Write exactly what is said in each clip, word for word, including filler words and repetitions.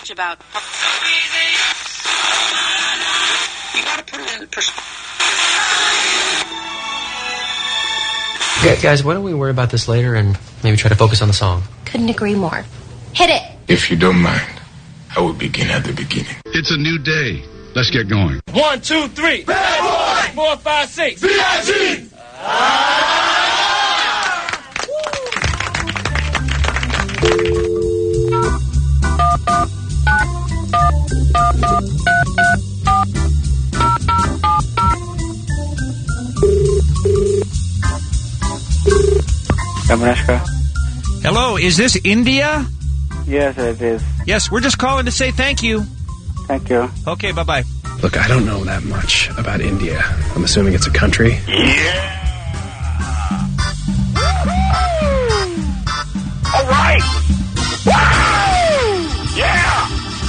much about. You gotta put it in perspective. Okay, guys, why don't we worry about this later and maybe try to focus on the song? Couldn't agree more. Hit it. If you don't mind, I will begin at the beginning. It's a new day. Let's get going. One, two, three. Bad boy. Four, five, six. B I G. Hello, is this India? Yes, it is. Yes, we're just calling to say thank you. Thank you. Okay, bye-bye. Look, I don't know that much about India. I'm assuming it's a country. Yeah! All right! Woo! Yeah!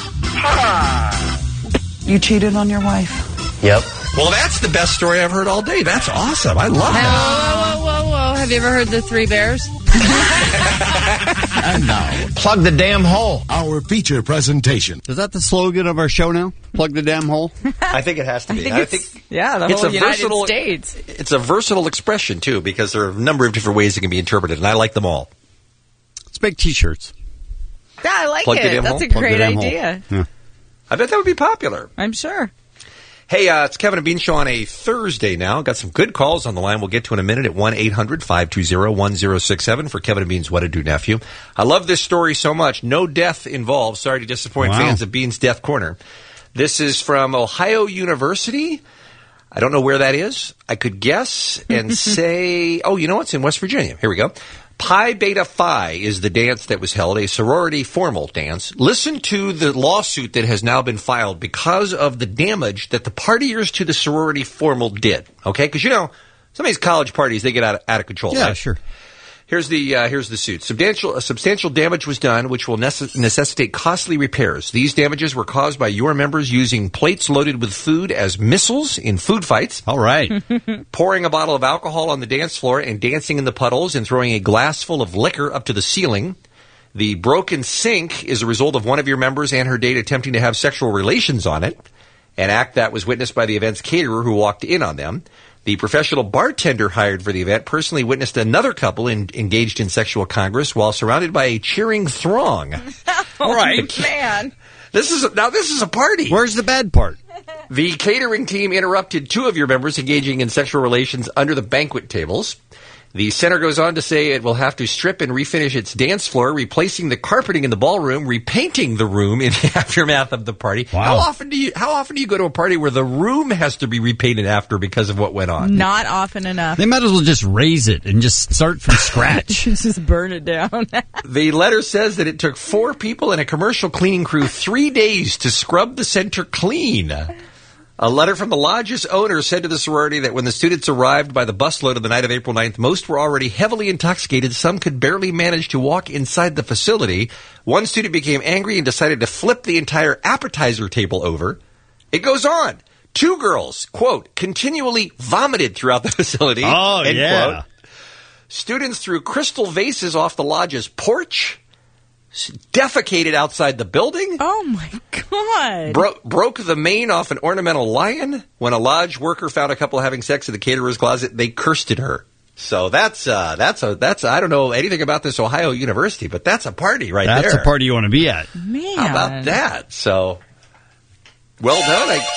Ha! You cheated on your wife? Yep. Well, that's the best story I've heard all day. That's awesome. I love that. Whoa, whoa, whoa, whoa. Have you ever heard the Three Bears? And now, plug the damn hole. Our feature presentation. Is that the slogan of our show now? Plug the damn hole? I think it has to be. I think, I think yeah, the whole United States. It's a versatile expression, too, because there are a number of different ways it can be interpreted, and I like them all. Let's make T-shirts. Yeah, I like Plug it. The damn That's hole. a Plug great the damn idea. Yeah. I bet that would be popular. I'm sure. Hey, uh, it's Kevin and Bean Show on a Thursday now. Got some good calls on the line. We'll get to in a minute at one eight hundred five two zero one zero six seven for Kevin and Bean's What to Do Nephew. I love this story so much. No death involved. Sorry to disappoint Wow. fans of Bean's Death Corner. This is from Ohio University. I don't know where that is. I could guess and say, oh, you know what's in West Virginia. Here we go. Pi Beta Phi is the dance that was held, a sorority formal dance. Listen to the lawsuit that has now been filed because of the damage that the partiers to the sorority formal did. Okay? Because, you know, some of these college parties, they get out of, out of control. Yeah, right? sure. Here's the uh, here's the suit. Substantial, uh, substantial damage was done, which will necess- necessitate costly repairs. These damages were caused by your members using plates loaded with food as missiles in food fights. All right. Pouring a bottle of alcohol on the dance floor and dancing in the puddles and throwing a glass full of liquor up to the ceiling. The broken sink is a result of one of your members and her date attempting to have sexual relations on it, an act that was witnessed by the event's caterer who walked in on them. The professional bartender hired for the event personally witnessed another couple in, engaged in sexual congress while surrounded by a cheering throng. All right, man. This is a, now this is a party. Where's the bad part? The catering team interrupted two of your members engaging in sexual relations under the banquet tables. The center goes on to say it will have to strip and refinish its dance floor, replacing the carpeting in the ballroom, repainting the room in the aftermath of the party. Wow. How often do you how often do you go to a party where the room has to be repainted after because of what went on? Not often enough. They might as well just raise it and just start from scratch. Just burn it down. The letter says that it took four people and a commercial cleaning crew three days to scrub the center clean. A letter from the lodge's owner said to the sorority that when the students arrived by the busload on the night of April ninth, most were already heavily intoxicated. Some could barely manage to walk inside the facility. One student became angry and decided to flip the entire appetizer table over. It goes on. Two girls, quote, continually vomited throughout the facility. Oh, end yeah. quote. Students threw crystal vases off the lodge's porch. Defecated outside the building. Oh, my God. Bro- broke the mane off an ornamental lion. When a lodge worker found a couple having sex in the caterer's closet, they cursed at her. So that's, uh, that's a, that's, I don't know anything about this Ohio University, but that's a party right That's there. That's a party you want to be at. Man. How about that? So, well done, I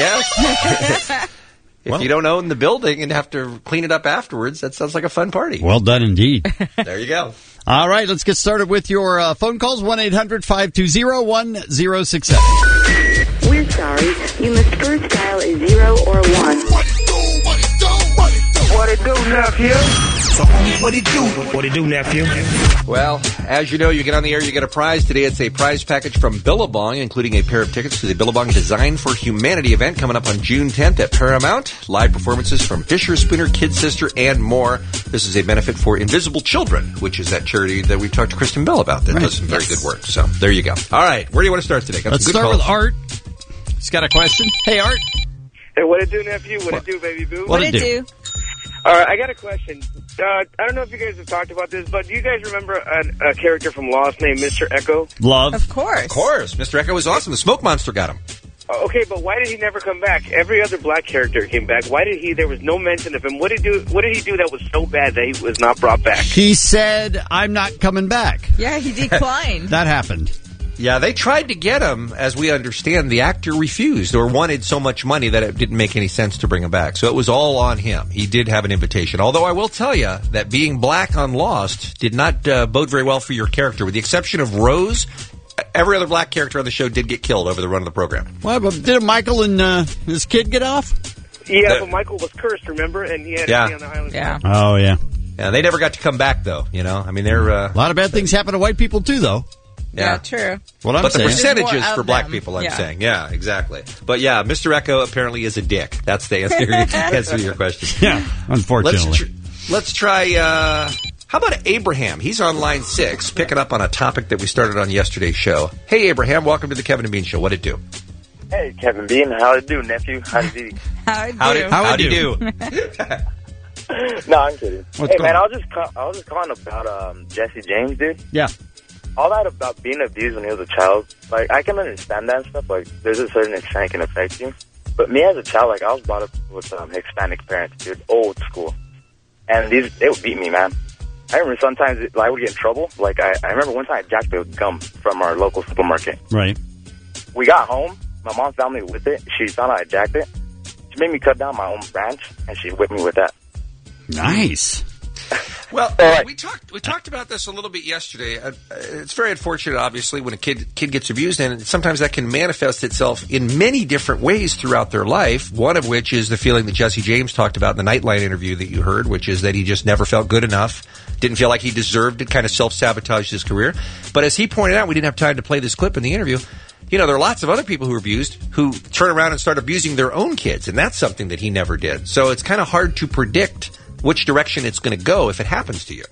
guess. If well, you don't own the building and have to clean it up afterwards, that sounds like a fun party. Well done indeed. There you go. All right, let's get started with your uh, phone calls. one eight hundred five two zero one zero six seven. We're sorry. You must first dial a zero or a one. What it do, what it do, what it do, what it do, nephew? So, what it do, what it do, nephew? Well, as you know, you get on the air, you get a prize. Today it's a prize package from Billabong, including a pair of tickets to the Billabong Design for Humanity event coming up on June tenth at Paramount. Live performances from Fisher, Spooner, Kid Sister, and more. This is a benefit for Invisible Children, which is that charity that we talked to Kristen Bell about that right. does some very yes. good work. So, there you go. All right, where do you want to start today? Got Let's some good start calls. with Art. He's got a question. Hey, Art. Hey, what it do, nephew? What, what it do, baby boo? What, what it do? do? All right, I got a question. Uh, I don't know if you guys have talked about this, but do you guys remember a, a character from Lost named Mister Echo? Love. Of course. Of course. Mister Echo was awesome. The smoke monster got him. Uh, okay, but why did he never come back? Every other black character came back. Why did he? There was no mention of him. What did he do? What did he do that was so bad that he was not brought back? He said, I'm not coming back. Yeah, he declined. That happened. Yeah, they tried to get him. As we understand, the actor refused or wanted so much money that it didn't make any sense to bring him back. So it was all on him. He did have an invitation. Although I will tell you that being black on Lost did not uh, bode very well for your character. With the exception of Rose, every other black character on the show did get killed over the run of the program. Well, but did Michael and uh, his kid get off? Yeah, Uh, but Michael was cursed, remember? And he had Yeah. to be on the island. Yeah. Oh, yeah. Yeah, they never got to come back, though. You know, I mean, they're uh, A lot of bad things happen to white people, too, though. Yeah, true. What I'm but saying. the percentages There's more for of black them. people, I'm Yeah. saying. Yeah, exactly. But yeah, Mister Echo apparently is a dick. That's the answer, answer to your question. Yeah, unfortunately. Let's, tr- let's try, uh, how about Abraham? He's on line six, picking up on a topic that we started on yesterday's show. Hey, Abraham, welcome to the Kevin and Bean Show. What'd it do? Hey, Kevin Bean. How'd it do, nephew? How'd it do? How'd do? How'd it, how'd it do? No, I'm kidding. What's hey, going man, on? I was just call- I was just calling about um, Jesse James, dude. Yeah. All that about being abused when he was a child, like, I can understand that stuff. Like, there's a certain extent it can affect you. But me as a child, like, I was brought up with um, Hispanic parents, dude, old school. And these, they would beat me, man. I remember sometimes it, like, I would get in trouble. Like, I, I remember one time I jacked a gum from our local supermarket. Right. We got home. My mom found me with it. She found out I jacked it. She made me cut down my own branch, and she whipped me with that. Nice. Well, uh, we talked we talked about this a little bit yesterday. Uh, it's very unfortunate, obviously, when a kid kid gets abused, and sometimes that can manifest itself in many different ways throughout their life. One of which is the feeling that Jesse James talked about in the Nightline interview that you heard, which is that he just never felt good enough, didn't feel like he deserved it, kind of self-sabotaged his career. But as he pointed out, we didn't have time to play this clip in the interview. You know, there are lots of other people who are abused who turn around and start abusing their own kids, and that's something that he never did. So it's kind of hard to predict which direction it's going to go if it happens to you.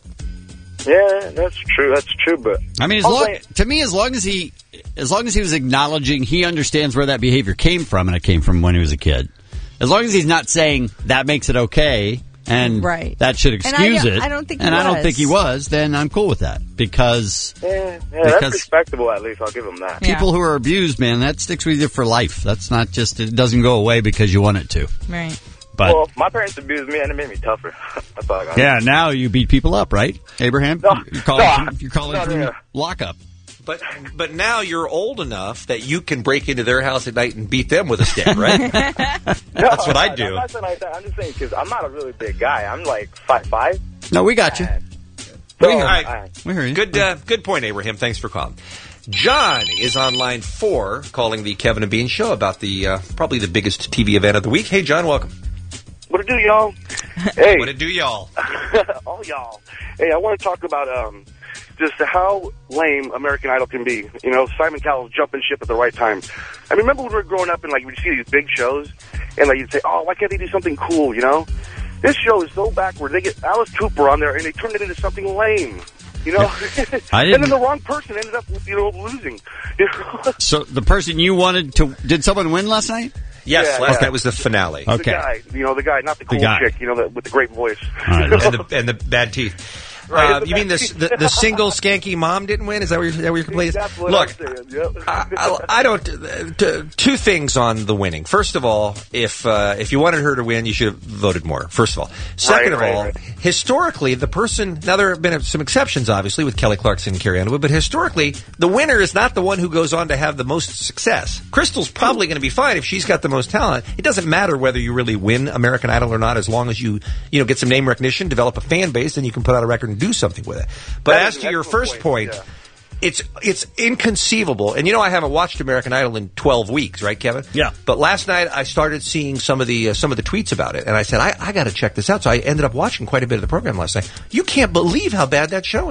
Yeah, that's true. That's true. But I mean, as long, to me, as long as he, as long as he was acknowledging he understands where that behavior came from, and it came from when he was a kid. As long as he's not saying that makes it okay and Right. that should And I excuse don't- it, I don't think he and I don't was. think he was, then I'm cool with that because yeah, yeah, because- that's respectable. At least I'll give him that. people who are abused, man, that sticks with you for life. That's not just it doesn't go away because you want it to. Right. But well, my parents abused me, and it made me tougher. That's all I got. yeah, now you beat people up, right, Abraham? No, you're calling, no, from, you're calling no, from no. lockup. But but now you're old enough that you can break into their house at night and beat them with a stick, right? That's what I'd do. I'm not saying like that. I'm just saying because I'm not a really big guy. I'm like five five. No, we got you. So, All right. I- We heard you. Good, uh, good point, Abraham. Thanks for calling. John is on line four, calling the Kevin and Bean Show about the uh, probably the biggest T V event of the week. Hey, John, welcome. What it do, y'all? Hey. What it do, y'all? All y'all. Hey, I want to talk about um, just how lame American Idol can be. You know, Simon Cowell jumping ship at the right time. I mean, remember when we were growing up and, like, we'd see these big shows, and, like, you'd say, oh, why can't they do something cool, you know? This show is so backward. They get Alice Cooper on there, and they turn it into something lame. You know? Yeah. I and didn't- then the wrong person ended up, you know, losing. You know? So the person you wanted to did someone win last night? Yes, Yeah, last yeah. night was the finale. Okay. The guy, you know, the guy, not the The cool guy. chick, you know, the, with the great voice. and, the, and the bad teeth. Right, Uh, the you mean the, bad the the single skanky mom didn't win? Is that what you're, is that what you're complaining? That's what Look, I'm saying, yep. I, I, I don't. Uh, t- two things on the winning. First of all, if uh, if you wanted her to win, you should have voted more. First of all. Second Right, of right, all, right. historically, the person. Now there have been some exceptions, obviously, with Kelly Clarkson and Carrie Underwood, but historically, the winner is not the one who goes on to have the most success. Crystal's probably going to be fine if she's got the most talent. It doesn't matter whether you really win American Idol or not, as long as you you know get some name recognition, develop a fan base, then you can put out a record and do something with it. But That as is to an your excellent first point, point, yeah. it's it's inconceivable. And you know, I haven't watched American Idol in twelve weeks, right, Kevin? Yeah. But last night I started seeing some of the uh, some of the tweets about it, and I said I, I got to check this out. So I ended up watching quite a bit of the program last night. You can't believe how bad that show is.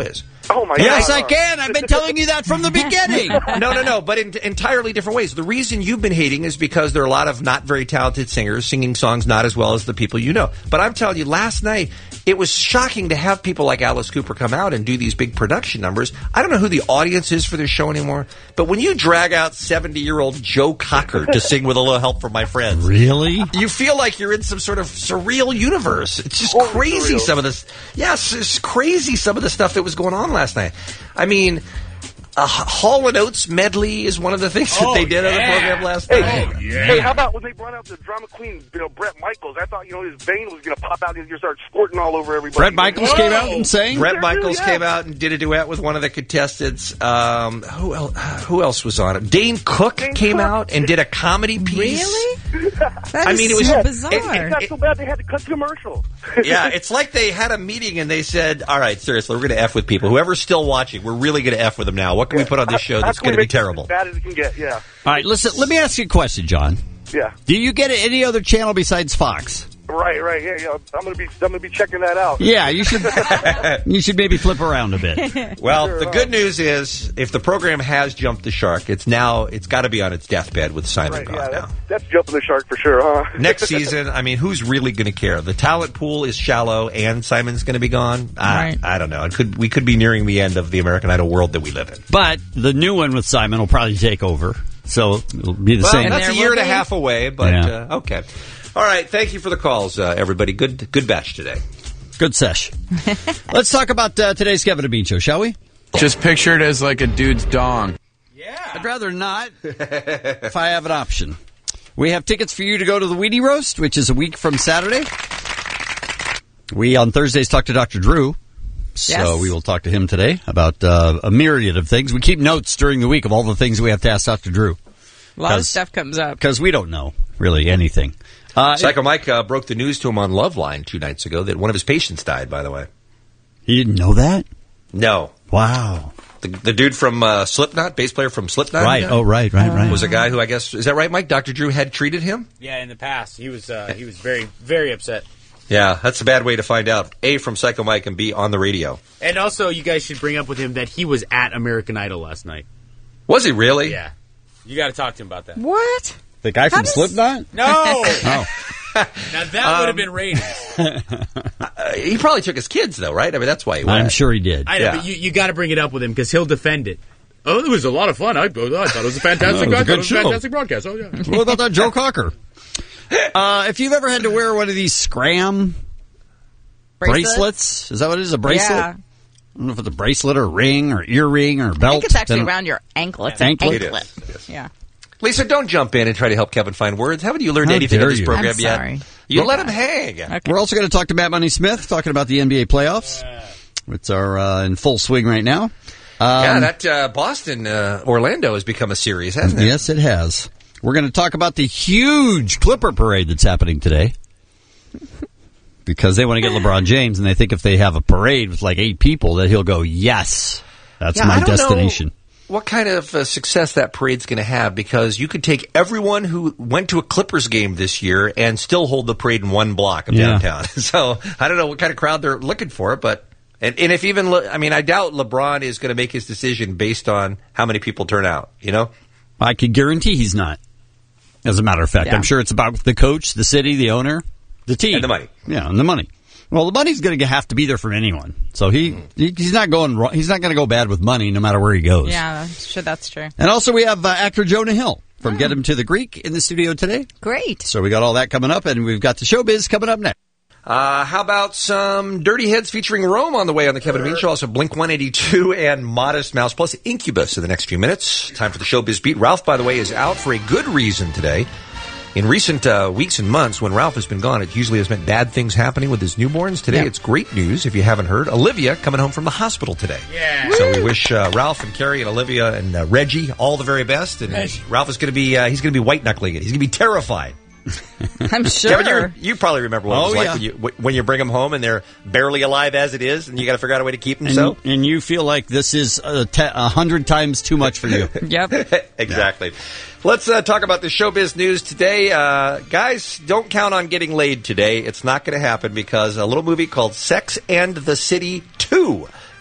Oh, my yes, God. I can. I've been telling you that from the beginning. No, no, no, but in entirely different ways. The reason you've been hating is because there are a lot of not very talented singers singing songs not as well as the people you know. But I'm telling you, last night, it was shocking to have people like Alice Cooper come out and do these big production numbers. I don't know who the audience is for this show anymore, but when you drag out seventy-year-old Joe Cocker to sing With a Little Help from My Friends. Really? You feel like you're in some sort of surreal universe. It's just Oh, crazy, surreal. some of this. Yes, it's crazy, some of the stuff that was going on last night. I mean, a Hall and Oates medley is one of the things that Oh, they did on the yeah. program last Hey, night. yeah. hey, how about when they brought out the drama queen, you know, Brett Michaels? I thought, you know, his vein was going to pop out and he's going to start squirting all over everybody. Brett Michaels Whoa. came out and sang. Brett Michaels Yeah. came out and did a duet with one of the contestants. Um, who, else, who else was on it? Dane Cook Dane came Cook. out and did a comedy piece. Really? That I is mean, it was so it- bizarre. it- It's not so bad they had to cut the commercial. Yeah, it's like they had a meeting and they said, all right, seriously, we're going to F with people. Whoever's still watching, we're really going to F with them now. What can we put on this show How that's can we going to be make this terrible? As bad as it can get, yeah. All right, listen, let me ask you a question, John. Yeah. Do you get any other channel besides Fox? Right, right, yeah, yeah. I'm gonna be, I'm gonna be checking that out. Yeah, you should. You should maybe flip around a bit. Well, Sure, the uh, good news is, if the program has jumped the shark, it's now it's got to be on its deathbed with Simon Right, gone yeah, now. that's, that's jumping the shark for sure, huh? Next season, I mean, who's really going to care? The talent pool is shallow, and Simon's going to be gone. I, Right. I don't know. It could we could be nearing the end of the American Idol world that we live in. But the new one with Simon will probably take over, so it'll be the Well, same. that's a there year will and a be- half away, but Yeah. uh, okay. All right. Thank you for the calls, uh, everybody. Good good batch today. Good sesh. Let's talk about uh, today's Kevin and Bean show, shall we? Just picture it as like a dude's dong. I'd rather not, if I have an option. We have tickets for you to go to the Weedy Roast, which is a week from Saturday. We, on Thursdays, talk to Doctor Drew. So Yes. we will talk to him today about uh, a myriad of things. We keep notes during the week of all the things we have to ask Doctor Drew. A lot of 'Cause- stuff comes up. Because we don't know, really, anything. Uh, Psycho Mike uh, broke the news to him on Loveline two nights ago that one of his patients died, by the way. He didn't know that? No. Wow. The, the dude from uh, Slipknot, bass player from Slipknot? Right. Oh, right, right, right. Was a guy who, I guess, is that right, Mike? Doctor Drew had treated him? Yeah, in the past, he was uh, he was very very upset. Yeah, that's a bad way to find out. A, from Psycho Mike, and B, on the radio. And also, you guys should bring up with him that he was at American Idol last night. Was he really? Yeah, you got to talk to him about that. What? The guy How from does- Slipknot? No, Oh. now that would have been ratings. Uh, he probably took his kids, though, right? I mean, that's why he went. I'm sure he did. I know, Yeah. but you, you got to bring it up with him because he'll defend it. Oh, it was a lot of fun. I, I thought it was a fantastic. Oh, it was a I thought good it was a show. fantastic broadcast. Oh yeah. What about that Joe Cocker? Uh, if you've ever had to wear one of these scram Bracelet? bracelets, is that what it is? A bracelet? Yeah. I don't know if it's a bracelet or ring or earring or I belt. think it's actually Then- around your ankle. It's an Anklet? It anklet. is. It is. Yeah. Lisa, don't jump in and try to help Kevin find words. Haven't you learned How anything dare of this you. program I'm yet? sorry. You let him hang. Okay. We're also going to talk to Matt Money Smith, talking about the N B A playoffs. It's our uh, in full swing right now. Um, yeah, that uh, Boston uh, Orlando has become a series, hasn't it? Yes, it has. We're going to talk about the huge Clipper parade that's happening today. Because they want to get LeBron James, and they think if they have a parade with like eight people, that he'll go, yes, that's Yeah, I my don't know destination. what kind of uh, success that parade's going to have, because you could take everyone who went to a Clippers game this year and still hold the parade in one block of Yeah. downtown. So I don't know what kind of crowd they're looking for, but and, and if even Le, I mean, I doubt LeBron is going to make his decision based on how many people turn out. You know, I can guarantee he's not. As a matter of fact, Yeah. I'm sure it's about the coach, the city, the owner, the team, And the money. Yeah, and the money. Well, the money's going to have to be there from anyone. So he, he he's not going wrong. He's not going to go bad with money, no matter where he goes. Yeah, I'm sure that's true. And also, we have uh, actor Jonah Hill from Get Him to the Greek in the studio today. Great. So we got all that coming up, and we've got the showbiz coming up next. uh, how about some Dirty Heads featuring Rome on the way on the Kevin and Bean Show? Also, Blink one eighty-two and Modest Mouse plus Incubus in the next few minutes. Time for the showbiz beat. Ralph, by the way, is out for a good reason today. In recent uh, weeks and months, when Ralph has been gone, it usually has meant bad things happening with his newborns. Today, Yeah. it's great news. If you haven't heard, Olivia coming home from the hospital today. Yeah. So we wish uh, Ralph and Carrie and Olivia and uh, Reggie all the very best. And Reggie. Ralph is going to be uh, he's going to be white knuckling it. He's going to be terrified. I'm sure. Kevin, you're, you probably remember what it Oh, was like yeah. when you when you bring them home and they're barely alive as it is, and you got to figure out a way to keep them. And, So and you feel like this is a, te- a hundred times too much for you. Yep. exactly. Let's uh, talk about the showbiz news today. Uh, guys, don't count on getting laid today. It's not going to happen because a little movie called Sex and the City two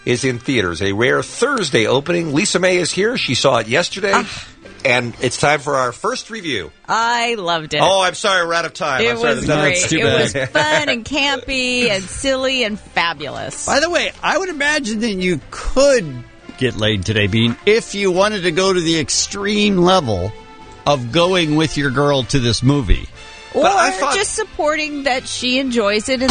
is in theaters. A rare Thursday opening. Lisa May is here. She saw it yesterday. Ah. And it's time for our first review. I loved it. Oh, I'm sorry, we're out of time. It I'm sorry, was that's- great. that's too It bad. was fun and campy and silly and fabulous. By the way, I would imagine that you could get laid today, Bean, if you wanted to go to the extreme level of going with your girl to this movie. Or But I thought- just supporting that she enjoys it. And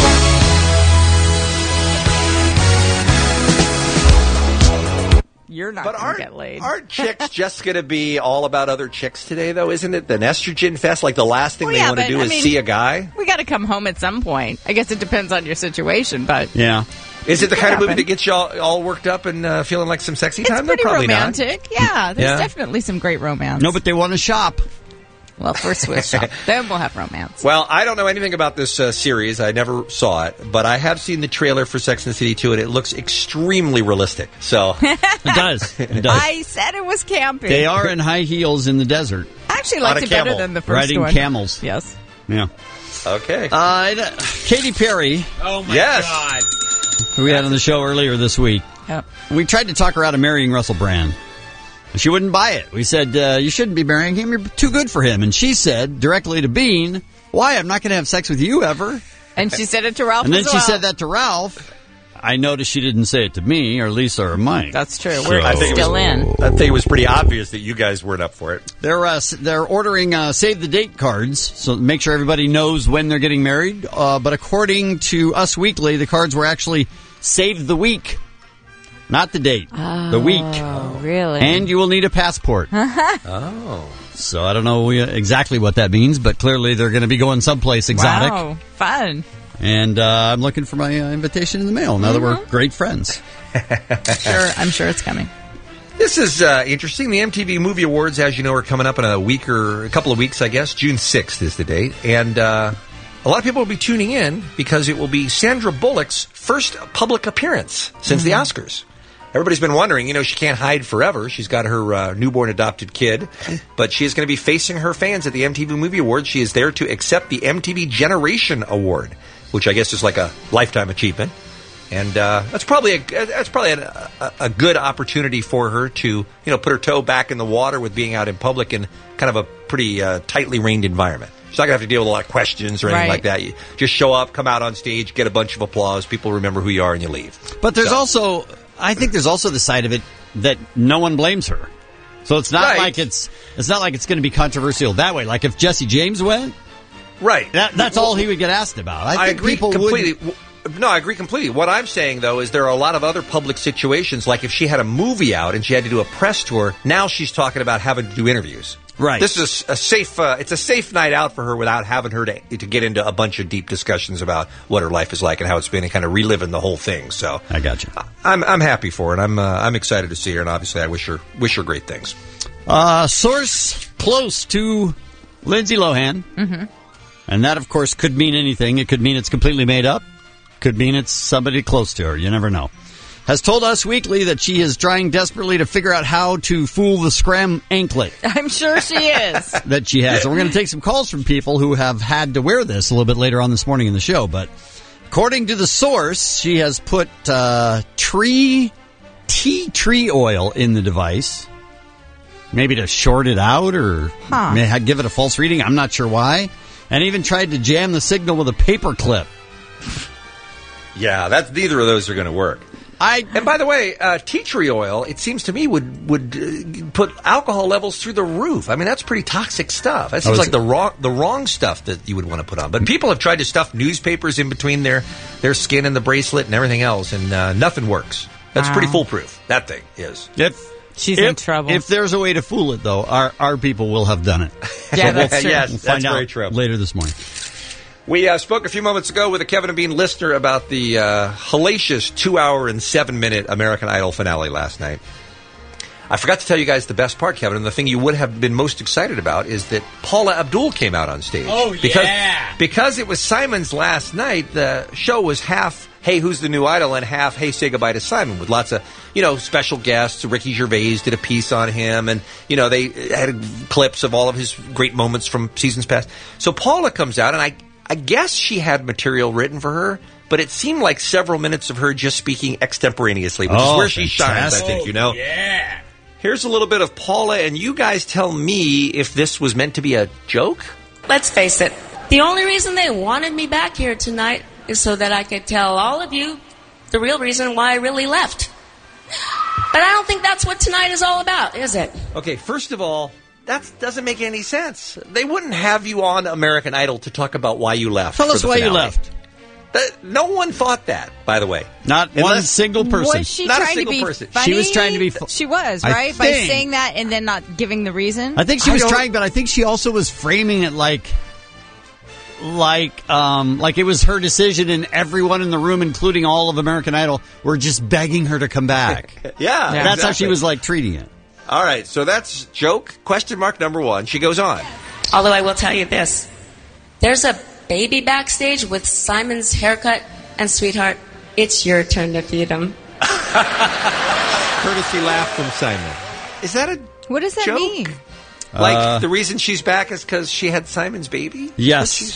You're not But going to aren't, get laid. aren't chicks just going to be all about other chicks today, though? Isn't it an estrogen fest? Like the last thing Well, they yeah, want to but, do I is mean, see a guy? We got to come home at some point. I guess it depends on your situation, but Yeah. Is it the Could kind of movie happen. that gets you all, all worked up and uh, feeling like some sexy it's time? No, pretty probably romantic. Yeah, there's Yeah. definitely some great romance. No, but they want to shop. Well, first we'll shop. Then we'll have romance. Well, I don't know anything about this uh, series. I never saw it, but I have seen the trailer for Sex and the City two, and it looks extremely realistic. So It does. It does. I said it was campy. They are in high heels in the desert, I actually On liked a it better camel. than the first riding one. camels. Yes. Yeah. Okay. Uh, and, uh, Katy Perry, Oh my Yes. God! who we had on the show earlier this week, Yep. we tried to talk her out of marrying Russell Brand. She wouldn't buy it. We said, uh, you shouldn't be marrying him. You're too good for him. And she said directly to Bean, why? I'm not going to have sex with you ever. And she said it to Ralph And then as she well. said that to Ralph. I noticed she didn't say it to me or Lisa or Mike. That's true. We're I think it still was- in. I think it was pretty obvious that you guys weren't up for it. They're uh, s- they're ordering uh, save the date cards, so make sure everybody knows when they're getting married. Uh, but according to Us Weekly, the cards were actually save the week, not the date, the week. Oh, really? And you will need a passport. Oh. So I don't know uh, exactly what that means, but clearly they're going to be going someplace exotic. Wow, fun. And uh, I'm looking for my uh, invitation in the mail now that Mm-hmm. we're great friends. Sure, I'm sure it's coming. This is uh, interesting. The M T V Movie Awards, as you know, are coming up in a week or a couple of weeks, I guess. June sixth is the date. And uh, a lot of people will be tuning in because it will be Sandra Bullock's first public appearance since the Oscars. Everybody's been wondering, you know, she can't hide forever. She's got her uh, newborn adopted kid, but she is going to be facing her fans at the M T V Movie Awards. She is there to accept the M T V Generation Award, which I guess is like a lifetime achievement. And uh, that's probably a that's probably a, a, a good opportunity for her to, you know, put her toe back in the water with being out in public in kind of a pretty uh, tightly reined environment. She's not going to have to deal with a lot of questions or anything Right. like that. You just show up, come out on stage, get a bunch of applause, people remember who you are, and you leave. But there's So- also, I think there's also the side of it that no one blames her. So it's not Right. like it's it's not like it's going to be controversial that way. Like if Jesse James went, Right. that, that's all he would get asked about. I, I think agree people completely. wouldn't- W- No, I agree completely. What I'm saying, though, is there are a lot of other public situations, like if she had a movie out and she had to do a press tour, now she's talking about having to do interviews. Right. This is a, a safe, uh, it's a safe night out for her without having her to, to get into a bunch of deep discussions about what her life is like and how it's been and kind of reliving the whole thing. So I got you. I'm, I'm happy for her, and I'm, uh, I'm excited to see her, and obviously I wish her, wish her great things. Uh, source close to Lindsay Lohan. Mm-hmm. And that, of course, could mean anything. It could mean it's completely made up. Could mean it's somebody close to her. You never know. Has told Us Weekly that she is trying desperately to figure out how to fool the scram anklet I'm sure she is. that she has. So we're going to take some calls from people who have had to wear this a little bit later on this morning in the show. But according to the source, she has put uh, tree tea tree oil in the device. Maybe to short it out or Huh. may give it a false reading. I'm not sure why. And even tried to jam the signal with a paper clip. Yeah, that's neither of those are going to work. I and by the way, uh, tea tree oil, it seems to me, would would uh, put alcohol levels through the roof. I mean, that's pretty toxic stuff. That seems Oh, is like it? the wrong the wrong stuff that you would want to put on. But people have tried to stuff newspapers in between their their skin and the bracelet and everything else, and uh, nothing works. That's Wow. pretty foolproof. That thing is. If She's if, in trouble. If there's a way to fool it, though, our our people will have done it. Yeah, that's true. Yes, We'll that's find very out true. later this morning. We uh, spoke a few moments ago with a Kevin and Bean listener about the uh, hellacious two-hour and seven-minute American Idol finale last night. I forgot to tell you guys the best part, Kevin, and the thing you would have been most excited about is that Paula Abdul came out on stage. Oh, because, yeah. Because it was Simon's last night, the show was half, hey, who's the new idol, and half, hey, say goodbye to Simon, with lots of, you know, special guests. Ricky Gervais did a piece on him, and, you know, they had clips of all of his great moments from seasons past. So Paula comes out, and I, I guess she had material written for her, but it seemed like several minutes of her just speaking extemporaneously, which Oh, is where she shines, I fantastic. think, you know? Yeah. Here's a little bit of Paula, and you guys tell me if this was meant to be a joke? Let's face it, the only reason they wanted me back here tonight is so that I could tell all of you the real reason why I really left. But I don't think that's what tonight is all about, is it? Okay, first of all, that doesn't make any sense. They wouldn't have you on American Idol to talk about why you left. Tell for us the why you finale. left. That, no one thought that, by the way. Not Unless- one single person. Was she Not a trying to single be person. funny? She was trying to be fu- She was, I right? By think- saying that and then not giving the reason? I think she I was don't- trying, but I think she also was framing it like, like, um, like it was her decision, and everyone in the room, including all of American Idol, were just begging her to come back. Yeah, That's how she exactly. was like treating it. All right, so that's joke, question mark number one. She goes on. Although I will tell you this. There's a baby backstage with Simon's haircut, and sweetheart, it's your turn to feed him. Courtesy laugh from Simon. Is that a What does that joke? mean? Like, Uh, the reason she's back is because she had Simon's baby? Yes. She's,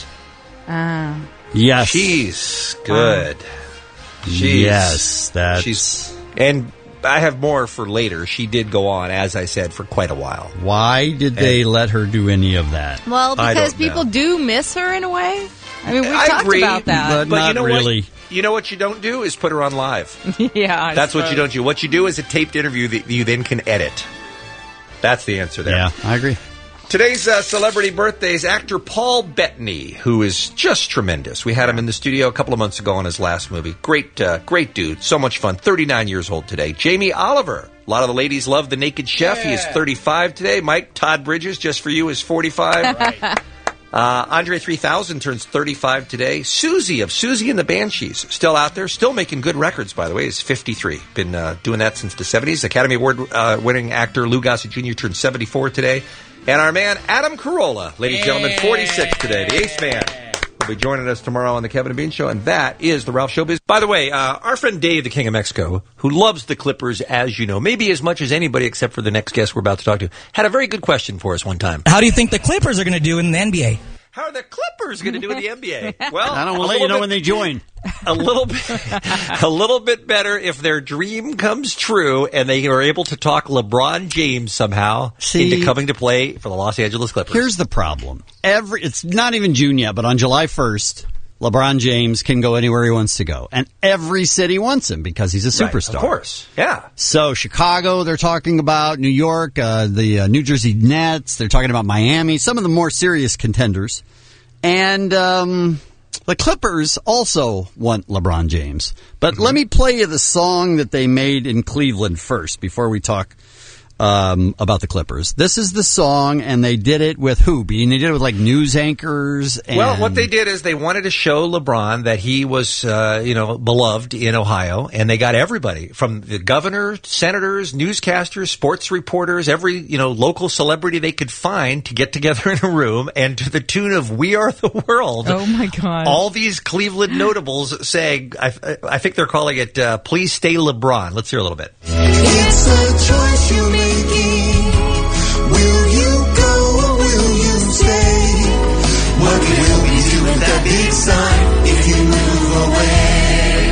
Ah. Yes. she's good. She's, yes. That's. She's, and I have more for later. She did go on, as I said, for quite a while. Why did they let her do any of that? Well, I because don't people know. do miss her in a way. I mean, we I talked agree, about that. but not you know really. What? You know what you don't do is put her on live. yeah. I That's what you suppose. don't do. What you do is a taped interview that you then can edit. That's the answer there. Yeah, I agree. Today's uh, celebrity birthdays, actor Paul Bettany, who is just tremendous. We had him in the studio a couple of months ago on his last movie. Great, uh, great dude. So much fun. thirty-nine years old today. Jamie Oliver. A lot of the ladies love The Naked Chef. He is thirty-five today. Mike Todd Bridges, just for you, is forty-five. Right. Uh, Andre three thousand turns thirty-five today. Susie of Susie and the Banshees, still out there, still making good records, by the way, is fifty-three. Been uh, doing that since the seventies. Academy Award uh, winning actor Lou Gossett Junior turned seventy-four today. And our man Adam Carolla, ladies and gentlemen, forty-six today, the eighth man. Will be joining us tomorrow on the Kevin and Bean Show, and that is the Ralph Showbiz. By the way, uh, our friend Dave, the King of Mexico, who loves the Clippers, as you know, maybe as much as anybody except for the next guest we're about to talk to, had a very good question for us one time. How do you think the Clippers are going to do in the N B A? How are the Clippers going to do in the N B A? Well, I don't a want to let you little know bit- when they join. A little bit, a little bit better if their dream comes true and they are able to talk LeBron James somehow See, into coming to play for the Los Angeles Clippers. Here's the problem. Every it's not even June yet, but on July first, LeBron James can go anywhere he wants to go, and every city wants him because he's a Right, superstar. of course, yeah. So Chicago, they're talking about New York, uh, the uh, New Jersey Nets. They're talking about Miami, some of the more serious contenders, and um, the Clippers also want LeBron James. But Mm-hmm. let me play you the song that they made in Cleveland first before we talk um, about the Clippers. This is the song, and they did it with who? And they did it with like news anchors. And Well, what they did is they wanted to show LeBron that he was, uh, you know, beloved in Ohio, and they got everybody from the governor, senators, newscasters, sports reporters, every, you know, local celebrity they could find to get together in a room, and to the tune of "We Are the World." Oh my God! All these Cleveland notables saying, I, I think they're calling it uh, "Please Stay LeBron." Let's hear a little bit. It's a choice you're making. Will you go or will you stay? What will we do with that big sign if you move away?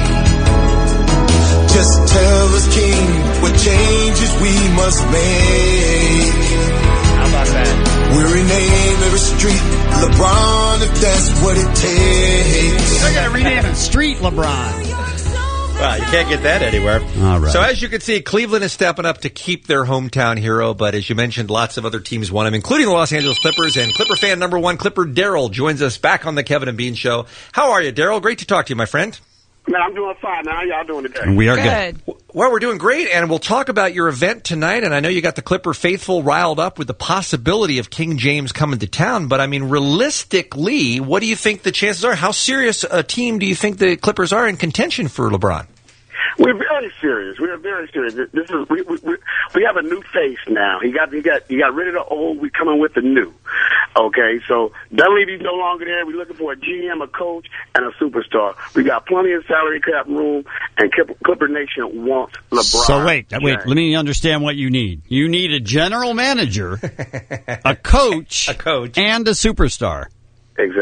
Just tell us, King, what changes we must make. How about that? We'll rename every street LeBron if that's what it takes. They're going to rename it Street LeBron. Well, you can't get that anywhere. All right. So as you can see, Cleveland is stepping up to keep their hometown hero, but as you mentioned, lots of other teams want him, including the Los Angeles Clippers. And Clipper fan number one, Clipper Daryl, joins us back on the Kevin and Bean Show. How are you, Daryl? Great to talk to you, my friend. Man, I'm doing fine. How y'all doing today? We are good. Good. Well, we're doing great, and we'll talk about your event tonight. And I know you got the Clipper faithful riled up with the possibility of King James coming to town. But I mean, realistically, what do you think the chances are? How serious a team do you think the Clippers are in contention for LeBron? We're very serious. We're very serious. This is we we we, we have a new face now. He got he got he got rid of the old. We coming with the new. Okay, so Dunleavy's no longer there. We're looking for a G M, a coach, and a superstar. We got plenty of salary cap room, and Clipper Nation wants LeBron. So wait, wait. Let me understand what you need. You need a general manager, a coach, a coach, and a superstar. Exactly.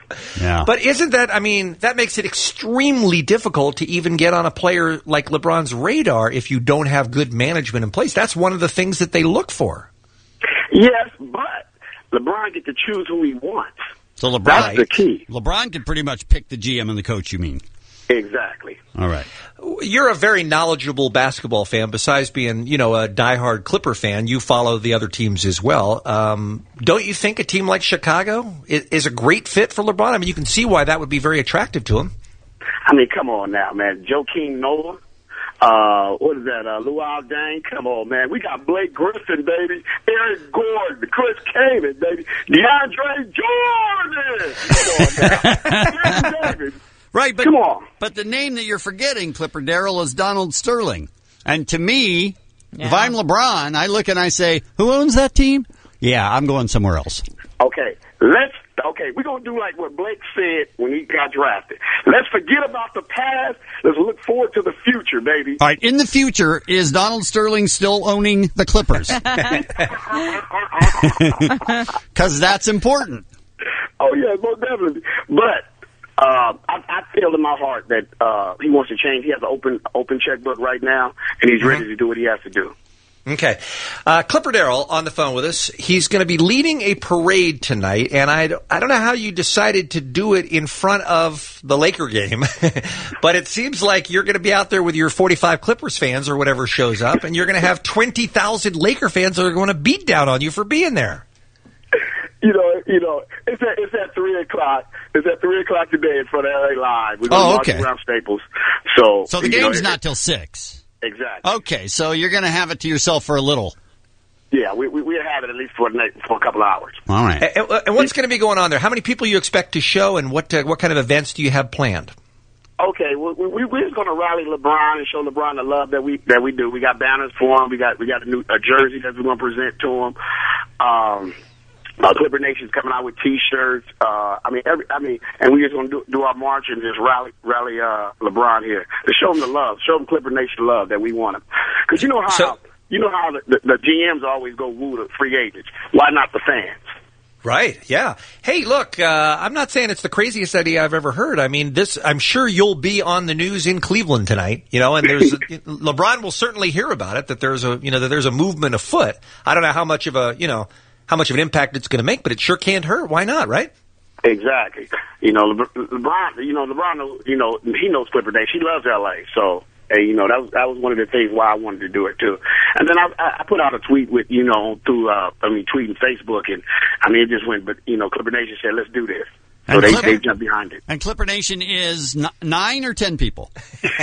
Yeah. But isn't that, I mean, that makes it extremely difficult to even get on a player like LeBron's radar if you don't have good management in place. That's one of the things that they look for. Yes, but LeBron gets to choose who he wants. So LeBron, That's the key. LeBron can pretty much pick the G M and the coach, you mean? Exactly. All right. You're a very knowledgeable basketball fan. Besides being, you know, a diehard Clipper fan, you follow the other teams as well. Um, don't you think a team like Chicago is, is a great fit for LeBron? I mean, you can see why that would be very attractive to him. I mean, come on now, man. Joakim Noah. Uh, what is that? Uh, Luol Deng. Come on, man. We got Blake Griffin, baby. Eric Gordon, Chris Kaman, baby. DeAndre Jordan. Come on now. David. Right, but Come on. But the name that you're forgetting, Clipper Darrell, is Donald Sterling. And to me, Yeah. if I'm LeBron, I look and I say, who owns that team? Yeah, I'm going somewhere else. Okay, let's. Okay, we're gonna do like what Blake said when he got drafted. Let's forget about the past. Let's look forward to the future, baby. All right, in the future, is Donald Sterling still owning the Clippers? Because that's important. Oh yeah, most definitely. But uh, I, I feel in my heart that uh, he wants to change. He has an open open checkbook right now, and he's ready to do what he has to do. Okay. Uh, Clipper Darrell on the phone with us. He's going to be leading a parade tonight, and I, I don't know how you decided to do it in front of the Laker game, but it seems like you're going to be out there with your forty-five Clippers fans or whatever shows up, and you're going to have twenty thousand Laker fans that are going to beat down on you for being there. You know, you know, it's at it's at three o'clock. It's at three o'clock today in front of L A Live. We're going Oh, to okay. march around Staples. So, So the you know, game's it- not till six. Exactly. Okay, so you're going to have it to yourself for a little. Yeah, we we we'll have it at least for the next, for a couple of hours. All right. And, and what's going to be going on there? How many people you expect to show, and what uh, what kind of events do you have planned? Okay, well, we, we, we're just going to rally LeBron and show LeBron the love that we that we do. We got banners for him. We got we got a new a jersey that we're going to present to him. Um, uh, Clipper Nation's coming out with T-shirts. Uh, I mean, every, I mean, and we're just going to do, do our march and just rally rally uh, LeBron here to show him the love, show him Clipper Nation love that we want him. Because you know how So- you know how the, the, the G Ms always go woo the free agents. Why not the fans? Right, yeah. Hey, look, uh, I'm not saying it's the craziest idea I've ever heard. I mean, this, I'm sure you'll be on the news in Cleveland tonight, you know, and there's, a, LeBron will certainly hear about it, that there's a, you know, that there's a movement afoot. I don't know how much of a, you know, how much of an impact it's going to make, but it sure can't hurt. Why not, right? Exactly. You know, Le- LeBron, you know, LeBron, knows, you know, he knows Clipper Nation. He loves L A, so. And, you know, that was that was one of the things why I wanted to do it, too. And then I, I put out a tweet with, you know, through, uh, I mean, tweeting Facebook, and, I mean, it just went, but, you know, Clipper Nation said, let's do this. So And they, Clipper- they jumped behind it. And Clipper Nation is n- nine or ten people?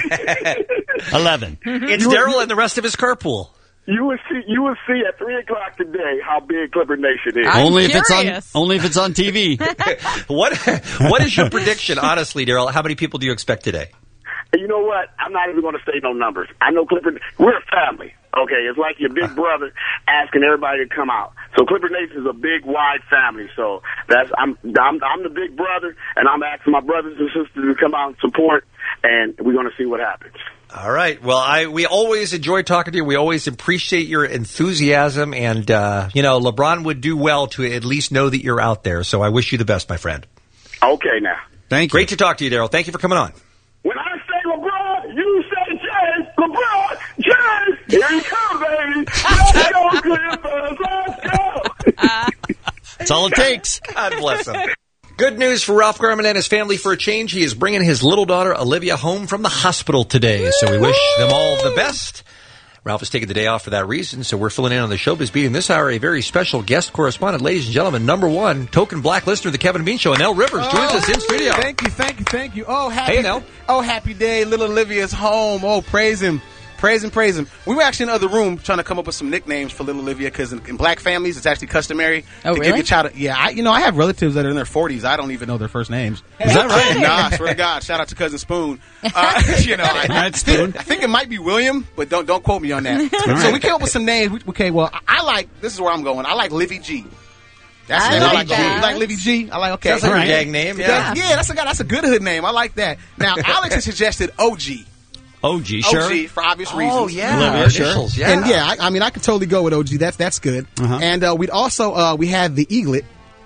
Eleven. It's Darrell and the rest of his carpool. You will see, you will see at three o'clock today how big Clipper Nation is. only if it's on. Only if it's on T V. What What is your prediction, honestly, Darrell? How many people do you expect today? And you know what? I'm not even going to say no numbers. I know Clipper. We're a family. Okay, it's like your big brother asking everybody to come out. So Clipper Nation is a big, wide family. So that's I'm I'm I'm the big brother, and I'm asking my brothers and sisters to come out and support, and we're going to see what happens. All right. Well, I we always enjoy talking to you. We always appreciate your enthusiasm, and uh, you know, LeBron would do well to at least know that you're out there. So I wish you the best, my friend. Okay, now. Thank you. Great to talk to you, Darrell. Thank you for coming on. When I say LeBron, you say James. LeBron, James. Here he comes, baby. Let's go, Clippers. Let's go. That's all it takes. God bless him. Good news for Ralph Garman and his family for a change. He is bringing his little daughter, Olivia, home from the hospital today. So we wish them all the best. Ralph is taking the day off for that reason, so we're filling in on the Showbiz Beat. In this hour, a very special guest correspondent, ladies and gentlemen, number one, token black listener of the Kevin and Bean Show, Nell Rivers, joins Oh, us in studio. Thank you, thank you, thank you. Oh, happy, Hey, Nell. oh, happy day. Little Olivia's home. Oh, praise him. Praise him, praise him. We were actually in the other room trying to come up with some nicknames for little Olivia because in, in black families, it's actually customary Oh, to give really? your child a, yeah, I, you know, I have relatives that are in their forties. I don't even know their first names. Is that right? Nah, I swear to God. Shout out to Cousin Spoon. Uh, you know, I, That's think, Spoon. I think it might be William, but don't don't quote me on that. So right. we came up with some names. We- Okay, well, I, I like, this is where I'm going. I like Livy G. That's I the name I like like. that. You like Livy G? I like, okay. Sounds like All a right. gang name. Yeah, Yeah. yeah, that's a that's a good hood name. I like that. Now, Alex has suggested O G. O G, sure. O G for obvious reasons. Oh, yeah. Olivia, sure. Initials, yeah. And yeah, I, I mean, I could totally go with O G. That's that's good. Uh-huh. And uh, we'd also uh, we had the Eaglet,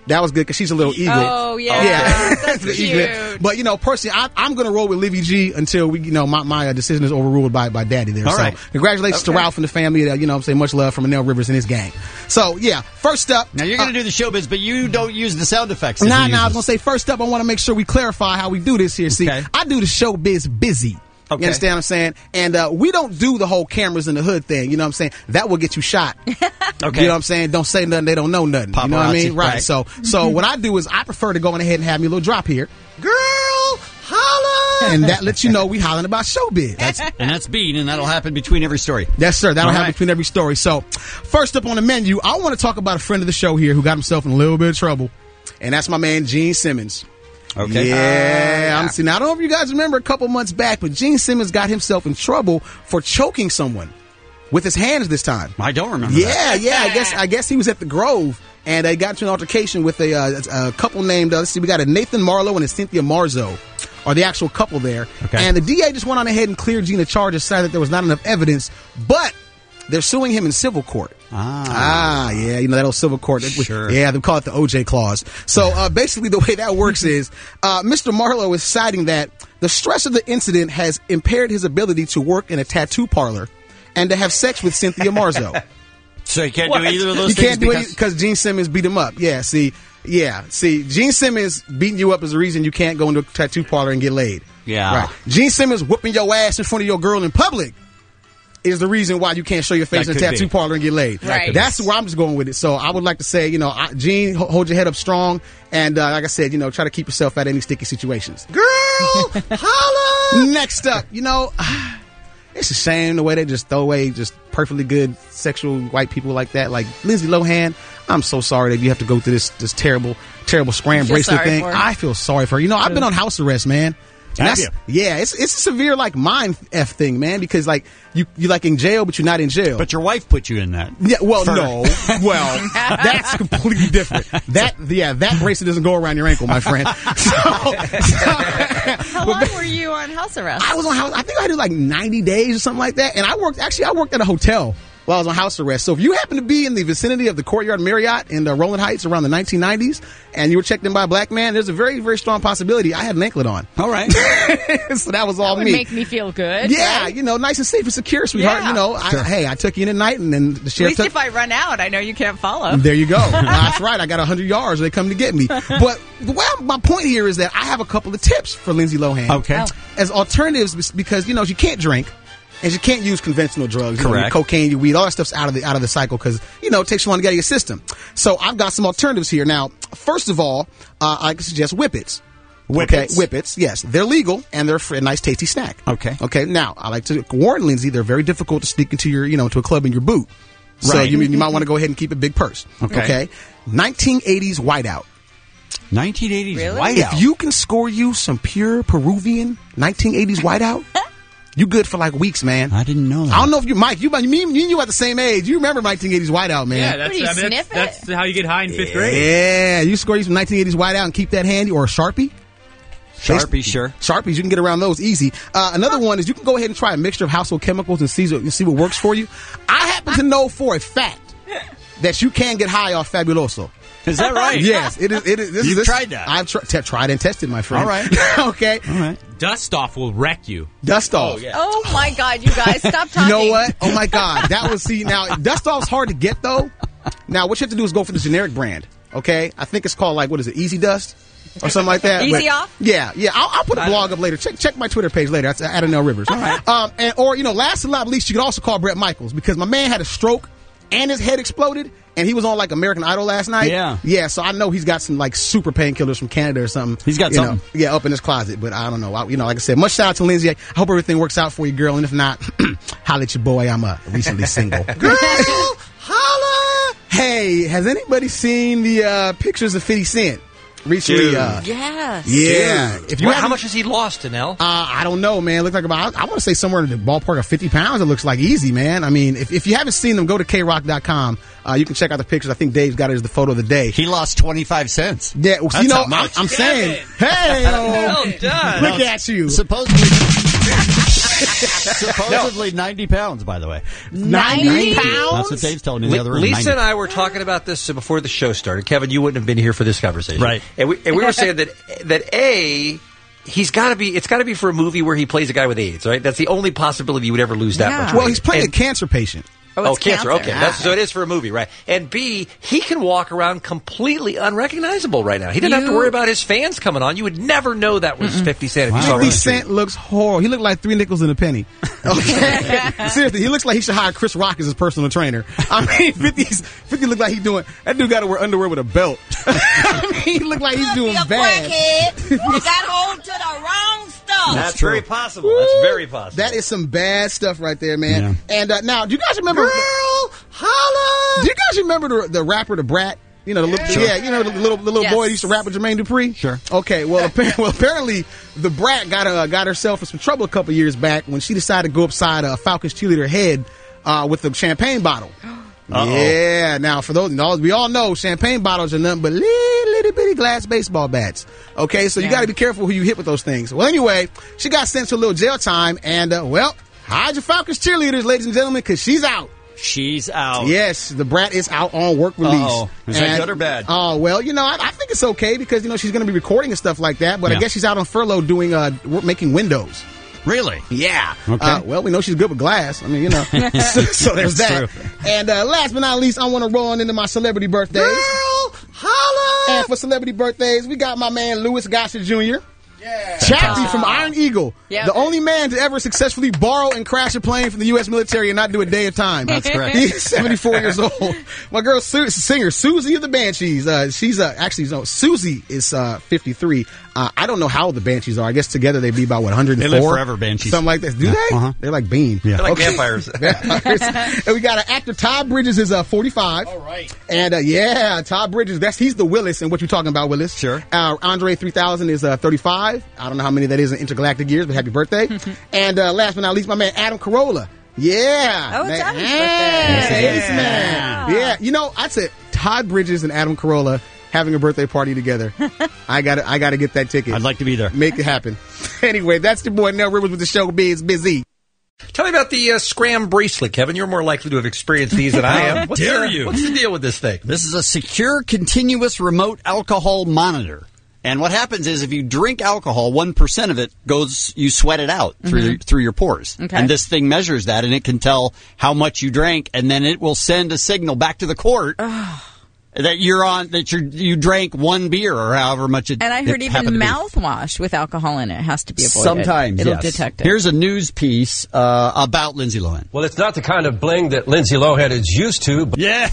That was good because she's a little eaglet. Oh, yeah. Yeah. That's The cute. eaglet. But, you know, personally, I, I'm going to roll with Livy G until we, you know, my, my uh, decision is overruled by, by Daddy there. All so, right. congratulations Okay. to Ralph and the family. Uh, you know what I'm saying? Much love from Anel Rivers and his gang. So, yeah. First up. Now, you're going to do the showbiz, but you don't use the sound effects. that Nah, he nah, I was uses. going to say, first up, I want to make sure we clarify how we do this here. See, Okay. I do the showbiz busy. Okay. You understand what I'm saying? And uh, we don't do the whole cameras in the hood thing. You know what I'm saying? That will get you shot. Okay. You know what I'm saying? Don't say nothing. They don't know nothing. You know what I mean? Paparazzi, Right. right. So, so what I do is I prefer to go on ahead and have me a little drop here. Girl, holla! And that lets you know we hollering about showbiz. That's, and that's Bean, and that'll happen between every story. Yes, sir. That'll All happen right. between every story. So, first up on the menu, I want to talk about a friend of the show here who got himself in a little bit of trouble. And that's my man, Gene Simmons. Okay. Yeah, I'm seeing. I don't know if you guys remember a couple months back, but Gene Simmons got himself in trouble for choking someone with his hands this time. I don't remember Yeah, that. yeah. I guess I guess he was at the Grove and they got into an altercation with a, uh, a couple named. Uh, let's see, we got a Nathan Marlowe and a Cynthia Marzo, are the actual couple there. Okay. And the D A just went on ahead and cleared Gene of charges, saying that there was not enough evidence, but they're suing him in civil court. Ah. Ah, yeah, you know, that old civil court. Sure. Yeah, they call it the O J clause. So uh, basically the way that works is uh, Mister Marlowe is citing that the stress of the incident has impaired his ability to work in a tattoo parlor and to have sex with Cynthia Marzo. So you can't What? do either of those You things can't do because... it because Gene Simmons beat him up. Yeah, see, yeah, see, Gene Simmons beating you up is the reason you can't go into a tattoo parlor and get laid. Yeah. Right. Gene Simmons whooping your ass in front of your girl in public is the reason why you can't show your face That in a could tattoo be. parlor and get laid. Right. That's where I'm just going with it. So I would like to say, you know, I, Gene, ho- hold your head up strong. And uh, like I said, you know, try to keep yourself out of any sticky situations. Girl, holla! Next up, you know, it's a shame the way they just throw away just perfectly good sexual white people like that. Like Lindsay Lohan, I'm so sorry that you have to go through this this terrible, terrible scram feel bracelet sorry thing. for her? I feel sorry for her. You know, I've been on house arrest, man. And Have that's- you? Yeah, it's it's a severe like mind f thing, man. Because like you you like in jail, but you're not in jail. But your wife put you in that. Yeah, well, For- no. Well, that's completely different. That, yeah, that bracelet doesn't go around your ankle, my friend. So, How long were you on house arrest? I was on house, I think I did like ninety days or something like that. And I worked, actually, I worked at a hotel while I was on house arrest. So if you happen to be in the vicinity of the Courtyard Marriott in the Rolling Heights around the nineteen nineties and you were checked in by a black man, there's a very, very strong possibility I had an anklet on. All right. So that was all Would me. make me feel good. Yeah, right? you know, nice and safe and secure, sweetheart. Yeah. You know, I, hey, I took you in at night and then the At sheriff least took if I run out, I know you can't follow. There you go. That's right. I got one hundred yards. They come to get me. But well, my point here is that I have a couple of tips for Lindsay Lohan. Okay. Oh. As alternatives, because, you know, she can't drink. And she can't use conventional drugs. You know, your Correct. cocaine, your weed, all that stuff's out of the out of the cycle because, you know, it takes so long to get out of your system. So I've got some alternatives here. Now, first of all, uh, I can suggest Whippets. Whippets. Okay, Whippets, yes. They're legal and they're a nice, tasty snack. Okay. Okay, now, I like to warn Lindsay, they're very difficult to sneak into your, you know, to a club in your boot. So Right. you, you might want to go ahead and keep a big purse. Okay. Okay. nineteen eighties whiteout. nineteen eighties Really? whiteout. If you can score you some pure Peruvian nineteen eighties whiteout, you good for like weeks, man. I didn't know that. I don't know if you, Mike, you, me, me and you at the same age. You remember nineteen eighties whiteout, man. Yeah, that's, What do you I mean, that's, sniff it? that's how you get high in fifth grade. Yeah, you score you some nineteen eighties whiteout and keep that handy, or a Sharpie. Sharpie, sure. Sharpies, you can get around those easy. Uh, another one is you can go ahead and try a mixture of household chemicals and see, and see what works for you. I happen to know for a fact that you can get high off Fabuloso. Is that right? Yes, it is. It is this, You've this, tried that? I've tr- t- tried and tested, my friend. All right. Okay. All right. Dust off will wreck you. Dust off. Oh my God, you guys, stop talking. You know what? Oh my God, that was see now. Dust off's hard to get though. Now what you have to do is go for the generic brand. Okay, I think it's called like what is it, Easy Dust or something like that. Easy But- Off? Yeah, yeah. I'll, I'll put a blog up later. Check check my Twitter page later. That's at Anel Rivers. All right. Um, and or you know, last but not least, you could also call Brett Michaels because my man had a stroke and his head exploded, and he was on like American Idol last night. Yeah. yeah. So I know he's got some like super painkillers from Canada or something. He's got you know, something. yeah, up in his closet. But I don't know. I, you know, like I said, much shout out to Lindsay. I hope everything works out for you, girl. And if not, holla at your boy. I'm uh, recently single. Girl, holla. Hey, has anybody seen the uh, pictures of fifty Cent recently? Dude. Uh, Yes. yeah. Dude. If you Well, how haven't- much has he lost, Anel? uh, I don't know, man. Look like about, I, I want to say somewhere in the ballpark of fifty pounds. It looks like easy, man. I mean, if, if you haven't seen them, go to K rock dot com. Uh, you can check out the pictures. I think Dave's got it as the photo of the day. He lost twenty-five cents. Yeah, well, That's you know, not I'm, much. I'm saying, hey, Well done. look at you. Supposedly. Supposedly ninety pounds, by the way. ninety pounds? That's what Dave's telling me in the other room. Lisa ninety. and I were talking about this before the show started. Kevin, you wouldn't have been here for this conversation. Right. And we, and we were saying that, that A, he's got to be, it's got to be for a movie where he plays a guy with AIDS, right? That's the only possibility you would ever lose that Yeah. much Well, weight. he's playing And- a cancer patient. Oh, Oh, it's cancer. cancer. Okay, that's, so it is for a movie, right? And B, he can walk around completely unrecognizable right now. He doesn't have to You- worry about his fans coming on. You would never know that was fifty Cent if you saw him on fifty the street. Cent looks horrible. He looked like three nickels and a penny. Okay, seriously, he looks like he should hire Chris Rock as his personal trainer. I mean, fifty, fifty look like he's doing. That dude got to wear underwear with a belt. I mean, he look like he's doing bad. You got hold to the wrong stuff. That's very possible. That's very possible. That is some bad stuff right there, man. And uh, now, do you guys remember? Girl, holla! Do you guys remember the, the rapper, the Brat? You know, the little, Sure. yeah, you know, the little, the little Yes. boy that used to rap with Jermaine Dupri. Sure. Okay. Well, apparently, well, apparently, the Brat got uh, got herself in some trouble a couple years back when she decided to go upside a Falcons cheerleader head uh, with a champagne bottle. Uh-oh. Yeah. Now, for those, we all know champagne bottles are nothing but little, little bitty glass baseball bats. Okay, so you Yeah. got to be careful who you hit with those things. Well, anyway, she got sent to a little jail time, and uh, well, hide your Falcons cheerleaders, ladies and gentlemen, because she's out. She's out. Yes, the Brat is out on work release. Uh-oh. Is that good or bad? Oh, well, you know, I, I think it's okay because, you know, she's going to be recording and stuff like that, but Yeah. I guess she's out on furlough doing, uh, w- making windows. Really? Yeah. Okay. Uh, well, we know she's good with glass. I mean, you know. so, so there's that. That's true. And uh, last but not least, I want to roll on into my celebrity birthdays. Girl, holla! And for celebrity birthdays, we got my man Louis Gossett Junior Yeah. Chappie from Iron Eagle. Yep. The only man to ever successfully borrow and crash a plane from the U S military and not do a day of time. That's correct. He's seventy-four years old. My girl, Su- singer Susie of the Banshees. Uh, she's uh, actually, no, Susie is uh, fifty-three. Uh, I don't know how old the Banshees are. I guess together they'd be about, what, one hundred four? They live forever, Banshees. Something like that. Do Yeah. they? Uh-huh. They're like Bean. Yeah. They're like Okay. vampires. Vampires. And we got an actor, Todd Bridges is uh, forty-five. All right. And uh, yeah, Todd Bridges, that's he's the Willis. And what you talking about, Willis? Sure. Uh, Andre three thousand is uh, thirty-five. I don't know how many that is in intergalactic years, but happy birthday. And uh, last but not least, my man Adam Carolla. Yeah. Oh, it's Man- Adam's Hey, birthday. Ace Man. Yeah. You know, I said Todd Bridges and Adam Carolla having a birthday party together. I got to I got to get that ticket. I'd like to be there. Make it happen. Anyway, that's the boy Nell Rivers with the show Biz Busy. Tell me about the uh, Scram bracelet, Kevin. You're more likely to have experienced these than I am. How What's dare the, you. What's the deal with this thing? This is a secure, continuous remote alcohol monitor. And what happens is if you drink alcohol, one percent of it goes, you sweat it out through, Mm-hmm. through your pores. Okay. And this thing measures that, and it can tell how much you drank, and then it will send a signal back to the court that you're on, that you you drank one beer or however much it And I heard it even happened to be. mouthwash with alcohol in it has to be avoided. Sometimes, It'll yes. detect it. Here's a news piece uh, about Lindsay Lohan. Well, it's not the kind of bling that Lindsay Lohan is used to. But Yeah!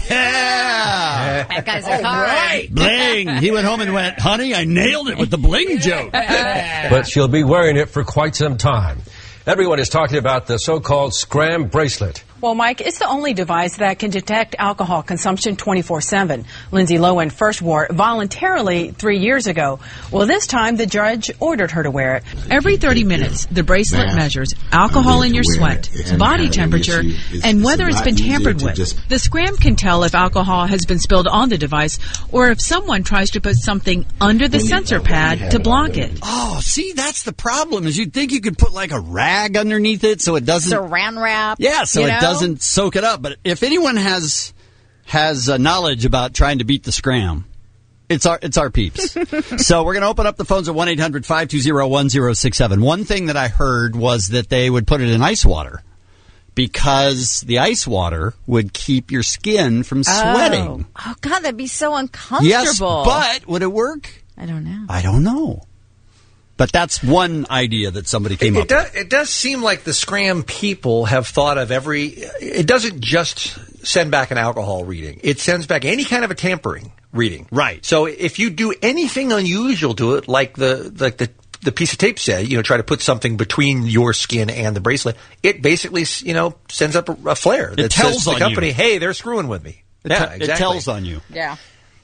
That guy's a hard. Bling! He went home and went, honey, I nailed it with the bling joke. but she'll be wearing it for quite some time. Everyone is talking about the so-called Scram bracelet. Well, Mike, it's the only device that can detect alcohol consumption twenty-four seven. Lindsay Lohan first wore it voluntarily three years ago. Well, this time the judge ordered her to wear it. Every thirty minutes, the bracelet Math. measures alcohol in your sweat, body temperature, and whether it's been tampered with. The Scram can tell if alcohol has been spilled on the device or if someone tries to put something under the sensor pad to block it. Oh, see, that's the problem, is you'd think you could put like a rag underneath it so it doesn't... Saran wrap. Yeah, so you it know? doesn't soak it up. But if anyone has has uh, knowledge about trying to beat the Scram, it's our it's our peeps. So we're going to open up the phones at one eight hundred five two zero one zero six seven. One thing that I heard was that they would put it in ice water because the ice water would keep your skin from sweating. Oh. oh, God, that'd be so uncomfortable. Yes, but would it work? I don't know. I don't know. But that's one idea that somebody came It, up it, does, it does seem like the Scram people have thought of every. It doesn't just send back an alcohol reading. It sends back any kind of a tampering reading. Right. So if you do anything unusual to it, like the like the the piece of tape said, you know, try to put something between your skin and the bracelet, it basically, you know, sends up a, a flare that tells says to the on company, you. "Hey, they're screwing with me." It Yeah, te- exactly. It tells on you. Yeah.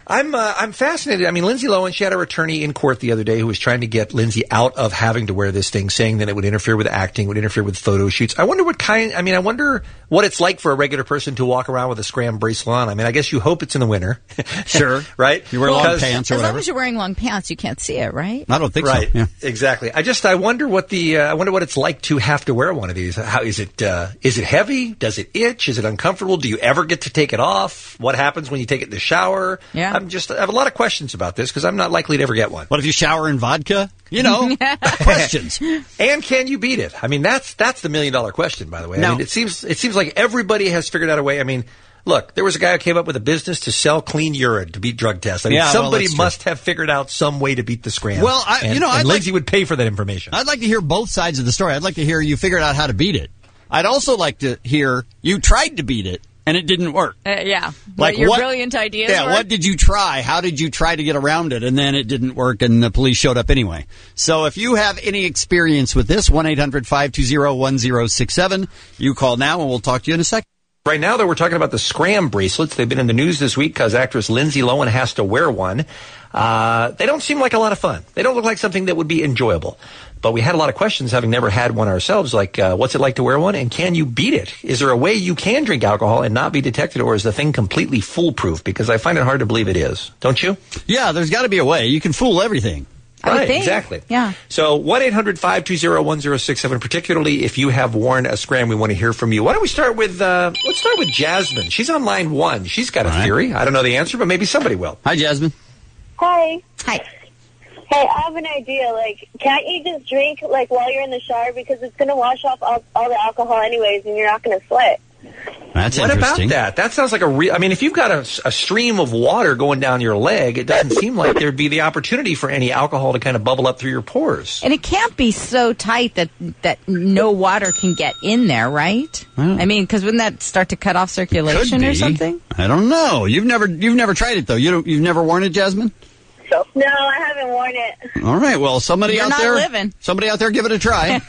I'm uh, I'm fascinated. I mean, Lindsay Lohan, she had her attorney in court the other day who was trying to get Lindsay out of having to wear this thing, saying that it would interfere with acting, would interfere with photo shoots. I wonder what kind, I mean, I wonder what it's like for a regular person to walk around with a Scram bracelet on. I mean, I guess you hope it's in the winter. Sure. Right? You wear long pants or as whatever. As long as you're wearing long pants, you can't see it, right? I don't think right. so. Yeah. Exactly. I just, I wonder what the, uh, I wonder what it's like to have to wear one of these. How is it, uh, is it heavy? Does it itch? Is it uncomfortable? Do you ever get to take it off? What happens when you take it in the shower? Yeah. I'm just, I have a lot of questions about this because I'm not likely to ever get one. What if you shower in vodka? You know, questions. And can you beat it? I mean, that's that's the million dollar question, by the way. No. I mean, it seems it seems like everybody has figured out a way. I mean, look, there was a guy who came up with a business to sell clean urine to beat drug tests. I mean, Yeah, well, somebody that's true. must have figured out some way to beat the Scram. Well, I- and, you know, and I'd Lindsay like- would pay for that information. I'd like to hear both sides of the story. I'd like to hear you figured out how to beat it. I'd also like to hear you tried to beat it and it didn't work. Uh, yeah. Like What your what- brilliant ideas Yeah, were? what did you try? How did you try to get around it? And then it didn't work and the police showed up anyway. So if you have any experience with this, one eight hundred five two zero one zero six seven, you call now and we'll talk to you in a second. Right now, though, we're talking about the Scram bracelets. They've been in the news this week because actress Lindsay Lohan has to wear one. Uh, they don't seem like a lot of fun. They don't look like something that would be enjoyable. But we had a lot of questions, having never had one ourselves, like, uh, what's it like to wear one, and can you beat it? Is there a way you can drink alcohol and not be detected, or is the thing completely foolproof? Because I find it hard to believe it is. Don't you? Yeah, there's got to be a way. You can fool everything. I would Right, think. exactly. Yeah. So one eight hundred five two zero one zero six seven, particularly if you have worn a Scram, we want to hear from you. Why don't we start with, uh, let's start with Jasmine. She's on line one. She's got a All right. theory. I don't know the answer, but maybe somebody will. Hi, Jasmine. Hi. Hi. Hey, I have an idea. Like, can't you just drink, like, while you're in the shower? Because it's going to wash off all, all the alcohol anyways, and you're not going to sweat. That's What about interesting. that? That sounds like a real. I mean, if you've got a, a stream of water going down your leg, it doesn't seem like there'd be the opportunity for any alcohol to kind of bubble up through your pores. And it can't be so tight that that no water can get in there, right? Well, I mean, because wouldn't that start to cut off circulation Could or be. something? I don't know. You've never you've never tried it though. You don't, you've never worn it, Jasmine? No, I haven't worn it. All right. Well, somebody You're out not there, living. somebody out there, give it a try and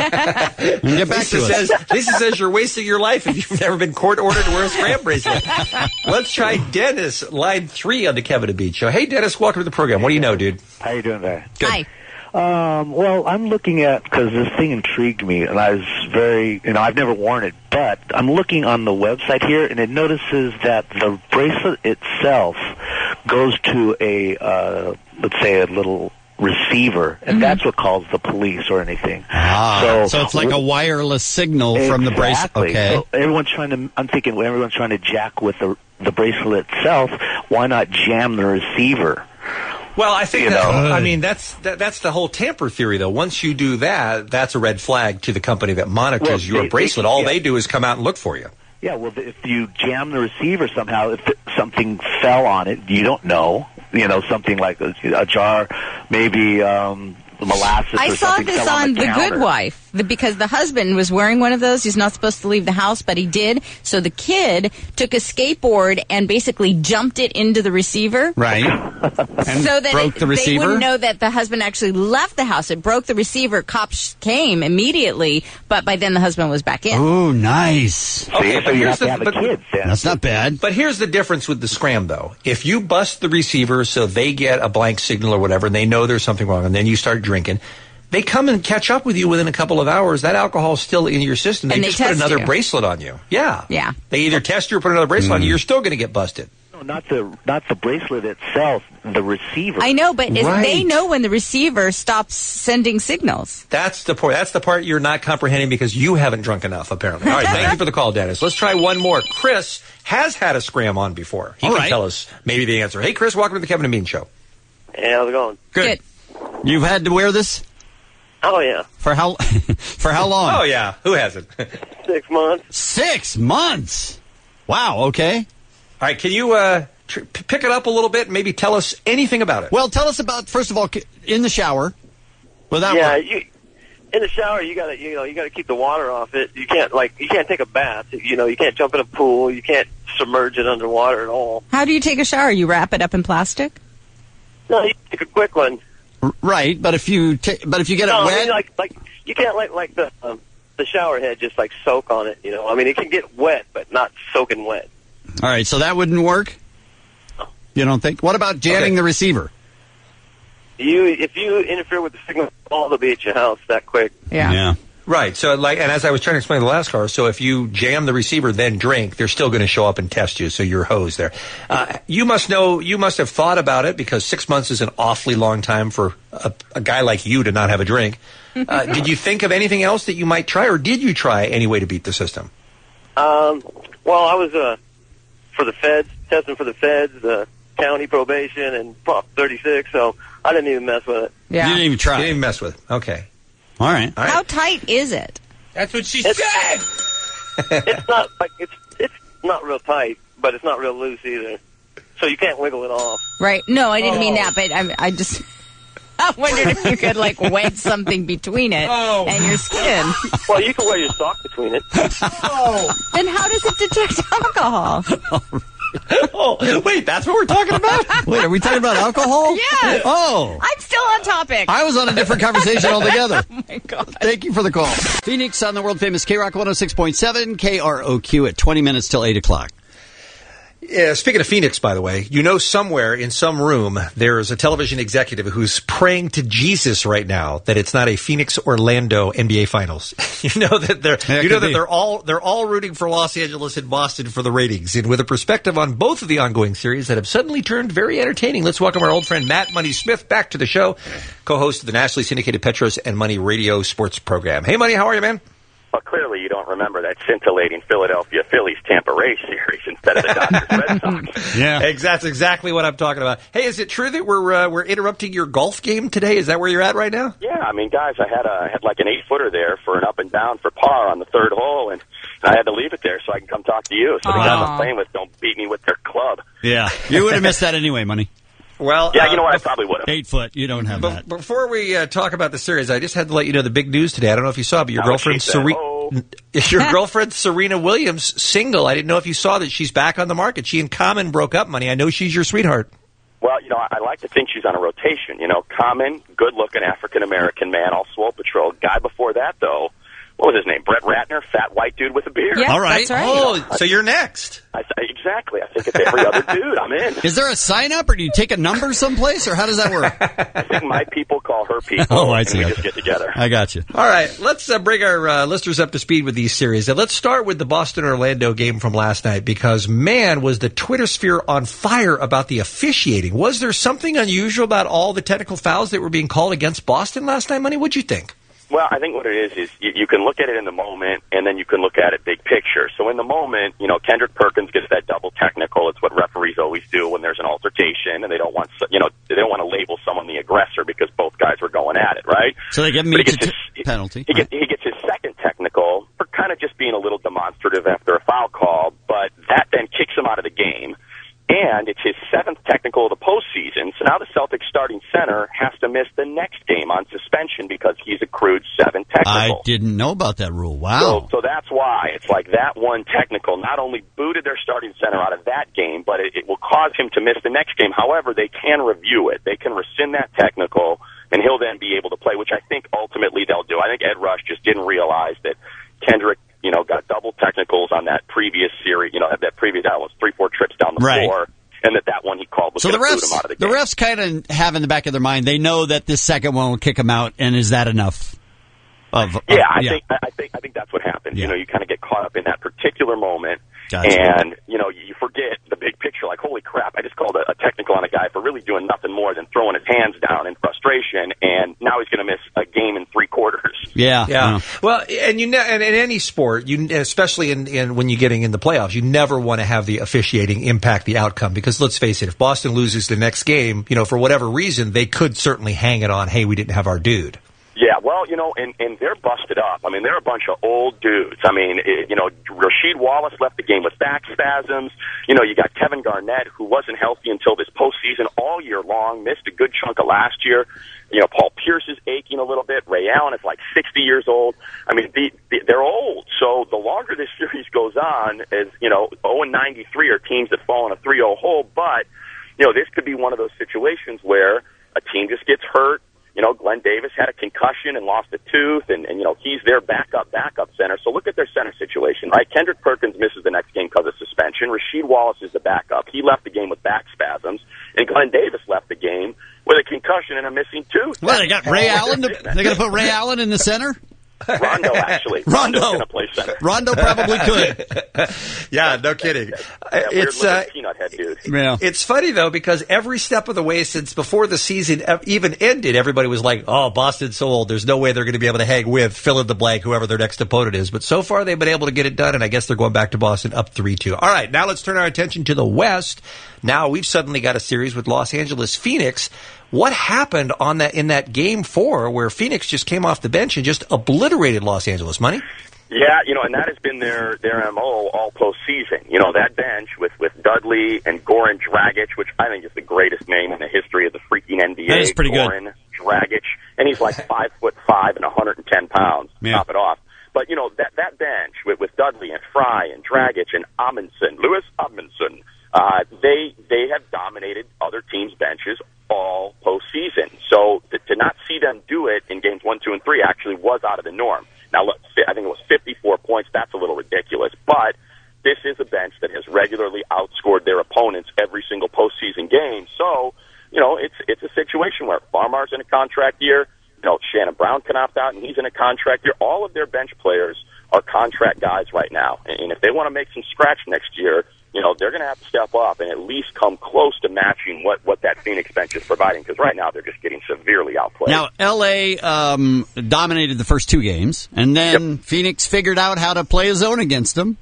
get back Lisa to us. says, Lisa says you're wasting your life if you've never been court ordered to wear a Scram bracelet. Let's try Dennis, line three on the Kevin and Bean Show. Hey, Dennis, welcome to the program. What do you know, dude? How you doing there? Good. Hi. Um, well, I'm looking at, because this thing intrigued me, and I was very, you know, I've never worn it, but I'm looking on the website here, and it notices that the bracelet itself goes to a, uh, let's say, a little receiver, and that's what calls the police or anything. Ah, so, so it's like a wireless signal from the bracelet. Exactly. Okay. So everyone's trying to, I'm thinking, when everyone's trying to jack with the, the bracelet itself, why not jam the receiver? Well, I think You that's, know. I mean that's that, that's the whole tamper theory, though. Once you do that, that's a red flag to the company that monitors Well, your they- bracelet. they- All yeah. they do is come out and look for you. Yeah, well, if you jam the receiver somehow, if something fell on it, you don't know. You know, something like a, a jar, maybe um, molasses I or saw something this fell on on the, The counter. Good Wife the, because the husband was wearing one of those. He's not supposed to leave the house, but he did. So the kid took a skateboard and basically jumped it into the receiver. Right. And so that broke it- the they receiver. wouldn't know that the husband actually left the house. It broke the receiver. Cops came immediately, but by then the husband was back in. Oh, nice. Okay, but here's the, but, That's not bad. But here's the difference with the Scram, though. If you bust the receiver so they get a blank signal or whatever, and they know there's something wrong, and then you start drinking, they come and catch up with you within a couple of hours. That alcohol's still in your system. They And they just put test another you. bracelet on you. Yeah. Yeah. They either test you or put another bracelet on you. You're still going to get busted. No, not the not the bracelet itself, the receiver. I know, but is, Right. they know when the receiver stops sending signals. That's the part. That's the part you're not comprehending because you haven't drunk enough, apparently. All right, thank you for the call, Dennis. Let's try one more. Chris has had a Scram on before. He All can right. tell us maybe the answer. Hey, Chris, welcome to the Kevin and Bean Show. Hey, how's it going? Good. You've had to wear this Oh, yeah. for how for how long? Oh yeah, who hasn't? Six months. Six months. Wow. Okay. All right, can you uh, tr- p- pick it up a little bit and maybe tell us anything about it? Well, tell us about first of all c- in the shower. Without yeah, you in the shower, you gotta, you know, you gotta keep the water off it. You can't, like, you can't take a bath. You know, you can't jump in a pool. You can't submerge it underwater at all. How do you take a shower? You wrap it up in plastic? No, you take a quick one. Right, but if you ta- but if you get no, it I wet, mean, like, like you can't let like the um, the shower head just like soak on it. You know, I mean, it can get wet, but not soaking wet. all right. So that wouldn't work. You don't think? What about jamming Okay. the receiver? You, if you interfere with the signal, all will be at your house that quick. Yeah. Right. So, like, and as I was trying to explain the last car, so if you jam the receiver, then drink, they're still going to show up and test you. So you're hosed there. Uh, you must know, you must have thought about it because six months is an awfully long time for a, a guy like you to not have a drink. Uh, did you think of anything else that you might try, or did you try any way to beat the system? Um, well, I was uh, for the feds, testing for the feds, the county probation, and Prop thirty-six, so I didn't even mess with it. Yeah. You didn't even try. You didn't even mess with it. Okay. All right. All right. How tight is it? That's what she It's- said. It's not like it's it's not real tight, but it's not real loose either. So you can't wiggle it off. Right. No, I didn't mean Oh. that, but I, I just I wondered if you could like wedge something between it Oh. and your skin. Well, you can wear your sock between it. Oh. Then how does it detect alcohol? Oh, wait, that's what we're talking about? Wait, are we talking about alcohol? Yes. Oh. I'm still on topic. I was on a different conversation altogether. Oh my God. Thank you for the call. Phoenix on the world famous K Rock one oh six point seven, K R O Q at twenty minutes till eight o'clock. Yeah, speaking of Phoenix, by the way, you know somewhere in some room there is a television executive who's praying to Jesus right now that it's not a Phoenix Orlando N B A Finals. you know that they're Yeah, it you know could that be. they're all they're all rooting for Los Angeles and Boston for the ratings. And with a perspective on both of the ongoing series that have suddenly turned very entertaining, let's welcome our old friend Matt Money Smith back to the show, co-host of the nationally syndicated Petros and Money radio sports program. Hey, Money, how are you, man? Well, clearly you don't remember that scintillating Philadelphia Phillies Tampa Rays series instead of the Dodgers Red Sox. Yeah, Ex- that's exactly what I'm talking about. Hey, is it true that we're uh, we're interrupting your golf game today? Is that where you're at right now? Yeah, I mean, guys, I had a I had like an eight footer there for an up and down for par on the third hole, and I had to leave it there so I can come talk to you. So the guys I'm playing with don't beat me with their club. Yeah. You would have missed that anyway, Money. Well, Yeah, uh, you know what? I probably would have. Eight foot. You don't have Be- that. Before we uh, talk about the series, I just had to let you know the big news today. I don't know if you saw, but your Now, what girlfriend she said, Serena, oh. your girlfriend Serena Williams, single. I didn't know if you saw that she's back on the market. She and Common broke up. Money. I know she's your sweetheart. Well, you know, I, I like to think she's on a rotation. You know, common, good-looking African-American man, all swole patrol. Guy before that, though, what was his name? Brett Ratner, fat white dude with a beard. Yeah, All right. that's right. Oh, so you're next. I, I, exactly. I think it's every other dude. I'm in. Is there a sign up, or do you take a number someplace, or how does that work? I think my people call her people, Oh, I and see. we Okay. just get together. I got you. All right, let's uh, bring our uh, listeners up to speed with these series. And let's start with the Boston-Orlando game from last night because, man, was the Twitter sphere on fire about the officiating. Was there something unusual about all the technical fouls that were being called against Boston last night, Money? What'd you think? Well, I think what it is is you, you can look at it in the moment, and then you can look at it big picture. So in the moment, you know, Kendrick Perkins gets that double technical. It's what referees always do when there's an altercation, and they don't want, you know, they don't want to label someone the aggressor because both guys were going at it, right? So they give But me he a gets t- his- penalty. He gets, he gets his second technical for kind of just being a little demonstrative after a foul call, but that then kicks him out of the game. And it's his seventh technical of the postseason, so now the Celtics starting center has to miss the next game on suspension because he's accrued seven I technicals. didn't know about that rule. So, Wow. so that's why it's like that one technical not only booted their starting center out of that game, but it, it will cause him to miss the next game. However, they can review it. They can rescind that technical, and he'll then be able to play, which I think ultimately they'll do. I think Ed Rush just didn't realize that Kendrick, you know, got double technicals on that previous series, you know, that previous, that was three, four trips down the Right. floor, and that that one he called was So the going to boot refs, him out of the the game. refs kind of have in the back of their mind, they know that this second one will kick him out, and is that enough? Of, of- Yeah, I think I I think I think that's what happened. Yeah. You know, you kind of get caught up in that particular moment, Gotcha. and you know, you forget the big picture. Like, holy crap! I just called a, a technical on a guy for really doing nothing more than throwing his hands down in frustration, and now he's going to miss a game in three quarters. Yeah, Yeah. Well, and you ne- and in any sport, you especially in, in when you're getting in the playoffs, you never want to have the officiating impact the outcome because let's face it, if Boston loses the next game, you know, for whatever reason, they could certainly hang it on, hey, we didn't have our dude. Yeah, well, you know, and, and they're busted up. I mean, they're a bunch of old dudes. I mean, it, you know, Rasheed Wallace left the game with back spasms. You know, you got Kevin Garnett, who wasn't healthy until this postseason all year long, missed a good chunk of last year. You know, Paul Pierce is aching a little bit. Ray Allen is like sixty years old. I mean, the, the, they're old. So the longer this series goes on, as, you know, oh and ninety-three are teams that fall in a three oh hole. But, you know, this could be one of those situations where a team just gets hurt. You know, Glenn Davis had a concussion and lost a tooth, and, and you know, he's their backup, backup center. So look at their center situation, right? Kendrick Perkins misses the next game because of suspension. Rasheed Wallace is the backup. He left the game with back spasms. And Glenn Davis left the game with a concussion and a missing tooth. Well, they got Ray Allen. To, they're going to put Ray Allen in the center? Rondo, actually. Rondo. Rondo's going to play center. Rondo probably could. Yeah, no kidding. Yeah, it's weird uh, looking peanut head dude. Yeah. It's funny, though, because every step of the way since before the season even ended, everybody was like, oh, Boston's so old. There's no way they're going to be able to hang with fill in the blank, whoever their next opponent is. But so far, they've been able to get it done, and I guess they're going back to Boston up three two. All right, now let's turn our attention to the West. Now we've suddenly got a series with Los Angeles Phoenix. What happened on that in that game four where Phoenix just came off the bench and just obliterated Los Angeles? Money? Yeah, you know, and that has been their their M O all postseason. You know, that bench with, with Dudley and Goran Dragic, which I think is the greatest name in the history of the freaking N B A. That is pretty Goran good. Dragic, and he's like five foot five and one hundred ten pounds. Yeah. Top it off. But you know that that bench with, with Dudley and Fry and Dragic and Amundsen, Louis Amundsen, uh, they they have dominated other teams' benches all postseason. So to, to not see them do it in games one, two, and three actually was out of the norm. Now, look, I think it was fifty-four points. That's a little ridiculous. But this is a bench that has regularly outscored their opponents every single postseason game. So, you know, it's it's a situation where Farmar's in a contract year. You know, Shannon Brown can opt out, and he's in a contract year. All of their bench players are contract guys right now. And if they want to make some scratch next year, you know, they're going to have to step up and at least come close to matching what, what that Phoenix bench is providing, because right now they're just getting severely outplayed. Now, L A um, dominated the first two games, and then yep. Phoenix figured out how to play a zone against them.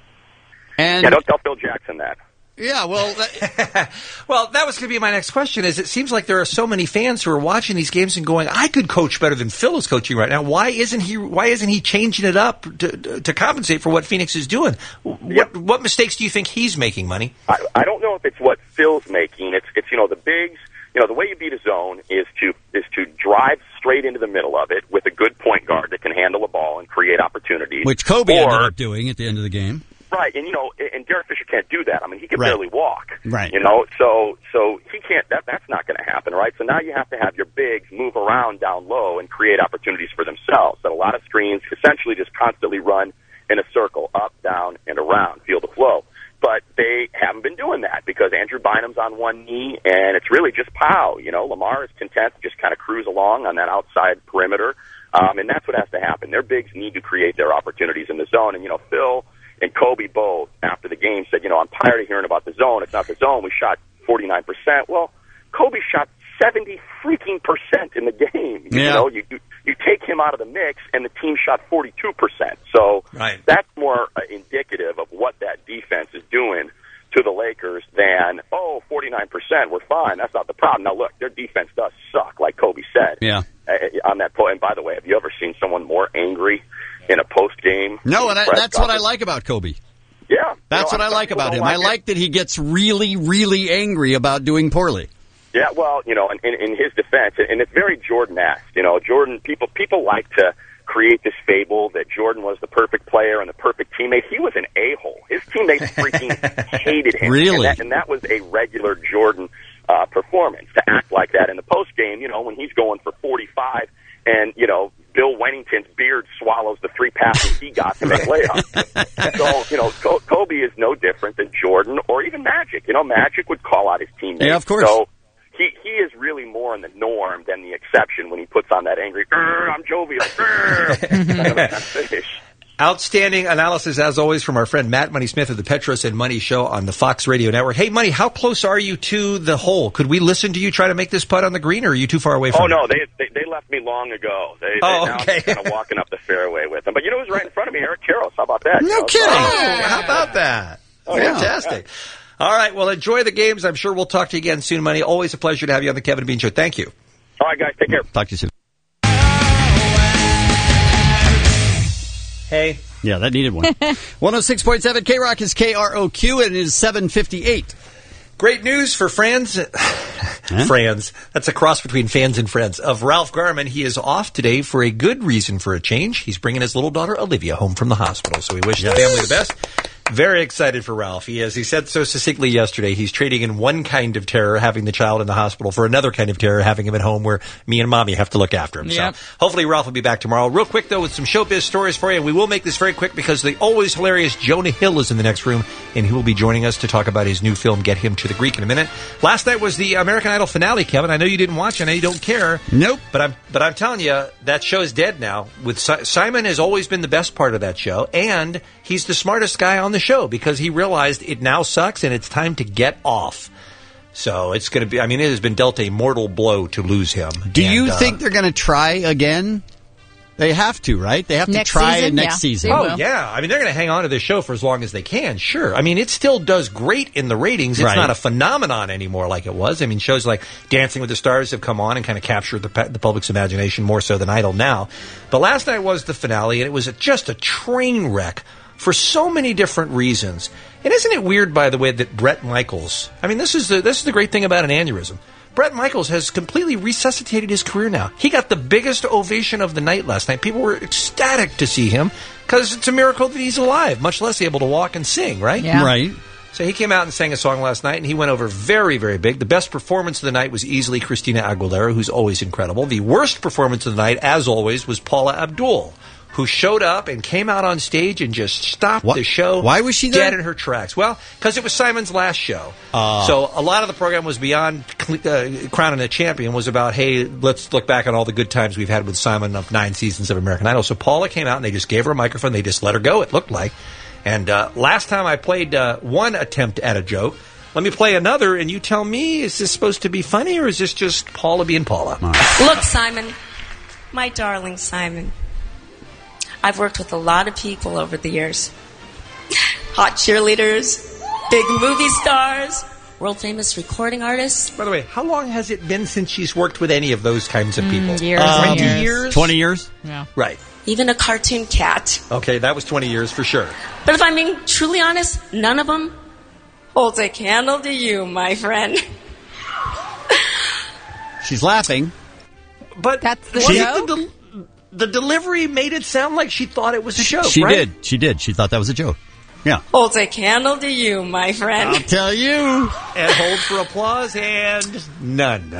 And yeah, don't tell Phil Jackson that. Yeah, well, that, well, that was going to be my next question. Is it seems like there are so many fans who are watching these games and going, "I could coach better than Phil is coaching right now. Why isn't he? Why isn't he changing it up to, to compensate for what Phoenix is doing? What, yep. what mistakes do you think he's making, Money? I, I don't know if it's what Phil's making. It's it's you know the bigs. You know the way you beat a zone is to is to drive straight into the middle of it with a good point guard that can handle a ball and create opportunities, which Kobe or, ended up doing at the end of the game. Right, and you know, and Derek Fisher can't do that. I mean, he can right. barely walk. Right. You know, so so he can't. That that's not going to happen, right? So now you have to have your bigs move around down low and create opportunities for themselves. And a lot of screens essentially just constantly run in a circle, up, down, and around, field of flow. But they haven't been doing that because Andrew Bynum's on one knee, and it's really just pow. You know, Lamar is content to just kind of cruise along on that outside perimeter, um, and that's what has to happen. Their bigs need to create their opportunities in the zone, and you know, Phil and Kobe both, after the game, said, you know, I'm tired of hearing about the zone. It's not the zone. We shot forty-nine percent. Well, Kobe shot seventy freaking percent in the game. Yeah. You know, you, you you take him out of the mix, and the team shot forty-two percent. So right. that's more uh, indicative of what that defense is doing to the Lakers than, oh, forty-nine percent, we're fine. That's not the problem. Now, look, their defense does suck, like Kobe said. Yeah. Uh, on that point. And by the way, have you ever seen someone more angry in a post-game? No, and I, that's conference? what I like about Kobe. Yeah. That's you know, what I like about him. Like I like that he gets really, really angry about doing poorly. Yeah, well, you know, in, in, in his defense, and it's very Jordan-esque. You know, Jordan, people people like to create this fable that Jordan was the perfect player and the perfect teammate. He was an a-hole. His teammates freaking hated him. Really? And that, and that was a regular Jordan uh, performance, to act like that in the postgame, you know, when he's going for forty-five and, you know, Bill Wennington's beard swallows the three passes he got to make layups. So, you know, Kobe is no different than Jordan or even Magic. You know, Magic would call out his teammates. Yeah, of course. So he, he is really more in the norm than the exception when he puts on that angry, I'm jovial, kind of finish. Outstanding analysis, as always, from our friend Matt Money Smith of the Petros and Money Show on the Fox Radio Network. Hey, Money, how close are you to the hole? Could we listen to you try to make this putt on the green, or are you too far away from Oh, it? no, they, they they left me long ago. They, oh, they okay. now kind of walking up the fairway with them. But you know who's right in front of me? Eric Karros. How about that? No you know, kidding. so, oh, how about that? Oh, yeah. Fantastic. Yeah. All right, well, enjoy the games. I'm sure we'll talk to you again soon, Money. Always a pleasure to have you on the Kevin and Bean Show. Thank you. All right, guys, take care. Talk to you soon. Hey. Yeah, that needed one. one oh six point seven K-Rock is K R O Q, and it is seven fifty-eight. Great news for friends. Huh? Friends. That's a cross between fans and friends. Of Ralph Garman, he is off today for a good reason for a change. He's bringing his little daughter, Olivia, home from the hospital. So we wish yes. the family the best. Very excited for Ralph. He, as he said so succinctly yesterday, he's trading in one kind of terror, having the child in the hospital, for another kind of terror, having him at home where me and Mommy have to look after him. Yep. So hopefully Ralph will be back tomorrow. Real quick, though, with some showbiz stories for you, and we will make this very quick because the always hilarious Jonah Hill is in the next room, and he will be joining us to talk about his new film, Get Him to the Greek, in a minute. Last night was the American Idol finale, Kevin. I know you didn't watch. I know you don't care. Nope. But I'm, but I'm telling you, that show is dead now. With si- Simon has always been the best part of that show, and he's the smartest guy on the show because he realized it now sucks and it's time to get off. So it's going to be, I mean, it has been dealt a mortal blow to lose him. Do And, you uh, think they're going to try again? They have to, right? They have Next to try season? it next Yeah, season. they Oh, will. yeah. I mean, they're going to hang on to this show for as long as they can, sure. I mean, it still does great in the ratings. It's Right. not a phenomenon anymore like it was. I mean, shows like Dancing with the Stars have come on and kind of captured the, the public's imagination more so than Idol now. But last night was the finale, and it was a, just a train wreck for so many different reasons. And isn't it weird, by the way, that Bret Michaels, I mean, this is the, this is the great thing about an aneurysm. Bret Michaels has completely resuscitated his career now. He got the biggest ovation of the night last night. People were ecstatic to see him because it's a miracle that he's alive, much less able to walk and sing, right? Yeah. Right. So he came out and sang a song last night, and he went over very, very big. The best performance of the night was easily Christina Aguilera, who's always incredible. The worst performance of the night, as always, was Paula Abdul, who showed up and came out on stage and just stopped What? the show. Why was she there? Dead in her tracks. Well, because it was Simon's last show. Ah. So a lot of the program was beyond uh, crowning a champion, was about, hey, let's look back on all the good times we've had with Simon of nine seasons of American Idol. So Paula came out and they just gave her a microphone. They just let her go, it looked like. And uh, last time I played uh, one attempt at a joke. Let me play another, and you tell me, is this supposed to be funny, or is this just Paula being Paula? Look, Simon, my darling Simon, I've worked with a lot of people over the years. Hot cheerleaders, big movie stars, world-famous recording artists. By the way, how long has it been since she's worked with any of those kinds of people? Mm, years Um, and twenty years. years? twenty years? Yeah. Right. Even a cartoon cat. Okay, that was twenty years for sure. But if I'm being truly honest, none of them holds a candle to you, my friend. She's laughing. But that's the wasn't show? The, del- the delivery made it sound like she thought it was a joke, She right? did. She did. She thought that was a joke. Yeah. Holds a candle to you, my friend. I'll tell you. And hold for applause and none.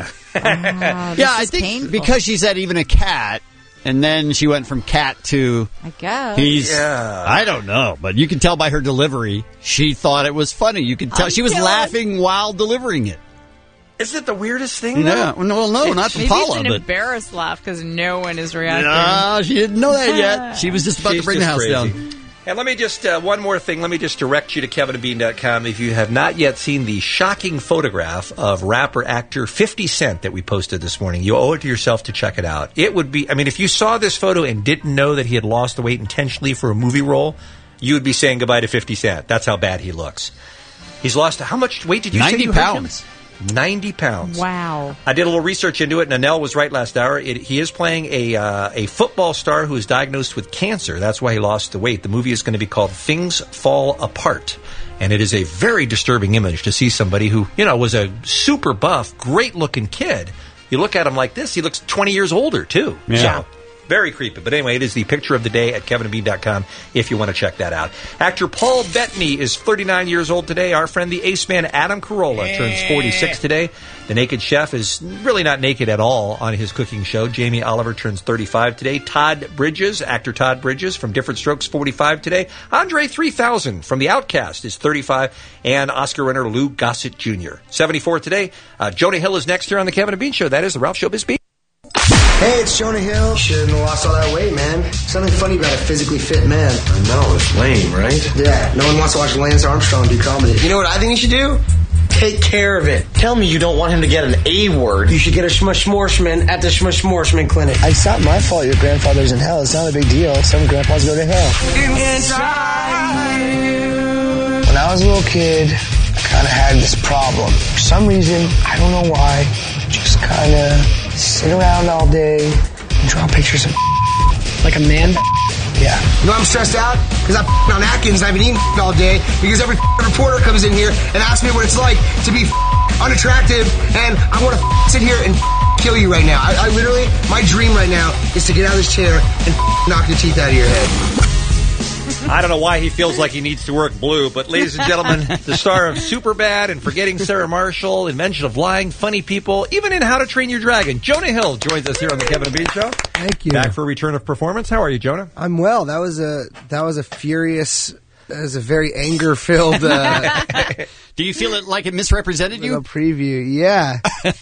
Oh, Yeah, I think because she said even a cat, and then she went from cat to I guess. he's. Yeah. I don't know, but you can tell by her delivery, she thought it was funny. You could tell I'm she was telling- laughing while delivering it. Isn't it the weirdest thing, Yeah. though? Well, no, no, not from Maybe Paula, it's an but embarrassed laugh because no one is reacting. no, she didn't know that yet. She was just about She's to bring the just house crazy. down. And let me just, uh, one more thing, let me just direct you to kevin and bean dot com if you have not yet seen the shocking photograph of rapper-actor fifty Cent that we posted this morning. You owe it to yourself to check it out. It would be, I mean, if you saw this photo and didn't know that he had lost the weight intentionally for a movie role, you would be saying goodbye to fifty Cent. That's how bad he looks. He's lost, how much weight did you say ninety you had him? pounds. ninety pounds. Wow. I did a little research into it, and Anel was right last hour. It, he is playing a uh, a football star who is diagnosed with cancer. That's why he lost the weight. The movie is going to be called Things Fall Apart. And it is a very disturbing image to see somebody who, you know, was a super buff, great-looking kid. You look at him like this, he looks twenty years older, too. Yeah. So, very creepy. But anyway, it is the picture of the day at kevin and bean dot com if you want to check that out. Actor Paul Bettany is thirty-nine years old today. Our friend the ace man Adam Carolla turns forty-six today. The Naked Chef is really not naked at all on his cooking show. Jamie Oliver turns thirty-five today. Todd Bridges, actor Todd Bridges from Different Strokes, forty-five today. Andre three thousand from The Outcast is thirty-five. And Oscar winner Lou Gossett Junior seventy-four today. Uh, Jonah Hill is next here on the Kevin and Bean Show. That is the Ralph Showbiz Beat. Hey, it's Jonah Hill. Shouldn't have lost all that weight, man. Something funny about a physically fit man. I know, it's lame, right? Yeah, no one wants to watch Lance Armstrong do comedy. You know what I think you should do? Take care of it. Tell me you don't want him to get an A word. You should get a Shmushmorshman at the Shmushmorshman clinic. It's not my fault your grandfather's in hell. It's not a big deal. Some grandpas go to hell. When I was a little kid, I kind of had this problem. For some reason, I don't know why, just kind of sit around all day and draw pictures of like a man. Yeah. You know I'm stressed out? Because I'm on Atkins and I've been eating all day because every reporter comes in here and asks me what it's like to be unattractive, and I want to sit here and kill you right now. I, I literally, my dream right now is to get out of this chair and knock the teeth out of your head. I don't know why he feels like he needs to work blue, but ladies and gentlemen, the star of Superbad and Forgetting Sarah Marshall, Invention of Lying, Funny People, even in How to Train Your Dragon, Jonah Hill joins us here on the Kevin and Bean Show. Thank you. Back for a return of performance. How are you, Jonah? I'm well. That was a that was a furious, that was a very anger filled. Uh, Do you feel it like it misrepresented you? A preview, yeah.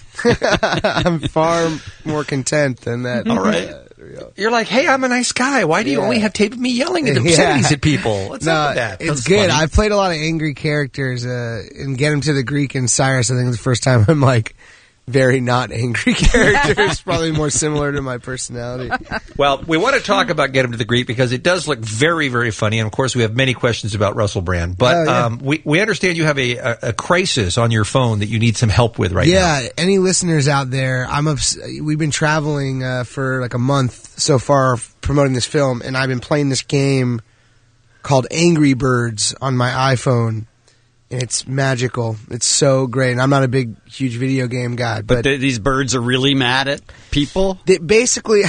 I'm far more content than that. All right. Uh, You're like, hey, I'm a nice guy. Why do you Yeah. only have tape of me yelling at Yeah. obscenities at people? What's no, up with that? It's That's good. funny. I've played a lot of angry characters, uh, and Get Him to the Greek and Cyrus. I think is the first time I'm like very not angry characters. Probably more similar to my personality. Well, we want to talk about Get Him to the Greek because it does look very, very funny. And, of course, we have many questions about Russell Brand. But Oh, yeah. um, we, we understand you have a, a, a crisis on your phone that you need some help with right now. Yeah, any listeners out there, I'm ups- we've been traveling uh, for like a month so far promoting this film, and I've been playing this game called Angry Birds on my iPhone. And it's magical. It's so great. And I'm not a big, huge video game guy, but, But th- these birds are really mad at people? they basically,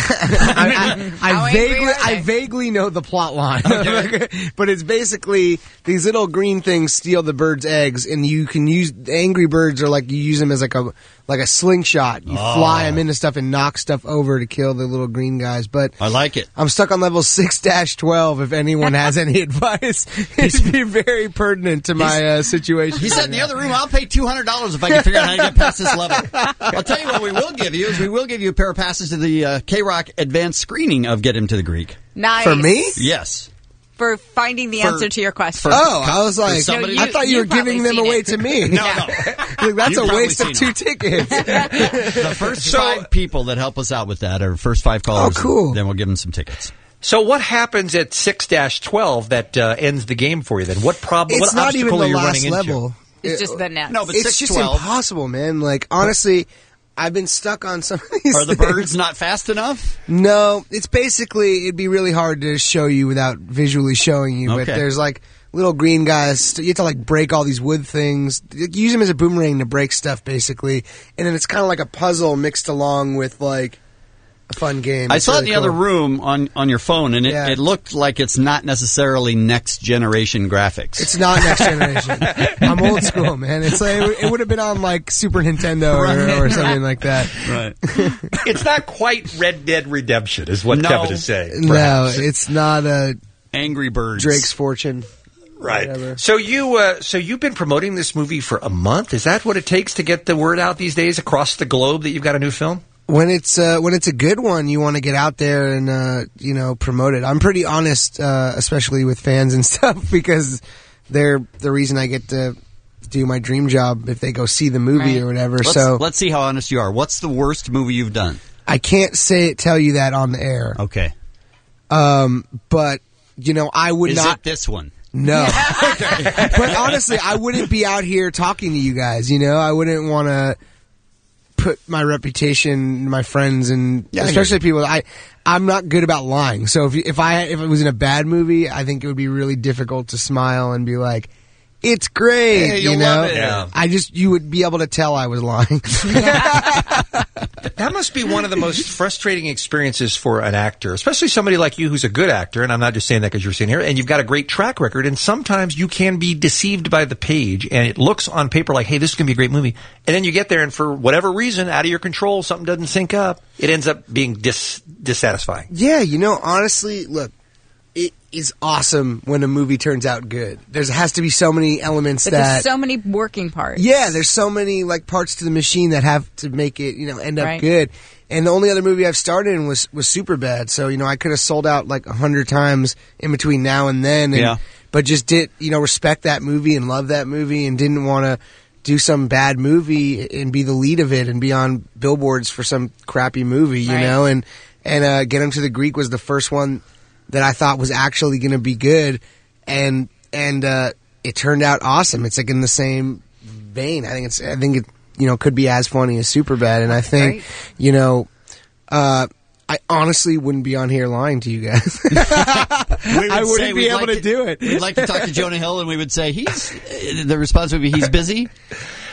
I, I, How I angry vaguely, are they? I vaguely know the plot line. But it's basically these little green things steal the birds' eggs, and you can use Angry Birds are like you use them as like a like a slingshot. You Oh. fly them into stuff and knock stuff over to kill the little green guys. But I like it. I'm stuck on level six dash twelve. If anyone has any advice, it'd be very pertinent to my uh, situation. He said in the other room, I'll pay two hundred dollars if I can figure out how to get past this level. I'll tell you what we will give you is we will give you a pair of passes to the uh, K-Rock advanced screening of Get Him to the Greek. Nice. For me? Yes. For finding the For- answer to your question. Oh, I was like, somebody- I thought you, You've were giving them probably away seen to me. No, no. Like, that's You've a probably waste of seen two it. tickets. The first five people that help us out with that are first five callers. Oh, cool. Then we'll give them some tickets. So what happens at six dash twelve that uh, ends the game for you then? What problem, It's what not even obstacle the are you last running level. into? It's just the net. No, but It's six just twelve. impossible, man. Like, honestly, I've been stuck on some of these Are the things. birds not fast enough? No, it's basically, it'd be really hard to show you without visually showing you. But Okay. there's like little green guys. You have to like break all these wood things. Use them as a boomerang to break stuff, basically. And then it's kind of like a puzzle mixed along with like a fun game. I It's saw it in really the other cool. room on, on your phone, and it, Yeah. it looked like it's not necessarily next generation graphics. It's not next generation. I'm old school, man. It's like it would have been on like Super Nintendo or, Right. or something like that. Right. It's not quite Red Dead Redemption, is what No. Kevin is saying. No, perhaps. it's not a Angry Birds. Drake's Fortune. Right. Whatever. So you, uh, so you've been promoting this movie for a month. Is that what it takes to get the word out these days across the globe that you've got a new film? When it's uh, when it's a good one, you want to get out there and uh, you know promote it. I'm pretty honest, uh, especially with fans and stuff, because they're the reason I get to do my dream job if they go see the movie Right. or whatever. Let's, so let's see how honest you are. What's the worst movie you've done? I can't say tell you that on the air. Okay. Um, but you know, I would Is not. it this one? No. But honestly, I wouldn't be out here talking to you guys, you know? I wouldn't want to put my reputation, my friends, and Yeah, I especially people, I, I'm not good about lying. So if, you- if I, if it was in a bad movie, I think it would be really difficult to smile and be like, it's great, Hey, you you'll know? love it. Yeah. I just, you would be able to tell I was lying. That must be one of the most frustrating experiences for an actor, especially somebody like you who's a good actor, and I'm not just saying that because you're sitting here, and you've got a great track record, and sometimes you can be deceived by the page, and it looks on paper like, hey, this is going to be a great movie, and then you get there, and for whatever reason, out of your control, something doesn't sync up, it ends up being dis- dissatisfying. Yeah, you know, honestly, look, it is awesome when a movie turns out good. There has to be so many elements But that... there's so many working parts. Yeah, there's so many like parts to the machine that have to make it, you know, end up Right. good. And the only other movie I've starred in was was Superbad. So you know, I could have sold out like a hundred times in between now and then. And, Yeah. But just did you know respect that movie and love that movie and didn't want to do some bad movie and be the lead of it and be on billboards for some crappy movie, you Right. know. And and uh, Get Him to the Greek was the first one that I thought was actually going to be good, and and uh, it turned out awesome. It's like in the same vein. I think it's. I think it you know could be as funny as Superbad, and I think Right. you know. Uh, I honestly wouldn't be on here lying to you guys. We would I say wouldn't be we'd able like to do it. We'd like to talk to Jonah Hill, and we would say he's. The response would be he's busy.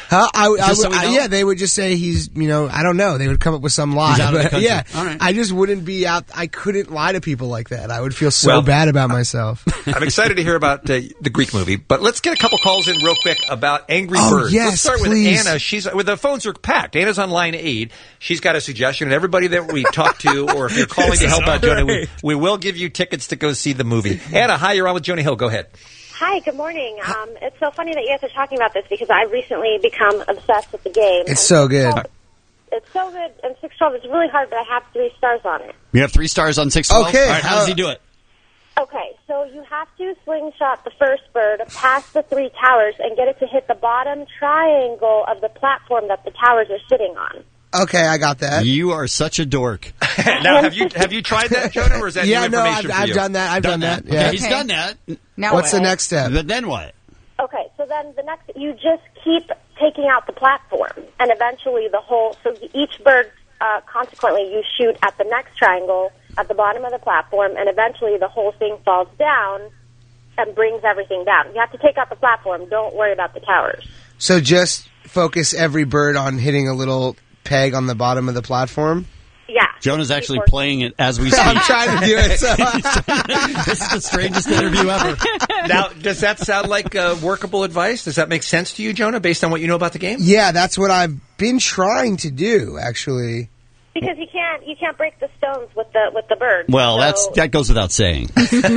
Huh? I, I, Just so would- we I- know? yeah, they would just say he's, you know, I don't know. They would come up with some lie. He's out of the but, country. yeah, All right. I just wouldn't be out. I couldn't lie to people like that. I would feel so Well, bad about myself. I'm excited to hear about uh, the Greek movie, but let's get a couple calls in real quick about Angry Oh, Birds. yes, let's start please. with Anna. She's well, the phones are packed. Anna's on line eight. She's got a suggestion, and everybody that we talk to, or if you're calling This to is help out all Jonah, we, right. we will give you tickets to go see the movie. Anna, hi, you're on with Jonah Hill. Go ahead. Hi, good morning. Um, it's so funny that you guys are talking about this because I've recently become obsessed with the game. It's so good. It's so good, and six twelve is really hard, but I have three stars on it. You have three stars on six twelve? Okay, All right, how does uh, he do it? Okay, so you have to slingshot the first bird past the three towers and get it to hit the bottom triangle of the platform that the towers are sitting on. Okay, I got that. You are such a dork. now, have you have you tried that, Jonah, or is that Yeah, new no, information I've- for I've you? done that. I've done that, yeah. Okay, he's done that. Now What's the what? next step? But then what? Okay, so then the next, you just keep taking out the platform, and eventually the whole, so each bird, uh, consequently, you shoot at the next triangle at the bottom of the platform, and eventually the whole thing falls down and brings everything down. You have to take out the platform. Don't worry about the towers. So just focus every bird on hitting a little peg on the bottom of the platform? Yeah. Jonah's actually playing it as we speak. I'm trying to do it. So. This is the strangest interview ever. Now, does that sound like uh, workable advice? Does that make sense to you, Jonah, based on what you know about the game? Yeah, that's what I've been trying to do, actually. Because you can't, you can't break the stones with the with the birds. Well, so that's that goes without saying. I've been saying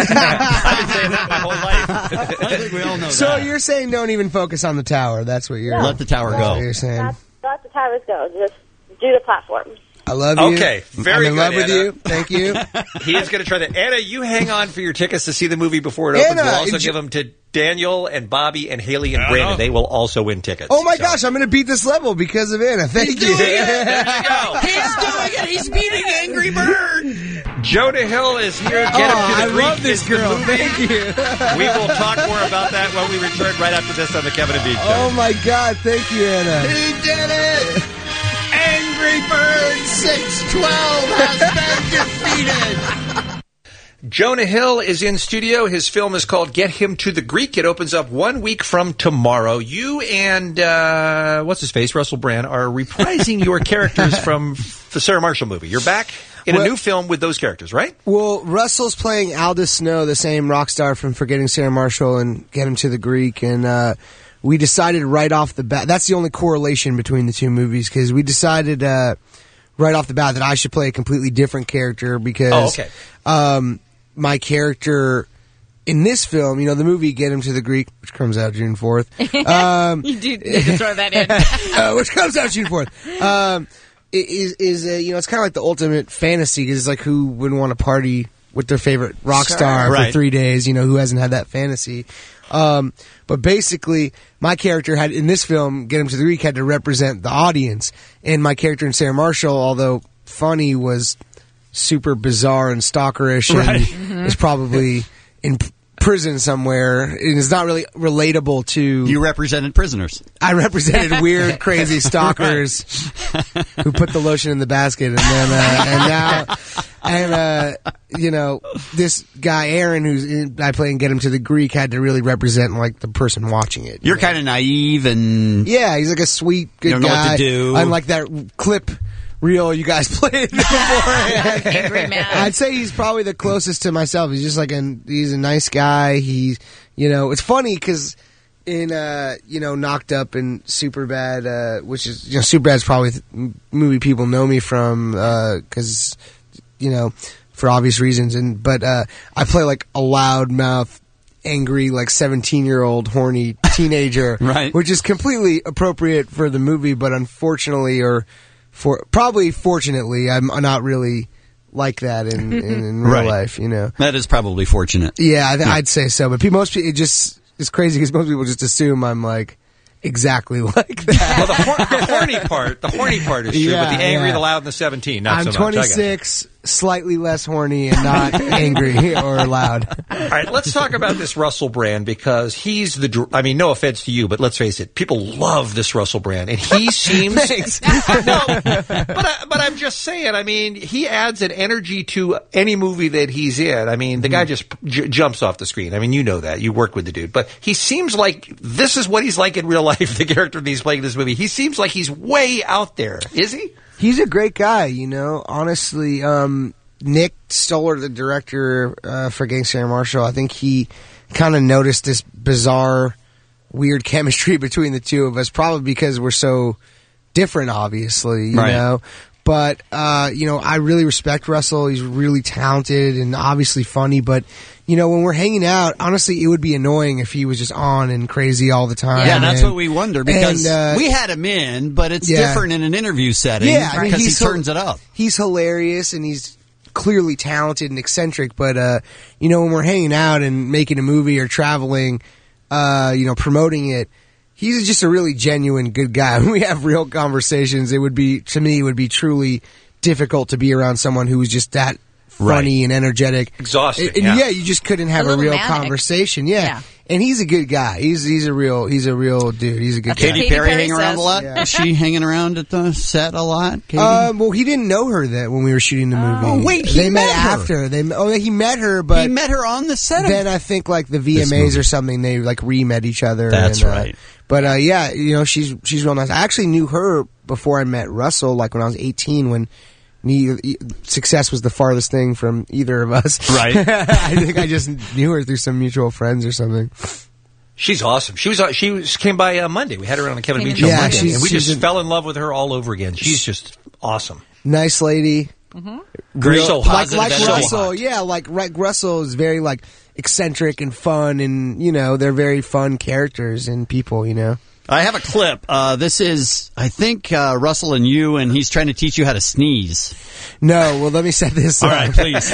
that my whole life. I think we all know So that. you're saying don't even focus on the tower. That's what you're Let the tower that's go. what you're saying. That's, let the towers go. Just do the platform. I love you. Okay, very I'm in good, love with Anna. you. Thank you. He is going to try that. Anna, you hang on for your tickets to see the movie before it opens. Anna, we'll also enjoy- give them to Daniel and Bobby and Haley and I Brandon. know. They will also win tickets. Oh my gosh, I'm going to beat this level because of Anna. Thank you. He's doing it. He's beating Angry Bird. Jonah Hill is here. Get Oh, him to the I Greek love this is the girl. movie. Thank you. We will talk more about that when we return right after this on the Kevin and Bean Show. Oh my God, thank you, Anna. He did it. Angry Bird six twelve has been defeated. Jonah Hill is in studio. His film is called Get Him to the Greek. It opens up one week from tomorrow. You and, uh, what's his face, Russell Brand, are reprising your characters from the Sarah Marshall movie. You're back in Well- a new film with those characters, right? Well, Russell's playing Aldous Snow, the same rock star from Forgetting Sarah Marshall and Get Him to the Greek, and uh, we decided right off the bat. That's the only correlation between the two movies because we decided uh, right off the bat that I should play a completely different character because Oh, okay. um, my character in this film, you know, the movie Get Him to the Greek, which comes out June fourth. Um, you do need to throw that in. uh, which comes out June fourth. Um, is is uh, you know, it's kind of like the ultimate fantasy because it's like who wouldn't want to party with their favorite rock Sure. star Right. for three days? You know, who hasn't had that fantasy? Um, but basically, my character had in this film, Get Him to the Greek, had to represent the audience, and my character in Sarah Marshall, although funny, was super bizarre and stalkerish, and Right. Mm-hmm. is probably in p- prison somewhere. And it's not really relatable to. You represented prisoners. I represented weird, crazy stalkers who put the lotion in the basket, and then uh, and now and uh, you know this guy Aaron, who's in, I play and Get Him to the Greek, had to really represent like the person watching it. You're kind of naive and Yeah, he's like a sweet, good You don't know guy. what to do. Unlike that clip reel you guys played beforehand. Angry man. I'd say he's probably the closest to myself. He's just like a he's a nice guy. He's you know it's funny because in uh you know Knocked Up and Superbad, uh, which is you know Superbad's probably the m- movie people know me from because you know for obvious reasons. And but uh, I play like a loudmouth, angry, like seventeen year old horny teenager, Right. Which is completely appropriate for the movie, but unfortunately, or for probably fortunately, I'm not really like that in, in, in real Right. life, you know. that is probably fortunate. Yeah, I th- I'd say so. But pe- most people, it just it's crazy because most people just assume I'm like exactly like that. Well, the, hor- the horny part, the horny part is true, Yeah, but the angry, yeah. the loud, and the seventeen, not I'm so much. I got you. twenty-six, slightly less horny, and not angry or loud. All right, let's talk about this Russell Brand because he's the. dr- I mean, no offense to you, but let's face it, people love this Russell Brand, and he seems. Thanks. no, but I, but I'm just just saying. I mean, he adds an energy to any movie that he's in. I mean, the guy just j- jumps off the screen. I mean, you know that. You work with the dude. But he seems like this is what he's like in real life, the character that he's playing in this movie. He seems like he's way out there. Is he? He's a great guy, you know. Honestly, um, Nick Stoller, the director uh, for Gangster Marshall, I think he kind of noticed this bizarre, weird chemistry between the two of us, probably because we're so different, obviously, you Right. know. But, uh, you know, I really respect Russell. He's really talented and obviously funny. But, you know, when we're hanging out, honestly, it would be annoying if he was just on and crazy all the time. Yeah, that's and- what we wonder because and, uh, we had him in, but it's yeah. different in an interview setting Yeah, I mean, because he he's hil- turns it up. He's hilarious and he's clearly talented and eccentric. But, uh, you know, when we're hanging out and making a movie or traveling, uh, you know, promoting it, he's just a really genuine good guy. When we have real conversations, it would be, to me, it would be truly difficult to be around someone who was just that funny and energetic. Exhausting, And, and yeah. yeah, you just couldn't have A a, little real manic. conversation. Yeah. Yeah. And he's a good guy. He's he's a real he's a real dude. He's a good That's what guy. Katy Katy Perry Perry hanging around a says. lot? Yeah. Is she hanging around at the set a lot, Katie? Um, well, he didn't know her that when we were shooting the movie. Oh, wait, he they met, met her. after. They oh, he met her, but he met her on the set of then I think like the V This M As movie. or something. They like re-met each other. That's and, uh, right. But uh, yeah, you know, she's she's real nice. I actually knew her before I met Russell. Like when I was eighteen, when me, success was the farthest thing from either of us. Right. I think I just knew her through some mutual friends or something. She's awesome. She was uh, she was, came by uh, Monday. We had her on the Kevin Bean show Yeah, Monday, she's- and we she's just a- fell in love with her all over again. She's just awesome. Nice lady. Great. So like positive like and so Russell, hot. yeah, like like Russell is very like eccentric and fun, and you know they're very fun characters and people, you know. I have a clip. Uh, this is, I think, uh, Russell and you, and he's trying to teach you how to sneeze. No, well, let me set this All up. right, please.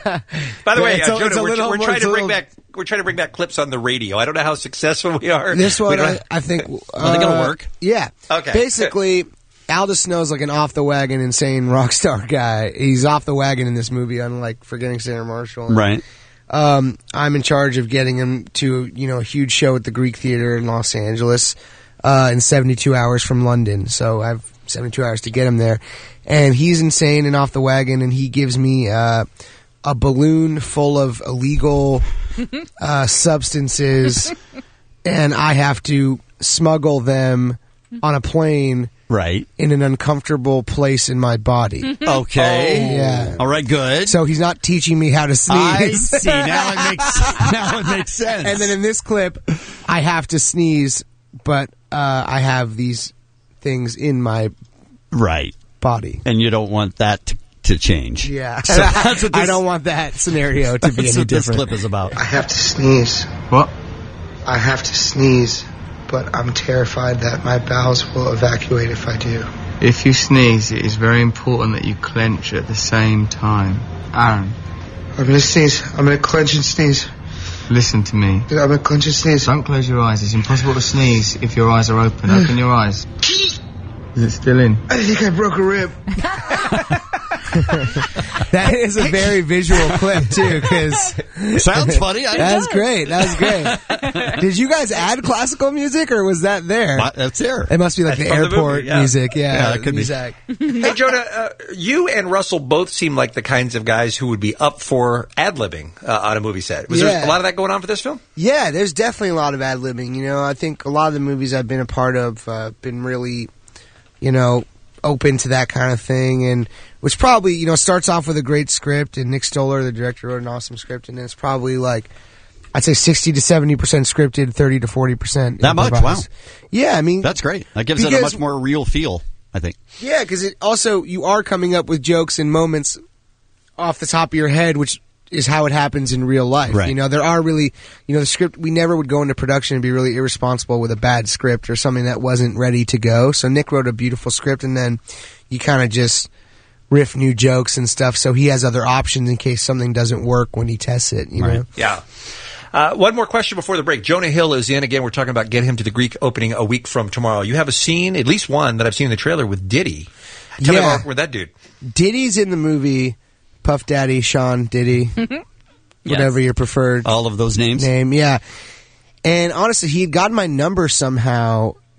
By the way, It's a- uh, it's a Jonah, we're, little we're more- trying it's to a bring little- back we're trying to bring back clips on the radio. I don't know how successful we are. This We one, don't I, have- I think. Are they gonna uh, work? Yeah. Okay. Basically, Aldous Snow's like an off the wagon, insane rock star guy. He's off the wagon in this movie, unlike Forgetting Sarah Marshall. And, Right. Um, I'm in charge of getting him to you know a huge show at the Greek Theater in Los Angeles uh, in seventy-two hours from London. So I have seventy-two hours to get him there, and he's insane and off the wagon, and he gives me uh, a balloon full of illegal uh, substances, and I have to smuggle them on a plane. Right. In an uncomfortable place in my body. Okay. Yeah. All right, good. So he's not teaching me how to sneeze. I see. Now it makes, now it makes sense. And then in this clip, I have to sneeze, but uh, I have these things in my right body. And you don't want that to, to change. Yeah. So that's what this, I don't want that scenario to be that's any what this different. clip is about. I have to sneeze. What? I have to sneeze, but I'm terrified that my bowels will evacuate if I do. If you sneeze, it is very important that you clench at the same time. Aaron. I'm gonna sneeze. I'm gonna clench and sneeze. Listen to me. I'm gonna clench and sneeze. Don't close your eyes. It's impossible to sneeze if your eyes are open. Open your eyes. Is it still in? I think I broke a rib. That is a very visual clip too, because sounds funny. I That's great. That's great. Did you guys add classical music, or was that there? That's there. It must be like That's the from the airport movie, yeah. music. Yeah, Yeah, that could be. music. Hey, Jonah, uh, you and Russell both seem like the kinds of guys who would be up for ad-libbing uh, on a movie set. Was there Yeah. a lot of that going on for this film? Yeah, there's definitely a lot of ad libbing. You know, I think a lot of the movies I've been a part of uh, been really, you know, open to that kind of thing, and which probably you know starts off with a great script, and Nick Stoller, the director, wrote an awesome script, and it's probably like I'd say sixty to seventy percent scripted, thirty to forty percent That much? Wow. Yeah, I mean That's great. That gives it a because- much more real feel, I think. Yeah, because it also you are coming up with jokes and moments off the top of your head, which is how it happens in real life. Right. You know, there are really, you know, the script. We never would go into production and be really irresponsible with a bad script or something that wasn't ready to go. So Nick wrote a beautiful script, and then you kind of just riff new jokes and stuff. So he has other options in case something doesn't work when he tests it. You know. Yeah. Uh, one more question before the break. Jonah Hill is in again. We're talking about Get Him to the Greek opening a week from tomorrow. You have a scene, at least one, that I've seen in the trailer with Diddy. Tell me Yeah. about with that dude. Diddy's in the movie. Puff Daddy, Sean Diddy, whatever your preferred all of those names name, yeah. And honestly, he had gotten my number somehow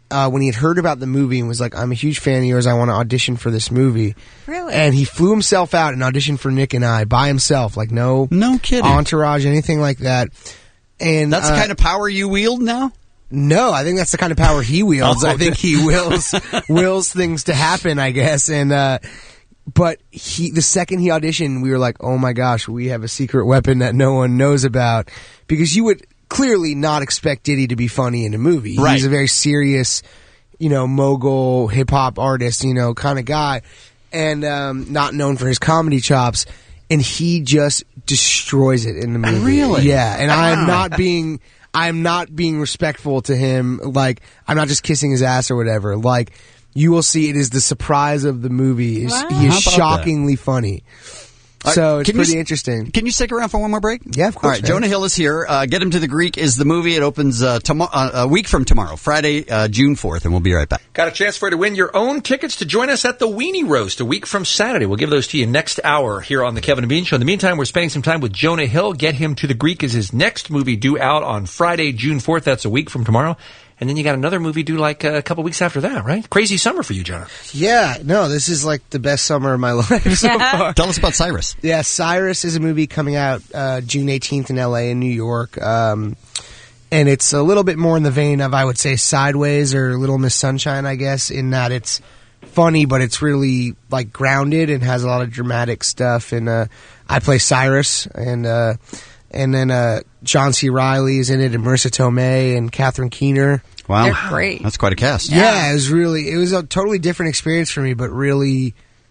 uh, when he had heard about the movie and was like, I'm a huge fan of yours, I want to audition for this movie. Really? And he flew himself out and auditioned for Nick and I by himself, like no, no kidding, entourage, anything like that. And that's uh, the kind of power you wield now? No, I think that's the kind of power he wields. Oh, I think he wills wills things to happen, I guess. And uh, but he, the second he auditioned, we were like, oh my gosh, we have a secret weapon that no one knows about, because you would clearly not expect Diddy to be funny in a movie. Right. He's a very serious, you know, mogul hip hop artist, you know, kind of guy, and um, not known for his comedy chops. And he just destroys it in the movie. Really? Yeah. And I'm not being, I'm not being respectful to him. Like, I'm not just kissing his ass or whatever. Like, you will see it is the surprise of the movie. Is Wow. He is How about shockingly funny. Uh, So it's can you pretty s- interesting. Can you stick around for one more break? Yeah, of course. All right, man. Jonah Hill is here. Uh, Get Him to the Greek is the movie. It opens uh, tomo- uh, a week from tomorrow, Friday, uh, June fourth, and we'll be right back. Got a chance for you to win your own tickets to join us at the Weenie Roast a week from Saturday. We'll give those to you next hour here on the Kevin and Bean Show. In the meantime, we're spending some time with Jonah Hill. Get Him to the Greek is his next movie due out on Friday, June fourth. That's a week from tomorrow. And then you got another movie due like uh, a couple weeks after that, right? Crazy summer for you, Jonah. Yeah, no, this is like the best summer of my life so far. Tell us about Cyrus. Yeah, Cyrus is a movie coming out uh, June eighteenth in L A and New York. Um, and it's a little bit more in the vein of, I would say, Sideways or Little Miss Sunshine, I guess, in that it's funny, but it's really like grounded and has a lot of dramatic stuff. And uh, I play Cyrus, and uh, and then uh, John C. Reilly is in it, and Marissa Tomei and Catherine Keener. Wow. They're great. That's quite a cast. Yeah, it was really, it was a totally different experience for me, but really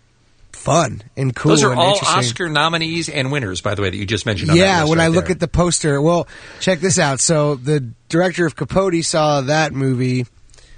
fun and cool. Those are and all interesting. Oscar nominees and winners, by the way, that you just mentioned on that Yeah, list when right I look there. at the poster, well, check this out. So the director of Capote saw that movie,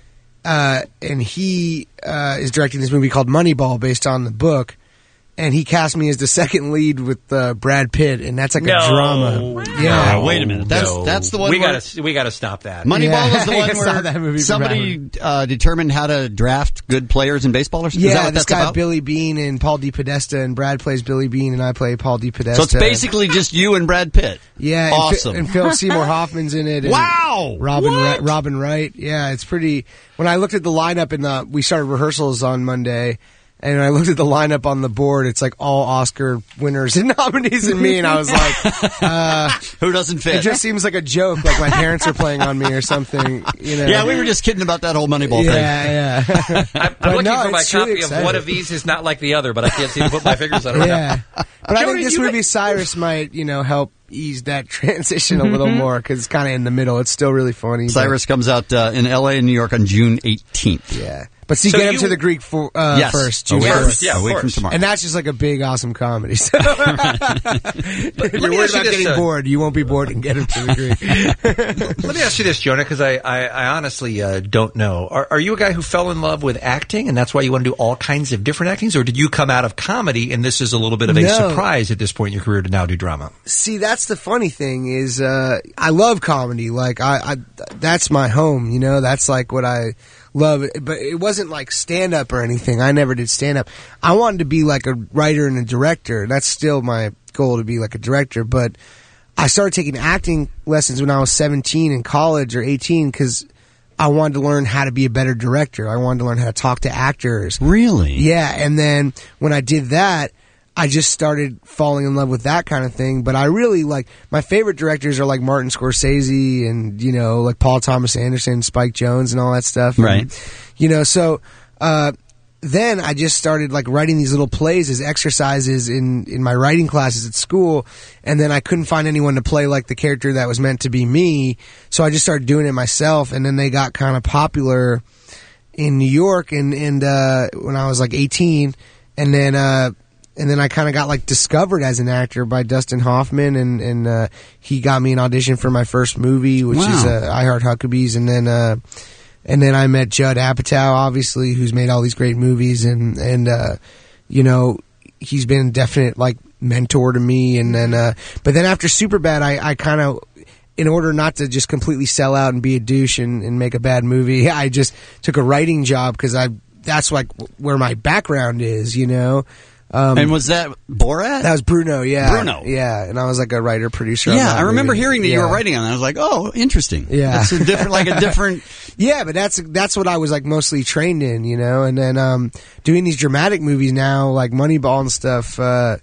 uh, and he uh, is directing this movie called Moneyball based on the book. And he cast me as the second lead with uh, Brad Pitt, and that's like No. a drama. Yeah, No, wait a minute. That's No. that's the one. We where- gotta we gotta stop that. Moneyball Yeah, was the I one saw where that movie from somebody uh, determined how to draft good players in baseball or something. Yeah, Is that what this that's guy about? Billy Bean and Paul DePodesta, and Brad plays Billy Bean, and I play Paul DePodesta. So it's basically just you and Brad Pitt. Yeah, and, Awesome. Fi- and Philip Seymour Hoffman's in it. And Wow! Robin What? Wright, Robin Wright. Yeah, it's pretty. When I looked at the lineup and the, we started rehearsals on Monday, and I looked at the lineup on the board, it's like all Oscar winners and nominees and me, and I was like, uh, Who doesn't fit? it just seems like a joke, like my parents are playing on me or something. You know? Yeah, we were just kidding about that whole Moneyball thing. Yeah, yeah. I'm But looking no, for my it's really copy of exciting. one of these is not like the other, but I can't seem to put my fingers on it. right Yeah, now. but I Jonah, think this you movie Cyrus might, you know, help ease that transition a little more because it's kind of in the middle. It's still really funny. but- Cyrus comes out uh, in L A and New York on June eighteenth. Yeah. But see, So get him you- to the Greek for, uh, Yes. first. A June week from- first. Yeah, of a week from course. tomorrow. And that's just like a big, awesome comedy. So if Let you're me worried ask you about this, getting uh, bored, you won't be bored and get him to the Greek. Let me ask you this, Jonah, because I, I, I honestly uh, don't know. Are, are you a guy who fell in love with acting, and that's why you want to do all kinds of different actings, or did you come out of comedy and this is a little bit of a No. surprise at this point in your career to now do drama? See, that's the funny thing is, uh, I love comedy. Like, I, I, that's my home, you know? That's like what I love. But it wasn't like stand up or anything. I never did stand up. I wanted to be like a writer and a director. That's still my goal, to be like a director. But I started taking acting lessons when I was seventeen in college or eighteen because I wanted to learn how to be a better director. I wanted to learn how to talk to actors. Really? Yeah, and then when I did that, I just started falling in love with that kind of thing. But I really like, my favorite directors are like Martin Scorsese and, you know, like Paul Thomas Anderson, Spike Jonze and all that stuff. Right. And, you know, so, uh, then I just started like writing these little plays as exercises in, in my writing classes at school. And then I couldn't find anyone to play like the character that was meant to be me. So I just started doing it myself. And then they got kind of popular in New York. And, and, uh, when I was like eighteen, and then, uh, and then I kind of got like discovered as an actor by Dustin Hoffman, and and uh, he got me an audition for my first movie, which Wow. is uh, I Heart Huckabees, and then uh, and then I met Judd Apatow, obviously, who's made all these great movies, and and uh, you know, he's been a definite like mentor to me, and then uh, but then after Superbad, I I kind of, in order not to just completely sell out and be a douche and, and make a bad movie, I just took a writing job because I that's like where my background is, you know. Um, and was that Borat? That was Bruno, yeah. Bruno. Yeah, and I was like a writer, producer on Yeah, that I remember movie. hearing that you Yeah. were writing on that. I was like, oh, interesting. Yeah. It's a different, like a different... Yeah, but that's that's what I was like mostly trained in, you know. And then um, doing these dramatic movies now, like Moneyball and stuff, uh,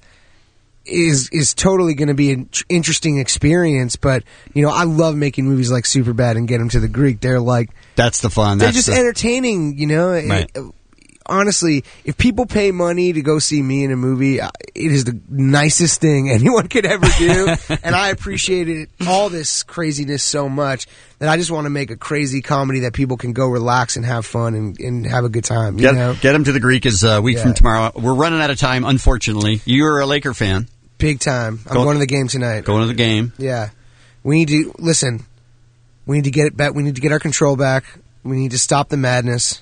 is is totally going to be an tr- interesting experience. But you know, I love making movies like Superbad and Get 'Em to the Greek. They're like That's the fun. they're That's just the... entertaining, you know. Right. It- honestly, if people pay money to go see me in a movie, uh, it is the nicest thing anyone could ever do. And I appreciate it, all this craziness so much that I just want to make a crazy comedy that people can go relax and have fun and, and have a good time. You Get, know? Get 'Em to the Greek is a week Yeah. from tomorrow. We're running out of time, unfortunately. You're a Laker fan. Big time. I'm Go- going to the game tonight. Going to the game. Yeah. We need to, listen, we need to get it back. We need to get our control back. We need to stop the madness.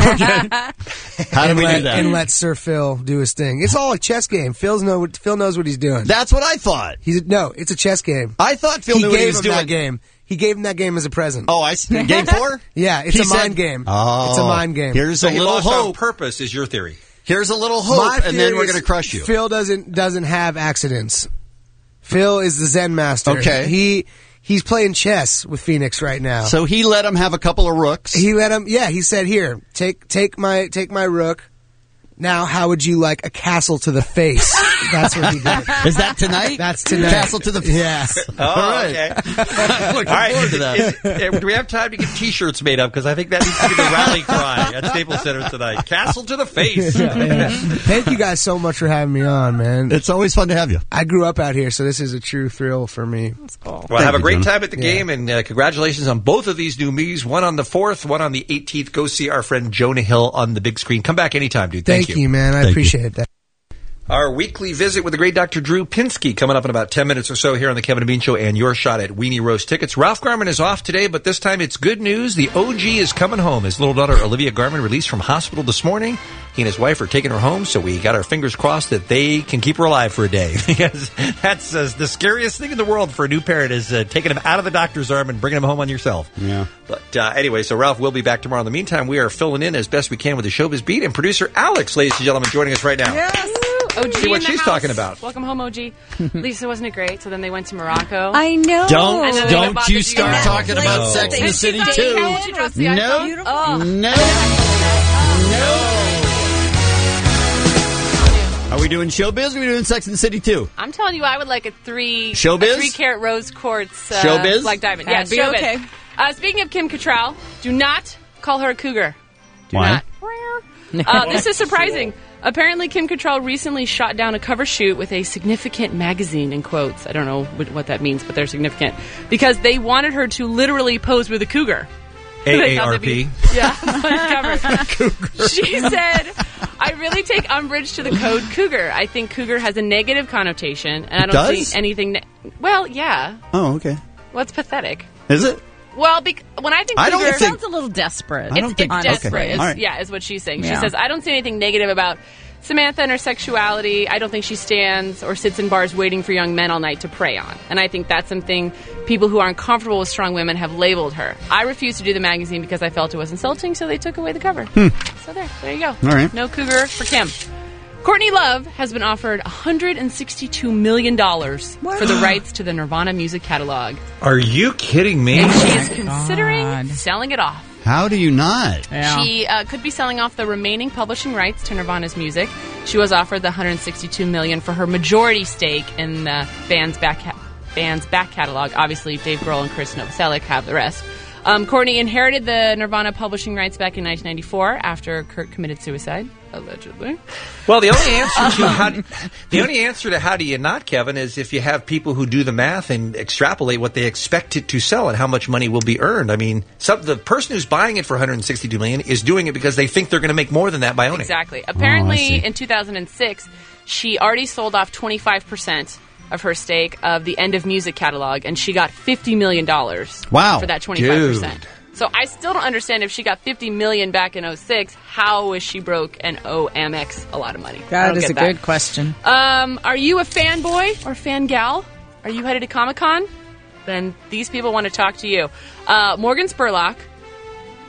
How do and we let, do that? And let Sir Phil do his thing. It's all a chess game. Phil's know what, Phil knows what he's doing. That's what I thought. He's no, it's a chess game. I thought Phil he knew gave what he was him doing. that game. He gave him that game as a present. Oh, I see. Game four? Yeah, it's He a said- mind game. Oh. It's a mind game. Here's So a he little lost on hope. purpose, is your theory. Here's a little hope, My and then theory we're is going to crush you. Phil doesn't doesn't have accidents. Phil is the Zen master. Okay. He he's playing chess with Phoenix right now. So he let him have a couple of rooks. He let him. Yeah, he said, "Here, take take my take my rook. Now, how would you like a castle to the face?" That's what he did. Is that tonight? That's tonight. Castle to the face. Yeah. Oh, All right. okay. Looking All right. forward to that. Is- is- do we have time to get T-shirts made up? Because I think that needs to be the rally cry at Staples Center tonight. Castle to the face. Yeah, yeah. Thank you guys so much for having me on, man. It's always fun to have you. I grew up out here, so this is a true thrill for me. That's Well, Thank have a you, great Jim. time at the Yeah. game, and uh, congratulations on both of these new movies. One on the fourth, one on the eighteenth. Go see our friend Jonah Hill on the big screen. Come back anytime, dude. Thank, Thank you, man. I Thank you. appreciate that. Our weekly visit with the great Doctor Drew Pinsky coming up in about ten minutes or so here on the Kevin and Bean Show, and your shot at Weenie Roast tickets. Ralph Garman is off today, but this time it's good news. The O G is coming home. His little daughter Olivia Garman released from hospital this morning. He and his wife are taking her home, so we got our fingers crossed that they can keep her alive for a day. Because that's uh, the scariest thing in the world for a new parent is uh, taking him out of the doctor's arm and bringing him home on yourself. Yeah. But uh, anyway, so Ralph will be back tomorrow. In the meantime, we are filling in as best we can with the Showbiz Beat, and producer Alex, ladies and gentlemen, joining us right now. Yes. O G See what in the she's house. talking about. Welcome home, O G. Lisa, wasn't it great? So then they went to Morocco. I know. Don't And then they don't bought you the start G- talking about No. Sex in the And City she thought- too. How would you dress the No. iPhone? Oh. No. No. Are we doing Showbiz or are we doing Sex in the City too? I'm telling you, I would like a three Showbiz? a three carat rose quartz uh, Showbiz? black diamond. That'd yeah, be showbiz. okay. Uh, speaking of Kim Cattrall, do not call her a cougar. Do Why? not. Uh, this is surprising. Apparently, Kim Cattrall recently shot down a cover shoot with a significant magazine, in quotes. I don't know what, what that means, but they're significant. Because they wanted her to literally pose with a cougar. They A A thought R that'd P. be- Yeah, on the cover. She said, I really take umbrage to the code cougar. I think cougar has a negative connotation, and I It don't does? see anything... Ne- well, yeah. Oh, okay. Well, it's pathetic. Is it? Well, bec- when I think I don't cougar... think- Sounds a little desperate. I don't it's, think- it's okay. desperate. Is, All right. Yeah, is what she's saying. She Yeah. says, I don't see anything negative about Samantha and her sexuality. I don't think she stands or sits in bars waiting for young men all night to prey on. And I think that's something people who aren't comfortable with strong women have labeled her. I refused to do the magazine because I felt it was insulting, so they took away the cover. So there, there you go. All right. No cougar for Kim. Courtney Love has been offered one hundred sixty-two million dollars for the rights to the Nirvana music catalog. Are you kidding me? And she is considering selling it off. How do you not? She uh, could be selling off the remaining publishing rights to Nirvana's music. She was offered the one hundred sixty-two million dollars for her majority stake in the band's back ca- band's back catalog. Obviously, Dave Grohl and Chris Novoselic have the rest. Um, Courtney inherited the Nirvana publishing rights back in nineteen ninety-four after Kurt committed suicide, allegedly. Well, the only answer to how do, the only answer to how do you not, Kevin, is if you have people who do the math and extrapolate what they expect it to sell and how much money will be earned. I mean, some, the person who's buying it for one hundred sixty-two million dollars is doing it because they think they're going to make more than that by owning it. Exactly. Oh, I Apparently, see. in two thousand six, she already sold off twenty-five percent of her stake of the End of Music catalog, and she got fifty million dollars Wow. for that twenty-five percent. Dude. So I still don't understand if she got fifty million dollars back in oh six, how is she broke and owe Amex a lot of money? I That don't is get a good question. Um, are you a fanboy or fangal? Are you headed to Comic-Con? Then these people want to talk to you. Uh, Morgan Spurlock,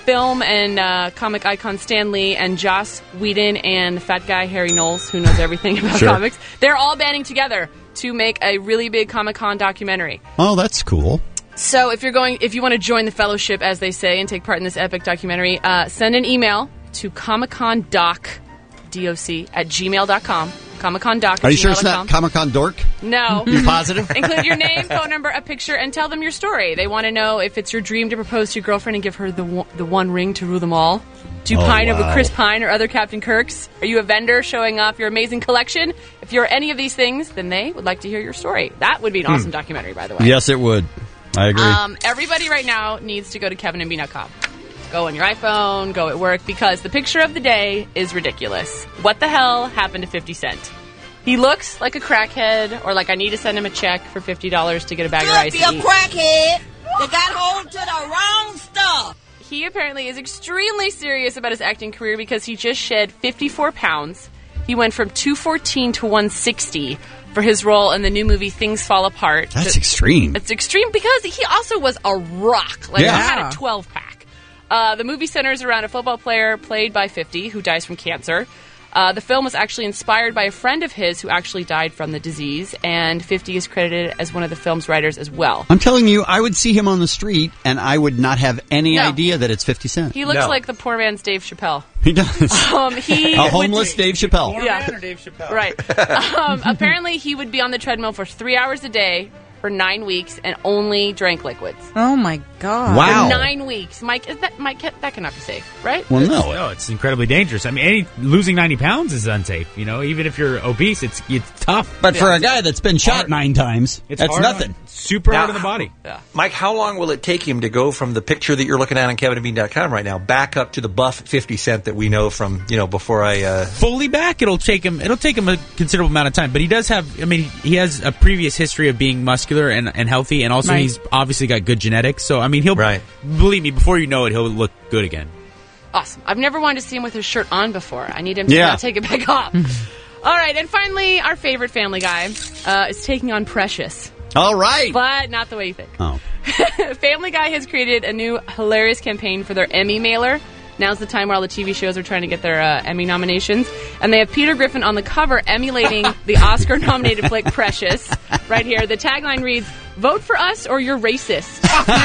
film and uh, comic icon Stan Lee and Joss Whedon and the fat guy Harry Knowles, who knows everything about Sure. comics, they're all banding together to make a really big Comic-Con documentary. Oh, that's cool. So if you're going, if you want to join the fellowship, as they say, and take part in this epic documentary, uh, send an email to comic-con-doc, D O C, at gmail dot com. Comic-Con-doc at Are you sure gmail it's dot com. not Comic-Con Dork? No. You're positive? Include your name, phone number, a picture, and tell them your story. They want to know if it's your dream to propose to your girlfriend and give her the one, the one ring to rule them all. Do you Oh, pine over wow. Chris Pine or other Captain Kirks? Are you a vendor showing off your amazing collection? If you're any of these things, then they would like to hear your story. That would be an Hmm. awesome documentary, by the way. Yes, it would. I agree. Um, everybody right now needs to go to kevin and bean dot com. Go on your iPhone, go at work, because the picture of the day is ridiculous. What the hell happened to fifty Cent? He looks like a crackhead, or like I need to send him a check for fifty dollars to get a bag of rice Be to a eat. crackhead. They got hold to the wrong stuff. He apparently is extremely serious about his acting career because he just shed fifty-four pounds. He went from two fourteen to one sixty for his role in the new movie Things Fall Apart. That's extreme. It's extreme because he also was a rock. Like, Yeah. he had a twelve-pack. Uh, the movie centers around a football player played by fifty who dies from cancer. Uh, the film was actually inspired by a friend of his who actually died from the disease, and fifty is credited as one of the film's writers as well. I'm telling you, I would see him on the street, and I would not have any No. idea that it's fifty Cent. He looks like the poor man's Dave Chappelle. He does. Um, he A homeless Dave Chappelle. Yeah. Or Dave Chappelle. Right. Um, apparently, he would be on the treadmill for three hours a day for nine weeks and only drank liquids. Oh my god! Wow. For nine weeks, Mike. Is that Mike? That cannot be safe, right? Well, It's- no. no, it's incredibly dangerous. I mean, any losing ninety pounds is unsafe. You know, even if you're obese, it's it's tough. But for a guy that's been shot nine times, It's that's hard nothing. on- super Now, hard on the body. Mike, how long will it take him to go from the picture that you're looking at on kevin and bean dot com right now back up to the buff fifty Cent that we know from, you know, before I... Uh... Fully back, it'll take him. It'll take him a considerable amount of time. But he does have. I mean, he has a previous history of being muscular and, and healthy, and also Right. he's obviously got good genetics. So I mean, he'll Right. believe me. Before you know it, he'll look good again. Awesome. I've never wanted to see him with his shirt on before. I need him to Yeah. now take it back off. All right, and finally, our favorite Family Guy uh, is taking on Precious. All right. But not the way you think. Oh. Family Guy has created a new hilarious campaign for their Emmy mailer. Now's the time where all the T V shows are trying to get their uh, Emmy nominations. And they have Peter Griffin on the cover emulating the Oscar-nominated flick Precious. Right here. The tagline reads, "Vote for us or you're racist."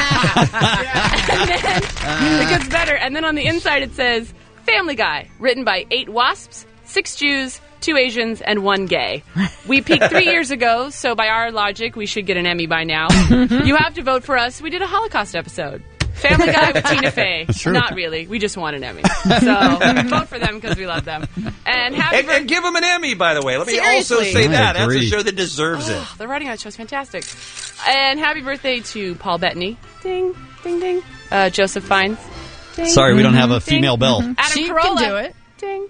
And then it gets better. And then on the inside it says, "Family Guy, written by eight wasps, six Jews, two Asians, and one gay. We peaked three years ago, so by our logic, we should get an Emmy by now. You have to vote for us. We did a Holocaust episode. Family Guy with Tina Fey. Sure. Not really. We just want an Emmy. So vote for them because we love them. And happy And, and give him an Emmy, by the way. Let me Seriously. also say I that. That's a agree. show that deserves it. The writing on that show is fantastic. And happy birthday to Paul Bettany. Ding, ding, ding. Uh, Joseph Fiennes. Ding. Sorry, we don't have a Ding. female bell. Adam She can Carolla. do it. Ding.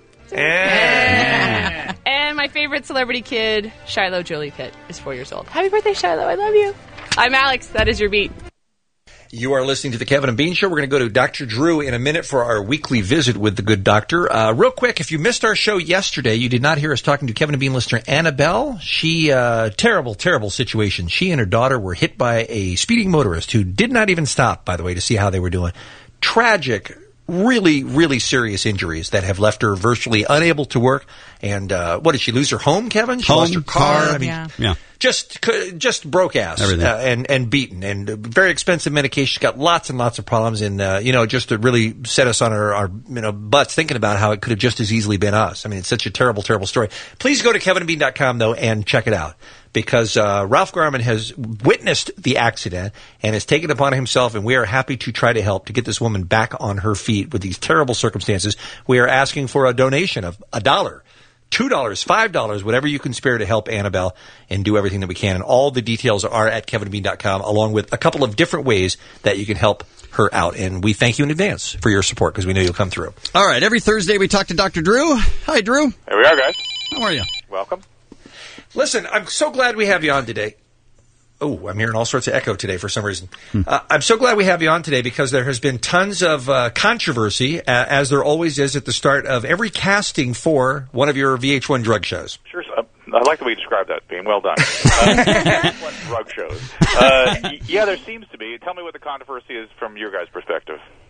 Yeah. And my favorite celebrity kid, Shiloh Jolie Pitt, is four years old. Happy birthday, Shiloh. I love you. I'm Alex. That is your beat. You are listening to the Kevin and Bean Show. We're going to go to Doctor Drew in a minute for our weekly visit with the good doctor. Uh, real quick, if you missed our show yesterday, you did not hear us talking to Kevin and Bean listener Annabelle. She, uh, terrible, terrible situation. She and her daughter were hit by a speeding motorist who did not even stop, by the way, to see how they were doing. Tragic, really, really serious injuries that have left her virtually unable to work. And uh, what, did she lose her home, Kevin? She Home, lost her car. car, I mean, yeah. Yeah. just just broke ass Everything. uh, and and beaten and uh, very expensive medication. She's got lots and lots of problems, and uh, you know, just to really set us on our, our you know butts thinking about how it could have just as easily been us. I mean, it's such a terrible, terrible story. Please go to kevin and bean dot com though and check it out, because uh, Ralph Garman has witnessed the accident and has taken it upon himself, and we are happy to try to help to get this woman back on her feet with these terrible circumstances. We are asking for a donation of a dollar, two dollars, five dollars, whatever you can spare to help Annabelle and do everything that we can. And all the details are at kevin and bean dot com, along with a couple of different ways that you can help her out. And we thank you in advance for your support, because we know you'll come through. All right, every Thursday we talk to Doctor Drew. Hi, Drew. There we are, guys. How are you? Welcome. Listen, I'm so glad we have you on today. Oh, I'm hearing all sorts of echo today for some reason. Uh, I'm so glad we have you on today, because there has been tons of uh, controversy, uh, as there always is at the start of every casting for one of your V H one drug shows. Sure. Uh, I like the way you described that, being well done. Uh, what drug shows? Uh, y- yeah, there seems to be. Tell me what the controversy is from your guys' perspective.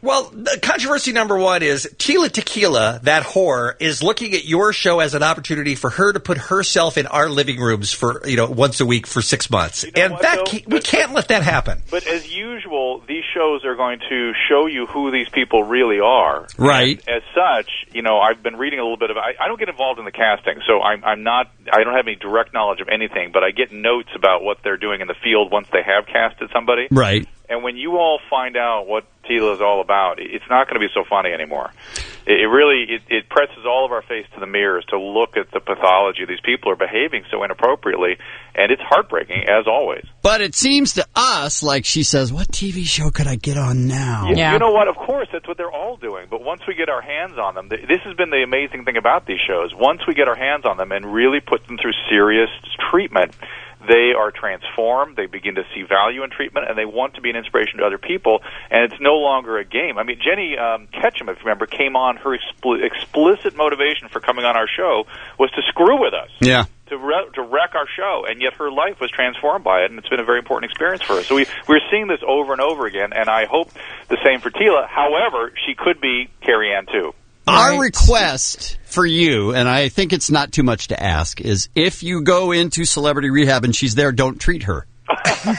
Well, the controversy number one is Tila Tequila, that whore, is looking at your show as an opportunity for her to put herself in our living rooms for, you know, once a week for six months. You know and what, that though? ca- we can't let that happen. But as usual, these shows are going to show you who these people really are. Right. And as such, you know, I've been reading a little bit of. I, I don't get involved in the casting, so I'm, I'm not. I don't have any direct knowledge of anything. But I get notes about what they're doing in the field once they have casted somebody. Right. And when you all find out what Tila is all about, it's not going to be so funny anymore. It, it really it, it presses all of our face to the mirrors to look at the pathology. These people are behaving so inappropriately, and it's heartbreaking, as always. But it seems to us like she says, what T V show could I get on now? You, you know what? Of course, that's what they're all doing. But once we get our hands on them, th- this has been the amazing thing about these shows. Once we get our hands on them and really put them through serious treatment, they are transformed, they begin to see value in treatment, and they want to be an inspiration to other people, and it's no longer a game. I mean, Jenny um, Ketchum, if you remember, came on, her expl- explicit motivation for coming on our show was to screw with us. Yeah. To, re- to wreck our show, and yet her life was transformed by it, and it's been a very important experience for her. So we, we're seeing this over and over again, and I hope the same for Tila. However, she could be Carrie Ann, too. Our request for you, and I think it's not too much to ask, is if you go into celebrity rehab and she's there, don't treat her. I'll,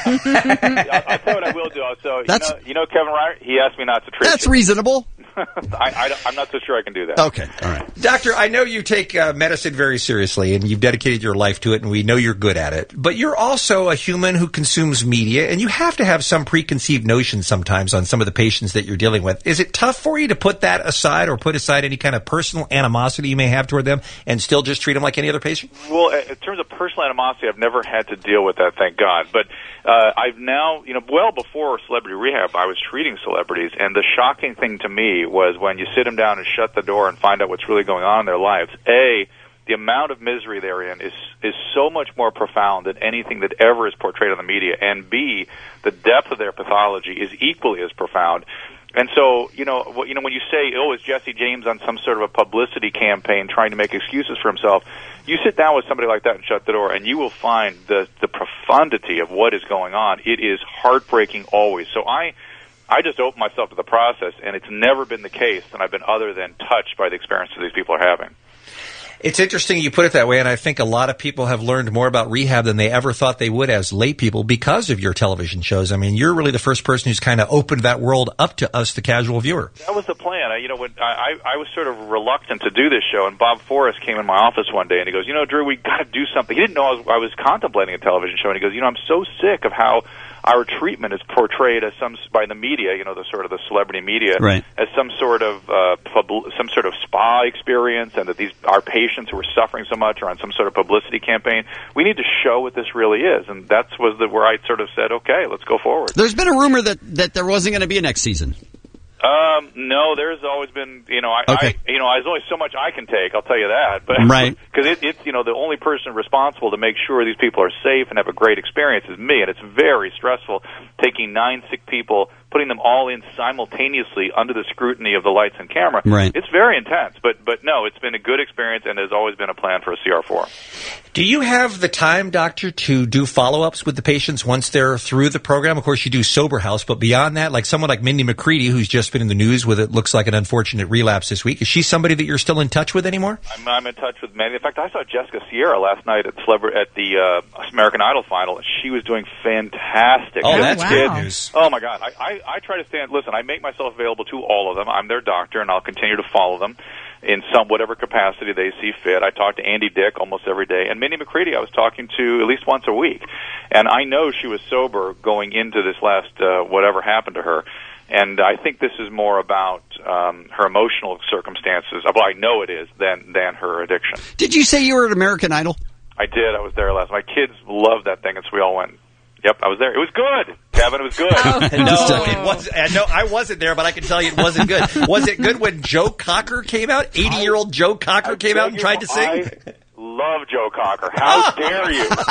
I'll tell you what I will do. So, you That's- know, you know Kevin Ryder? He asked me not to treat That's you. reasonable. I, I, I'm not so sure I can do that. Okay, all right. Doctor, I know you take uh, medicine very seriously, and you've dedicated your life to it, and we know you're good at it. But you're also a human who consumes media, and you have to have some preconceived notions sometimes on some of the patients that you're dealing with. Is it tough for you to put that aside or put aside any kind of personal animosity you may have toward them and still just treat them like any other patient? Well, in terms of personal animosity, I've never had to deal with that, thank God. But uh, I've now, you know, well before celebrity rehab, I was treating celebrities, and the shocking thing to me was when you sit them down and shut the door and find out what's really going on in their lives. A, the amount of misery they're in is is so much more profound than anything that ever is portrayed on the media. And B, the depth of their pathology is equally as profound. And so, you know, you know, when you say, "Oh, is Jesse James on some sort of a publicity campaign trying to make excuses for himself?" You sit down with somebody like that and shut the door, and you will find the the profundity of what is going on. It is heartbreaking always. So I. I just open myself to the process, and it's never been the case that I've been other than touched by the experiences these people are having. It's interesting you put it that way, and I think a lot of people have learned more about rehab than they ever thought they would as lay people because of your television shows. I mean, you're really the first person who's kind of opened that world up to us, the casual viewer. That was the plan. I, you know, when I, I was sort of reluctant to do this show, and Bob Forrest came in my office one day, and he goes, "You know, Drew, we got to do something." He didn't know I was, I was contemplating a television show, and he goes, "You know, I'm so sick of how our treatment is portrayed as some by the media, you know, the sort of the celebrity media, right. as some sort of uh, pub- some sort of spa experience, and that these our patients who are suffering so much are on some sort of publicity campaign. We need to show what this really is," and that was the, where I sort of said, "Okay, let's go forward." There's been a rumor that, that there wasn't going to be a next season. Um, no, there's always been, you know, I, okay. I, you know, there's only so much I can take. I'll tell you that, but right, because it, it's, you know, the only person responsible to make sure these people are safe and have a great experience is me, and it's very stressful taking nine sick people, putting them all in simultaneously under the scrutiny of the lights and camera. Right. It's very intense, but but no, it's been a good experience, and there's always been a plan for a C R four. Do you have the time, doctor, to do follow-ups with the patients once they're through the program? Of course, you do Sober House, but beyond that, like someone like Mindy McCready, who's just been in the news with it looks like an unfortunate relapse this week, is she somebody that you're still in touch with anymore? I'm, I'm in touch with many. In fact, I saw Jessica Sierra last night at Celebra- at the uh, American Idol final, and she was doing fantastic. Oh, that's Wow. good news. Oh, my God. I, I, I try to stand, listen, I make myself available to all of them. I'm their doctor, and I'll continue to follow them in some whatever capacity they see fit. I talk to Andy Dick almost every day, and Mindy McCready I was talking to at least once a week. And I know she was sober going into this last uh, whatever happened to her. And I think this is more about um, her emotional circumstances, well, I know it is, than, than her addiction. Did you say you were at American Idol? I did. I was there last. My kids loved that thing, and so we all went. Yep, I was there. It was good, Kevin. It was good. No, it was. Uh, no, I wasn't there, but I can tell you it wasn't good. Was it good when Joe Cocker came out? eighty-year-old Joe Cocker I came out and tried to sing? I love Joe Cocker. How dare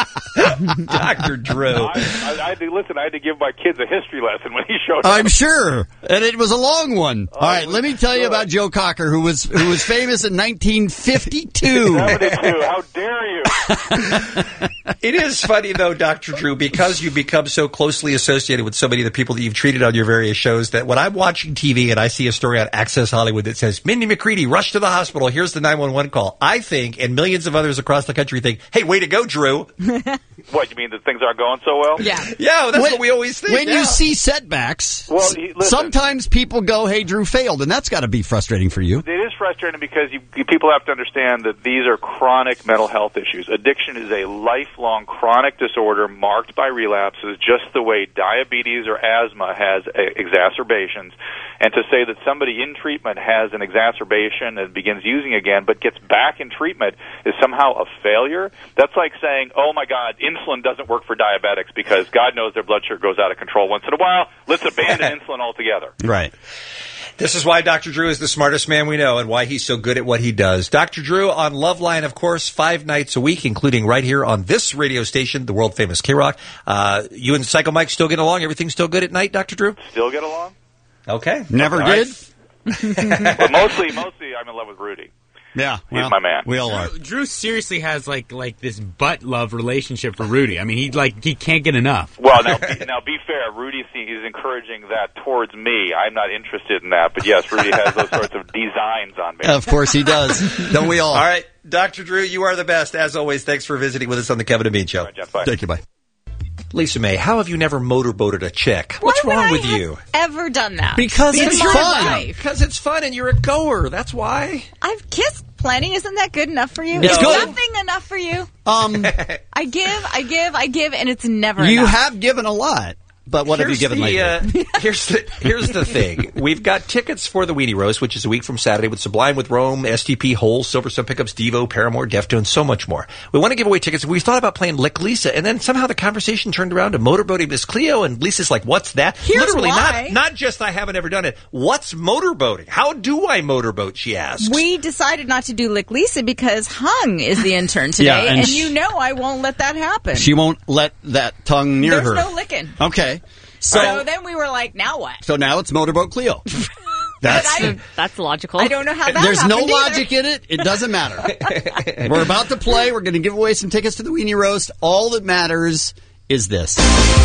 you, Doctor Drew? I, I, I had to listen. I had to give my kids a history lesson when he showed up. I'm sure, and it was a long one. Oh, All right, let me tell you about Joe Cocker, who was who was famous in nineteen fifty-two. seventy-two. How dare you? It is funny, though, Doctor Drew, because you've become so closely associated with so many of the people that you've treated on your various shows that when I'm watching T V and I see a story on Access Hollywood that says, Mindy McCready rushed to the hospital, here's the nine one one call, I think, and millions of others across the country think, hey, way to go, Drew. What, you mean that things aren't going so well? Yeah. Yeah, that's when, what we always think. When yeah. you see setbacks, Well, listen. sometimes people go, hey, Drew failed, and that's got to be frustrating for you. It is frustrating because you, you, people have to understand that these are chronic mental health issues. Addiction is a lifelong chronic disorder marked by relapses, just the way diabetes or asthma has a, exacerbations. And to say that somebody in treatment has an exacerbation and begins using again but gets back in treatment is somehow a failure, that's like saying, oh, my God, insulin doesn't work for diabetics because God knows their blood sugar goes out of control once in a while. Let's abandon insulin altogether. Right. This is why Doctor Drew is the smartest man we know and why he's so good at what he does. Doctor Drew on Loveline, of course, five nights a week, including right here on this radio station, the world-famous K-Rock. Uh, you and Psycho Mike still get along? Everything still good at night, Doctor Drew? Still get along? Okay. Never All did? Right. But mostly, mostly I'm in love with Rudy. Yeah, He's well, my man. We all are. Drew, Drew seriously has like like this butt love relationship for Rudy. I mean, he like he can't get enough. Well, now, be, now be fair. Rudy is encouraging that towards me. I'm not interested in that, but yes, Rudy has those sorts of designs on me. Of course he does. Don't we all? All right, Doctor Drew, you are the best. As always, thanks for visiting with us on the Kevin and Bean Show. All right, Jeff, bye. Thank you, bye. Lisa May, how have you never motorboated a chick? What's Why would wrong I with have you? Ever done that? Because In it's my fun. life. Because it's fun and you're a goer. That's why. I've kissed plenty. Isn't that good enough for you? It's Is good. nothing enough for you? Um, I give, I give, I give, and it's never you enough. have given a lot, but what Here's have you given the, lately? Uh, here's the here's the thing. We've got tickets for the Weenie Roast, which is a week from Saturday with Sublime with Rome, S T P, Hole, Silverstone Pickups, Devo, Paramore, Deftones, so much more. We want to give away tickets. We thought about playing Lick Lisa, and then somehow the conversation turned around to motorboating Miss Cleo, and Lisa's like, what's that? Here's Literally, why. not not just I haven't ever done it. What's motorboating? How do I motorboat, she asks. We decided not to do Lick Lisa because Hung is the intern today, Yeah, and and, sh- you know I won't let that happen. She won't let that tongue near There's her. no licking. Okay. So, So then we were like, now what? so now it's Motorboat Cleo. That's But I- That's logical. I don't know how that There's no happened either. logic in it. It doesn't matter. We're about to play. We're going to give away some tickets to the Weenie Roast. All that matters is this.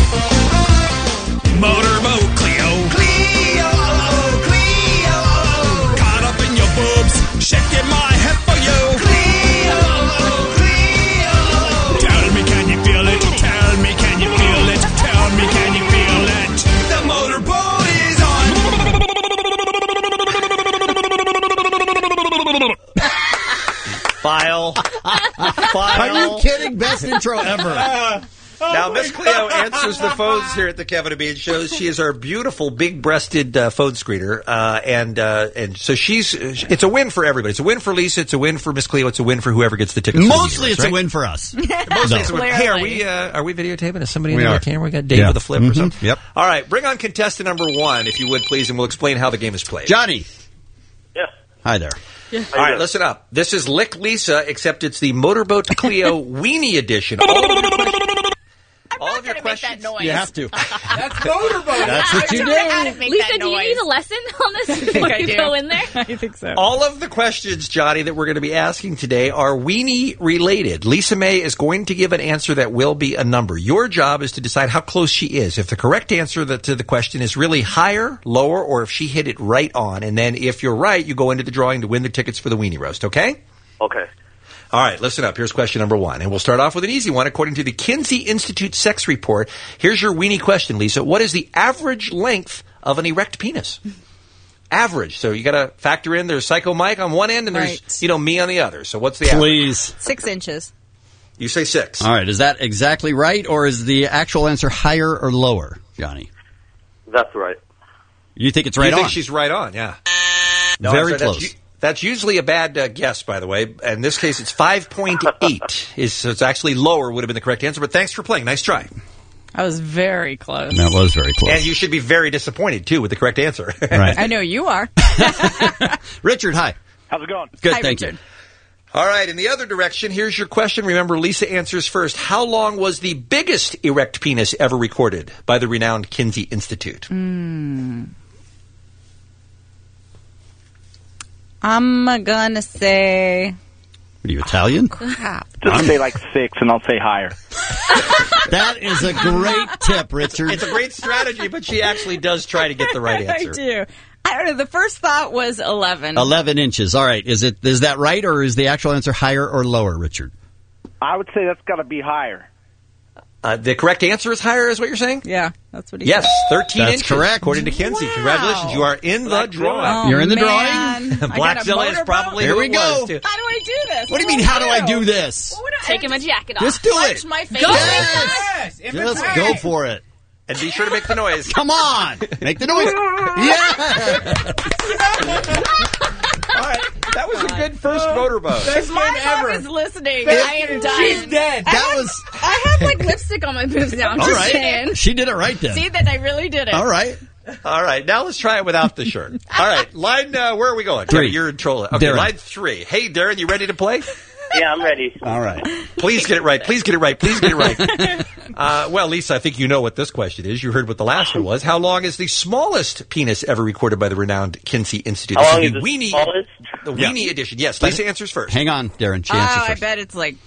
Motorboat Cleo. Cleo, Cleo. Caught up in your boobs, shaking my head for you. Cleo, Cleo. Tell me, can you feel it? Tell me, can you feel it? Tell me, can you feel it? The motorboat is on. File. File. Are you kidding? Best intro ever. Now, Miss Cleo answers the phones here at the Kevin and Bean Show. She is our beautiful, big-breasted uh, phone screener, uh, and uh, and so she's. It's a win for everybody. It's a win for Lisa. It's a win for Miss Cleo. It's a win for whoever gets the tickets. Mostly, to the it's right? a win for us. Mostly, No. it's a win. Hey, are we uh, are we videotaping? Is somebody We in are. the camera? We got Dave Yeah. with a flip or Mhm. something. Yep. All right, bring on contestant number one, if you would, please, and we'll explain how the game is played. Johnny. Yeah. Hi there. All right, listen up. This is Lick Lisa, except it's the Motorboat Cleo Weenie edition. All of your questions. All of your questions. You have to. That's motorboat. That's what you do. Lisa, do you need a lesson on this before I you do. go in there? I think so. All of the questions, Johnny, that we're going to be asking today are weenie related. Lisa May is going to give an answer that will be a number. Your job is to decide how close she is. If the correct answer that- to the question is really higher, lower, or if she hit it right on. And then if you're right, you go into the drawing to win the tickets for the Weenie Roast, okay? Okay. All right, listen up. Here's question number one. And we'll start off with an easy one. According to the Kinsey Institute Sex Report, here's your weenie question, Lisa. What is the average length of an erect penis? Average. So you got to factor in there's Psycho Mike on one end and there's, Right. you know, me on the other. So what's the average? Please. Six inches. You say six. All right. Is that exactly right, or is the actual answer higher or lower, Johnny? That's right. You think it's right you think on? she's right on, yeah. No, Very that's- that's close. u- That's usually a bad uh, guess, by the way. In this case, it's five point eight. Is so it's actually lower would have been the correct answer. But thanks for playing. Nice try. I was very close. That was very close. And you should be very disappointed, too, with the correct answer. Right. I know you are. Richard, hi. How's it going? Good, Hi, thank Richard. you. All right, in the other direction, here's your question. Remember, Lisa answers first. How long was the biggest erect penis ever recorded by the renowned Kinsey Institute? Mm. I'm gonna say. What are you, Italian? Crap. Just say like six, and I'll say higher. That is a great tip, Richard. It's a great strategy, but she actually does try to get the right answer. I do. I don't know. The first thought was eleven. Eleven inches. All right. Is it is that right, or is the actual answer higher or lower, Richard? I would say that's got to be higher. Uh, the correct answer is higher, is what you're saying? Yeah, that's what he yes, said. Yes, thirteen that's inches. correct. According to Kenzie. Wow. Congratulations. You are in the drawing. Oh, You're in the man. drawing. Blackzilla is probably Here who we it go. was, too. How do I do this? What do you mean, how do I do this? Take him a jacket off. Just do Punch it. my face. Go Yes. Yes. Just go for it. And be sure to make the noise. Come on. Make the noise. Yeah. All right. That was a good first motorboat. If my mom is listening, I am dying. She's dead. That was. I have like lipstick on my boobs now. I'm All just right. saying. She did it right then. See that I really did it. All right. All right. Now let's try it without the shirt. All right. Line, uh, where are we going? Three. You're in troll. Okay, Darren. line three. Hey, Darren, you ready to play? Yeah, I'm ready. All right. Please get it right. Please get it right. Please get it right. Uh, well, Lisa, I think you know what this question is. You heard what the last one was. How long is the smallest penis ever recorded by the renowned Kinsey Institute? How This long is is the the weenie, smallest? the Yeah. weenie edition. Yes, Lisa answers first. Hang on, Darren. She Oh, answers I first. bet it's like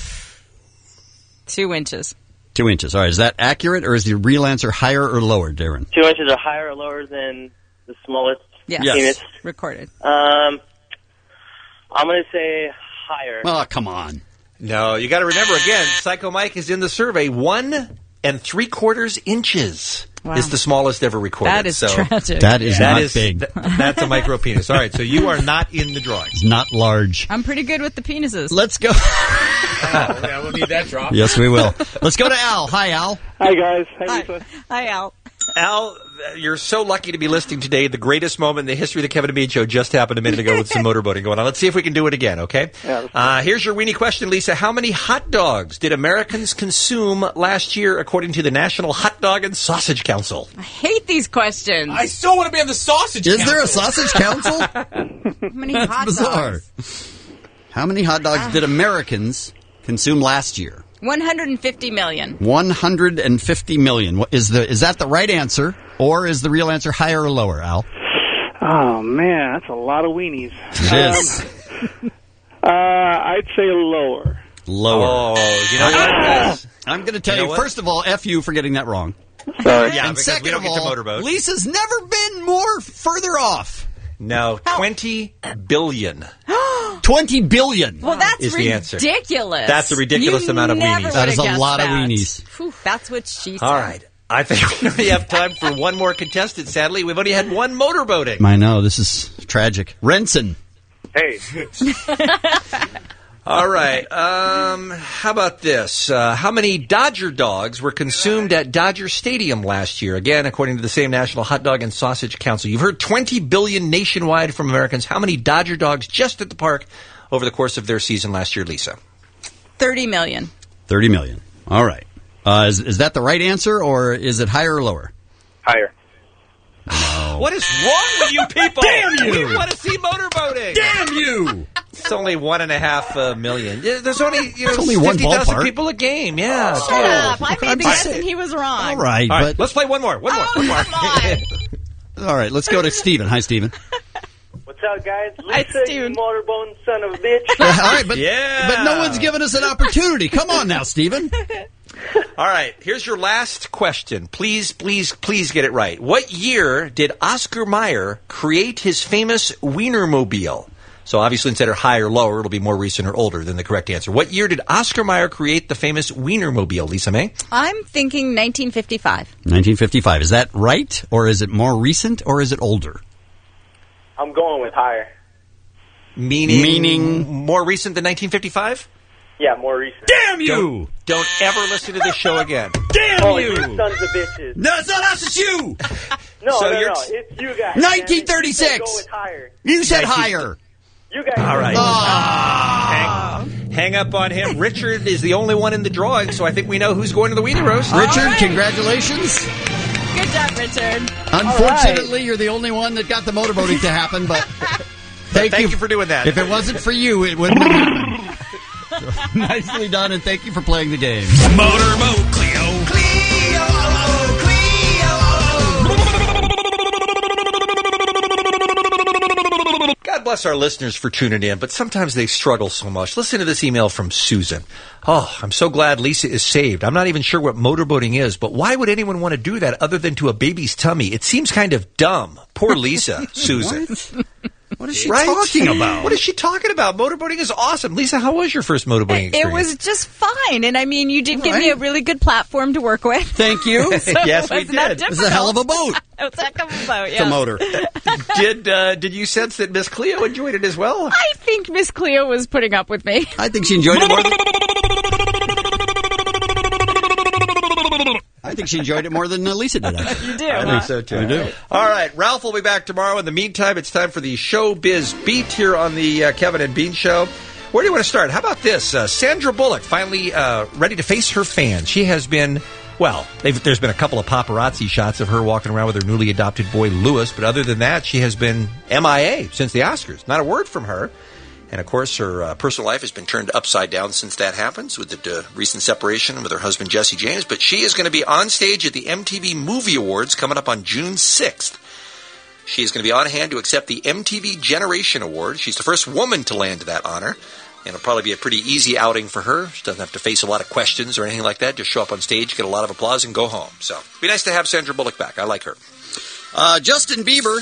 two inches. Two inches. All right. Is that accurate, or is the real answer higher or lower, Darren? Two inches are higher or lower than the smallest Yes. Yes. penis. Recorded. Um, I'm going to say higher. Oh, come on. No, you got to remember again. Psycho Mike is in the survey. One and three quarters inches Wow. is the smallest ever recorded. That is so tragic. That is that not is- big. th- that's a micro penis. All right, so you are not in the drawing. It's not large. I'm pretty good with the penises. Let's go. Oh, yeah, we'll need that drop. Yes, we will. Let's go to Al. Hi, Al. Hi, guys. Hi, Hi, Lisa. Hi, Al. Al, you're so lucky to be listening today. The greatest moment in the history of the Kevin and Bean Show just happened a minute ago with some motorboating going on. Let's see if we can do it again, okay? Yeah, uh, here's your weenie question, Lisa. How many hot dogs did Americans consume last year, according to the National Hot Dog and Sausage Council? I hate these questions. I still want to be on the sausage Is council. there a sausage council? How many That's hot bizarre. dogs? How many hot dogs did Americans consume last year? one hundred fifty million. one hundred fifty million. What is the is that the right answer, or is the real answer higher or lower, Al? Oh, man, that's a lot of weenies. It is. Um, uh, I'd say lower. Lower. Oh, you know what? I'm going to tell You you, know what? first of all, F you for getting that wrong. Sorry. Yeah, and because second we don't of get to all, motorboat. Lisa's never been more further off. No, twenty billion. twenty billion. Well, that's Is the answer. ridiculous. That's a ridiculous You amount of never weenies. That is a would've guessed lot of that. weenies. Whew, that's what she said. All right. I think we only have time for one more contestant, sadly. We've only had one motorboating. I know, this is tragic. Renson. Hey. All right. Um, how about this? Uh, how many Dodger dogs were consumed at Dodger Stadium last year? Again, according to the same National Hot Dog and Sausage Council. You've heard twenty billion nationwide from Americans. How many Dodger dogs just at the park over the course of their season last year, Lisa? thirty million. thirty million. All right. Uh, is, is that the right answer, or is it higher or lower? Higher. No. What is wrong with you people? Damn you! We want to see motorboating. Damn you! It's only one and a half uh, million. Yeah, there's only you know It's only one fifty thousand ballpark. people a game. Yeah. Shut up. I made I'm the just guess and saying. he was wrong. All right, All right, but let's play one more. One more. Oh, One more. come on. all right, let's go to Steven. Hi, Steven. What's up, guys? Hi, Lisa, you Steven. motorbone son of a bitch. all right, but Yeah. but no one's given us an opportunity. Come on now, Steven. All right, here's your last question. Please, please, please get it right. What year did Oscar Mayer create his famous Wienermobile? So obviously instead of higher or lower, it'll be more recent or older than the correct answer. What year did Oscar Mayer create the famous Wienermobile, Lisa May? I'm thinking nineteen fifty-five. nineteen fifty-five. Is that right, or is it more recent, or is it older? I'm going with higher. Meaning, Meaning- more recent than nineteen fifty-five? Yeah, more recent. Damn Don't, don't ever listen to this show again. Damn Oh, you sons of bitches. No, it's not us, it's you! No, So no, you're no. t- It's you guys. nineteen thirty-six. Go with higher. You said nineteen higher. You guys. All right. Ah. Hang, hang up on him. Richard is the only one in the drawing, so I think we know who's going to the Wiener Roast. Richard, right. congratulations. Good job, Richard. Unfortunately, you're the only one that got the motorboating to happen, but thank, Thank you for doing that. If it wasn't for you, it wouldn't have happened. Nicely done, and thank you for playing the game. Motorboat Cleo. Cleo, Cleo. God bless bless our listeners for tuning in, but sometimes they struggle so much. Listen to this email from Susan. Oh, I'm so glad Lisa is saved. I'm not even sure what motorboating is, but why would anyone want to do that other than to a baby's tummy? It seems kind of dumb. Poor Lisa, Susan. What? What is she Right? talking about? What is she talking about? Motorboating is awesome. Lisa, how was your first motorboating It experience? was just fine, and I mean, you did give me a really good platform to work with. Thank you. So Yes, it we was not did. It's a hell of a boat. It was a heck of a boat, It's a yeah. motor. did uh, did you sense that Miss Cleo enjoyed it as well? I think Miss Cleo was putting up with me. I think she enjoyed it more than... I think she enjoyed it more than uh, Lisa did. Actually. You do, I huh? think so, too. I do. All right, Ralph will be back tomorrow. In the meantime, it's time for the Showbiz Beat here on the uh, Kevin and Bean Show. Where do you want to start? How about this? Uh, Sandra Bullock finally uh, ready to face her fans. She has been, well, they've, there's been a couple of paparazzi shots of her walking around with her newly adopted boy, Lewis. But other than that, she has been M I A since the Oscars. Not a word from her. And, of course, her uh, personal life has been turned upside down since that happens with the uh, recent separation with her husband, Jesse James. But she is going to be on stage at the M T V Movie Awards coming up on June sixth. She is going to be on hand to accept the M T V Generation Award. She's the first woman to land that honor. And it'll probably be a pretty easy outing for her. She doesn't have to face a lot of questions or anything like that. Just show up on stage, get a lot of applause, and go home. So it'd be nice to have Sandra Bullock back. I like her. Uh, Justin Bieber.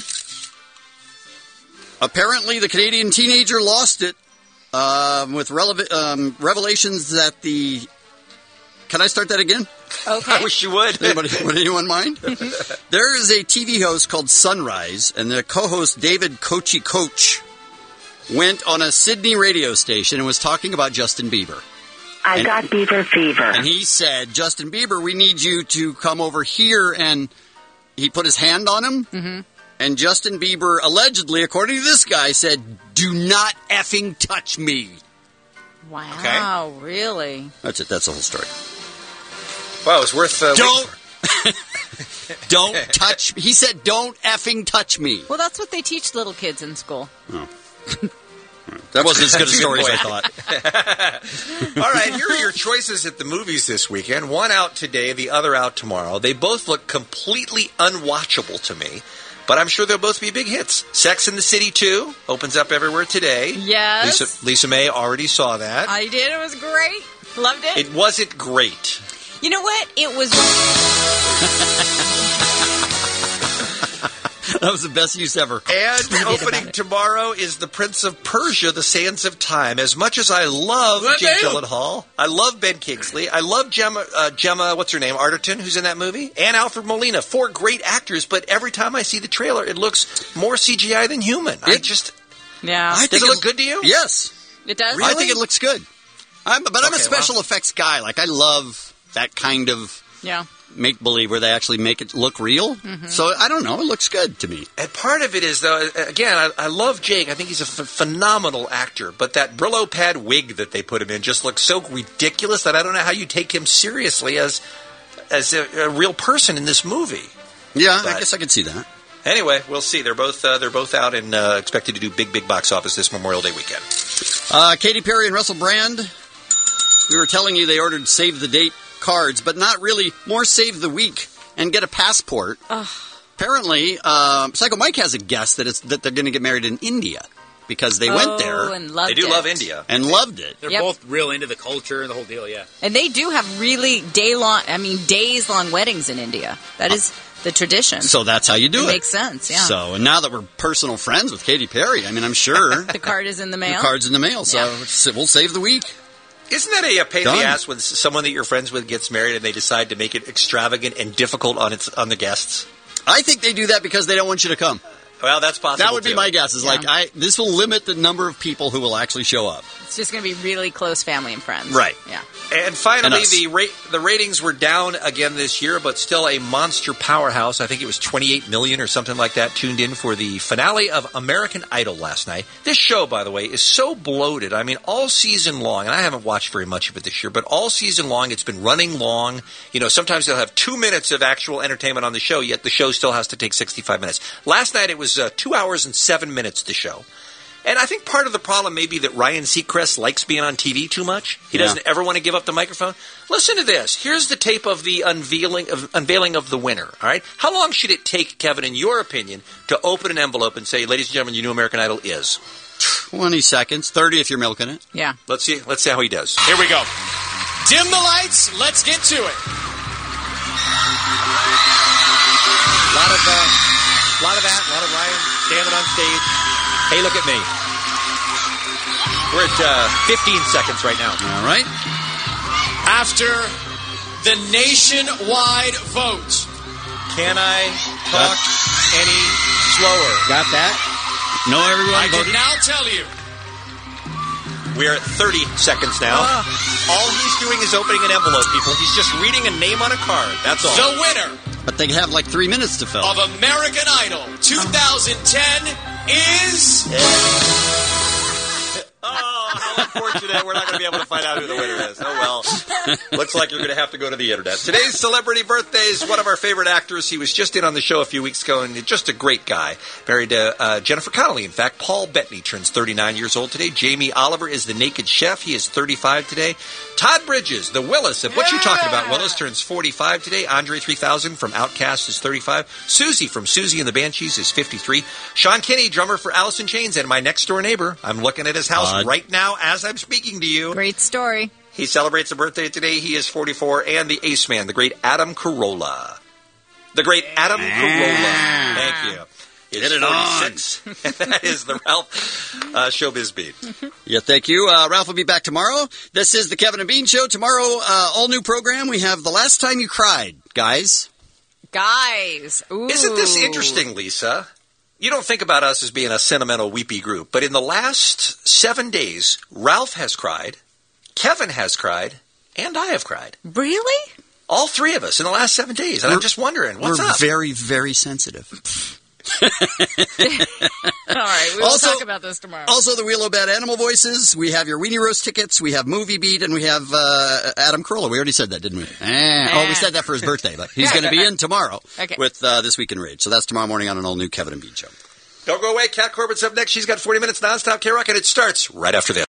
Apparently, the Canadian teenager lost it um, with rele- um, revelations that the... Can I start that again? Okay. I wish you would. Anybody, would anyone mind? There is a T V host called Sunrise, and the co-host David Kochi Coach went on a Sydney radio station and was talking about Justin Bieber. I And- got Bieber fever. And he said, Justin Bieber, we need you to come over here. And he put his hand on him. Mm-hmm. And Justin Bieber, allegedly, according to this guy, said, do not effing touch me. Wow, really? That's it. That's the whole story. Wow, it's worth... Uh, Don't, don't touch me. He said, don't effing touch me. Well, that's what they teach little kids in school. Oh. That wasn't as good a That's a story good as I point. thought. All right, here are your choices at the movies this weekend. One out today, the other out tomorrow. They both look completely unwatchable to me, but I'm sure they'll both be big hits. Sex and the City two opens up everywhere today. Yes. Lisa, Lisa May already saw that. I did. It was great. Loved it. It wasn't great. You know what? It was... That was the best use ever. And Tweeted about opening it. tomorrow is The Prince of Persia, The Sands of Time. As much as I love What Jake do? Gyllenhaal, I love Ben Kingsley, I love Gemma, uh, Gemma, what's her name, Arterton, who's in that movie, and Alfred Molina, four great actors, but every time I see the trailer, it looks more C G I than human. I It- just... Yeah. I Does think it look good to you? Yes. It does? I think it looks good. I'm, but I'm a Okay, special well. effects guy. Like, I love that kind of Yeah. make-believe where they actually make it look real. Mhm. So, I don't know. It looks good to me. And part of it is, though, again, I, I love Jake. I think he's a ph- phenomenal actor. But that Brillo pad wig that they put him in just looks so ridiculous that I don't know how you take him seriously as as a, a real person in this movie. Yeah, I But- guess I could see that. Anyway, we'll see. They're both uh, they're both out and uh, expected to do big, big box office this Memorial Day weekend. Uh, Katy Perry and Russell Brand, we were telling you they ordered save the date cards, but not really. More save the week and get a passport. Ugh. Apparently, um, Psycho Mike has a guess that it's that they're going to get married in India because they Oh, went there and loved They do it. love India. and loved it. They're Yep. both real into the culture and the whole deal, yeah. And they do have really day-long, I mean, days-long weddings in India. That is the tradition. So that's how you do it. it. Makes sense, yeah. So, and now that we're personal friends with Katy Perry, I mean, I'm sure the card is in the the mail. card's in the mail. So Yeah. s- we'll save the week. Isn't that a, a pain in Done. the ass when s- someone that you're friends with gets married and they decide to make it extravagant and difficult on its on the guests? I think they do that because they don't want you to come. Well, that's possible. That would be too. my guess. Is like Yeah. I this will limit the number of people who will actually show up. It's just going to be really close family and friends. Right. Yeah. And finally, And us. the ra- the ratings were down again this year, but still a monster powerhouse. I think it was twenty-eight million or something like that tuned in for the finale of American Idol last night. This show, by the way, is so bloated. I mean, all season long, and I haven't watched very much of it this year, but all season long, it's been running long. You know, sometimes they'll have two minutes of actual entertainment on the show, yet the show still has to take sixty-five minutes. Last night, it was uh, two hours and seven minutes, the show. And I think part of the problem may be that Ryan Seacrest likes being on T V too much. He Yeah. doesn't ever want to give up the microphone. Listen to this. Here's the tape of the unveiling of, unveiling of the winner. All right. How long should it take, Kevin, in your opinion, to open an envelope and say, ladies and gentlemen, you know American Idol is? twenty seconds, thirty if you're milking it. Yeah. Let's see. Let's see how he does. Here we go. Dim the lights. Let's get to it. A lot of, uh, lot of that. A lot of Ryan standing on stage. Hey, look at me. We're at uh, fifteen seconds right now. All right. After the nationwide vote. Can I talk any slower? Got that? No, everyone I voted. can now tell you. We're at thirty seconds now. Uh. All he's doing is opening an envelope, people. He's just reading a name on a card. That's all. The winner But they have like three minutes to fill. of American Idol twenty ten is... Oh, how unfortunate. We're not going to be able to find out who the winner is. Oh, well. Looks like you're going to have to go to the internet. Today's celebrity birthday is one of our favorite actors. He was just in on the show a few weeks ago, and just a great guy. Married to uh, Jennifer Connelly. In fact, Paul Bettany turns thirty-nine years old today. Jamie Oliver is the Naked Chef. He is thirty-five today. Todd Bridges, the Willis of What You Talking About Willis, turns forty-five today. Andre three thousand from Outkast is thirty-five. Susie from Susie and the Banshees is fifty-three. Sean Kinney, drummer for Alice in Chains, and my next door neighbor. I'm looking at his house Uh, right now as I'm speaking to you. Great story. He celebrates a birthday today. He is forty-four. And the ace man, the great Adam Carolla. The great Adam Carolla. Thank you. Is Get it forty-six. And that is the Ralph uh, Showbiz Beat. Yeah, thank you. Uh, Ralph will be back tomorrow. This is the Kevin and Bean Show. Tomorrow, uh, all new program. We have The Last Time You Cried, guys. Guys. Ooh. Isn't this interesting, Lisa? You don't think about us as being a sentimental, weepy group, but in the last seven days, Ralph has cried, Kevin has cried, and I have cried. Really? All three of us in the last seven days. And We're- I'm just wondering, what's We're up? very, very sensitive. All right, we will Also- talk about this tomorrow. Also, the Wheel of Bad Animal Voices. We have your Weenie Roast tickets. We have Movie Beat, and we have uh, Adam Carolla. We already said that, didn't we? Eh. Oh, we said that for his birthday, but he's going to be in tomorrow Okay. with uh, This Week in Rage. So that's tomorrow morning on an all-new Kevin and Bean Show. Don't go away. Kat Corbett's up next. She's got forty minutes nonstop K-Rock, and it starts right after this.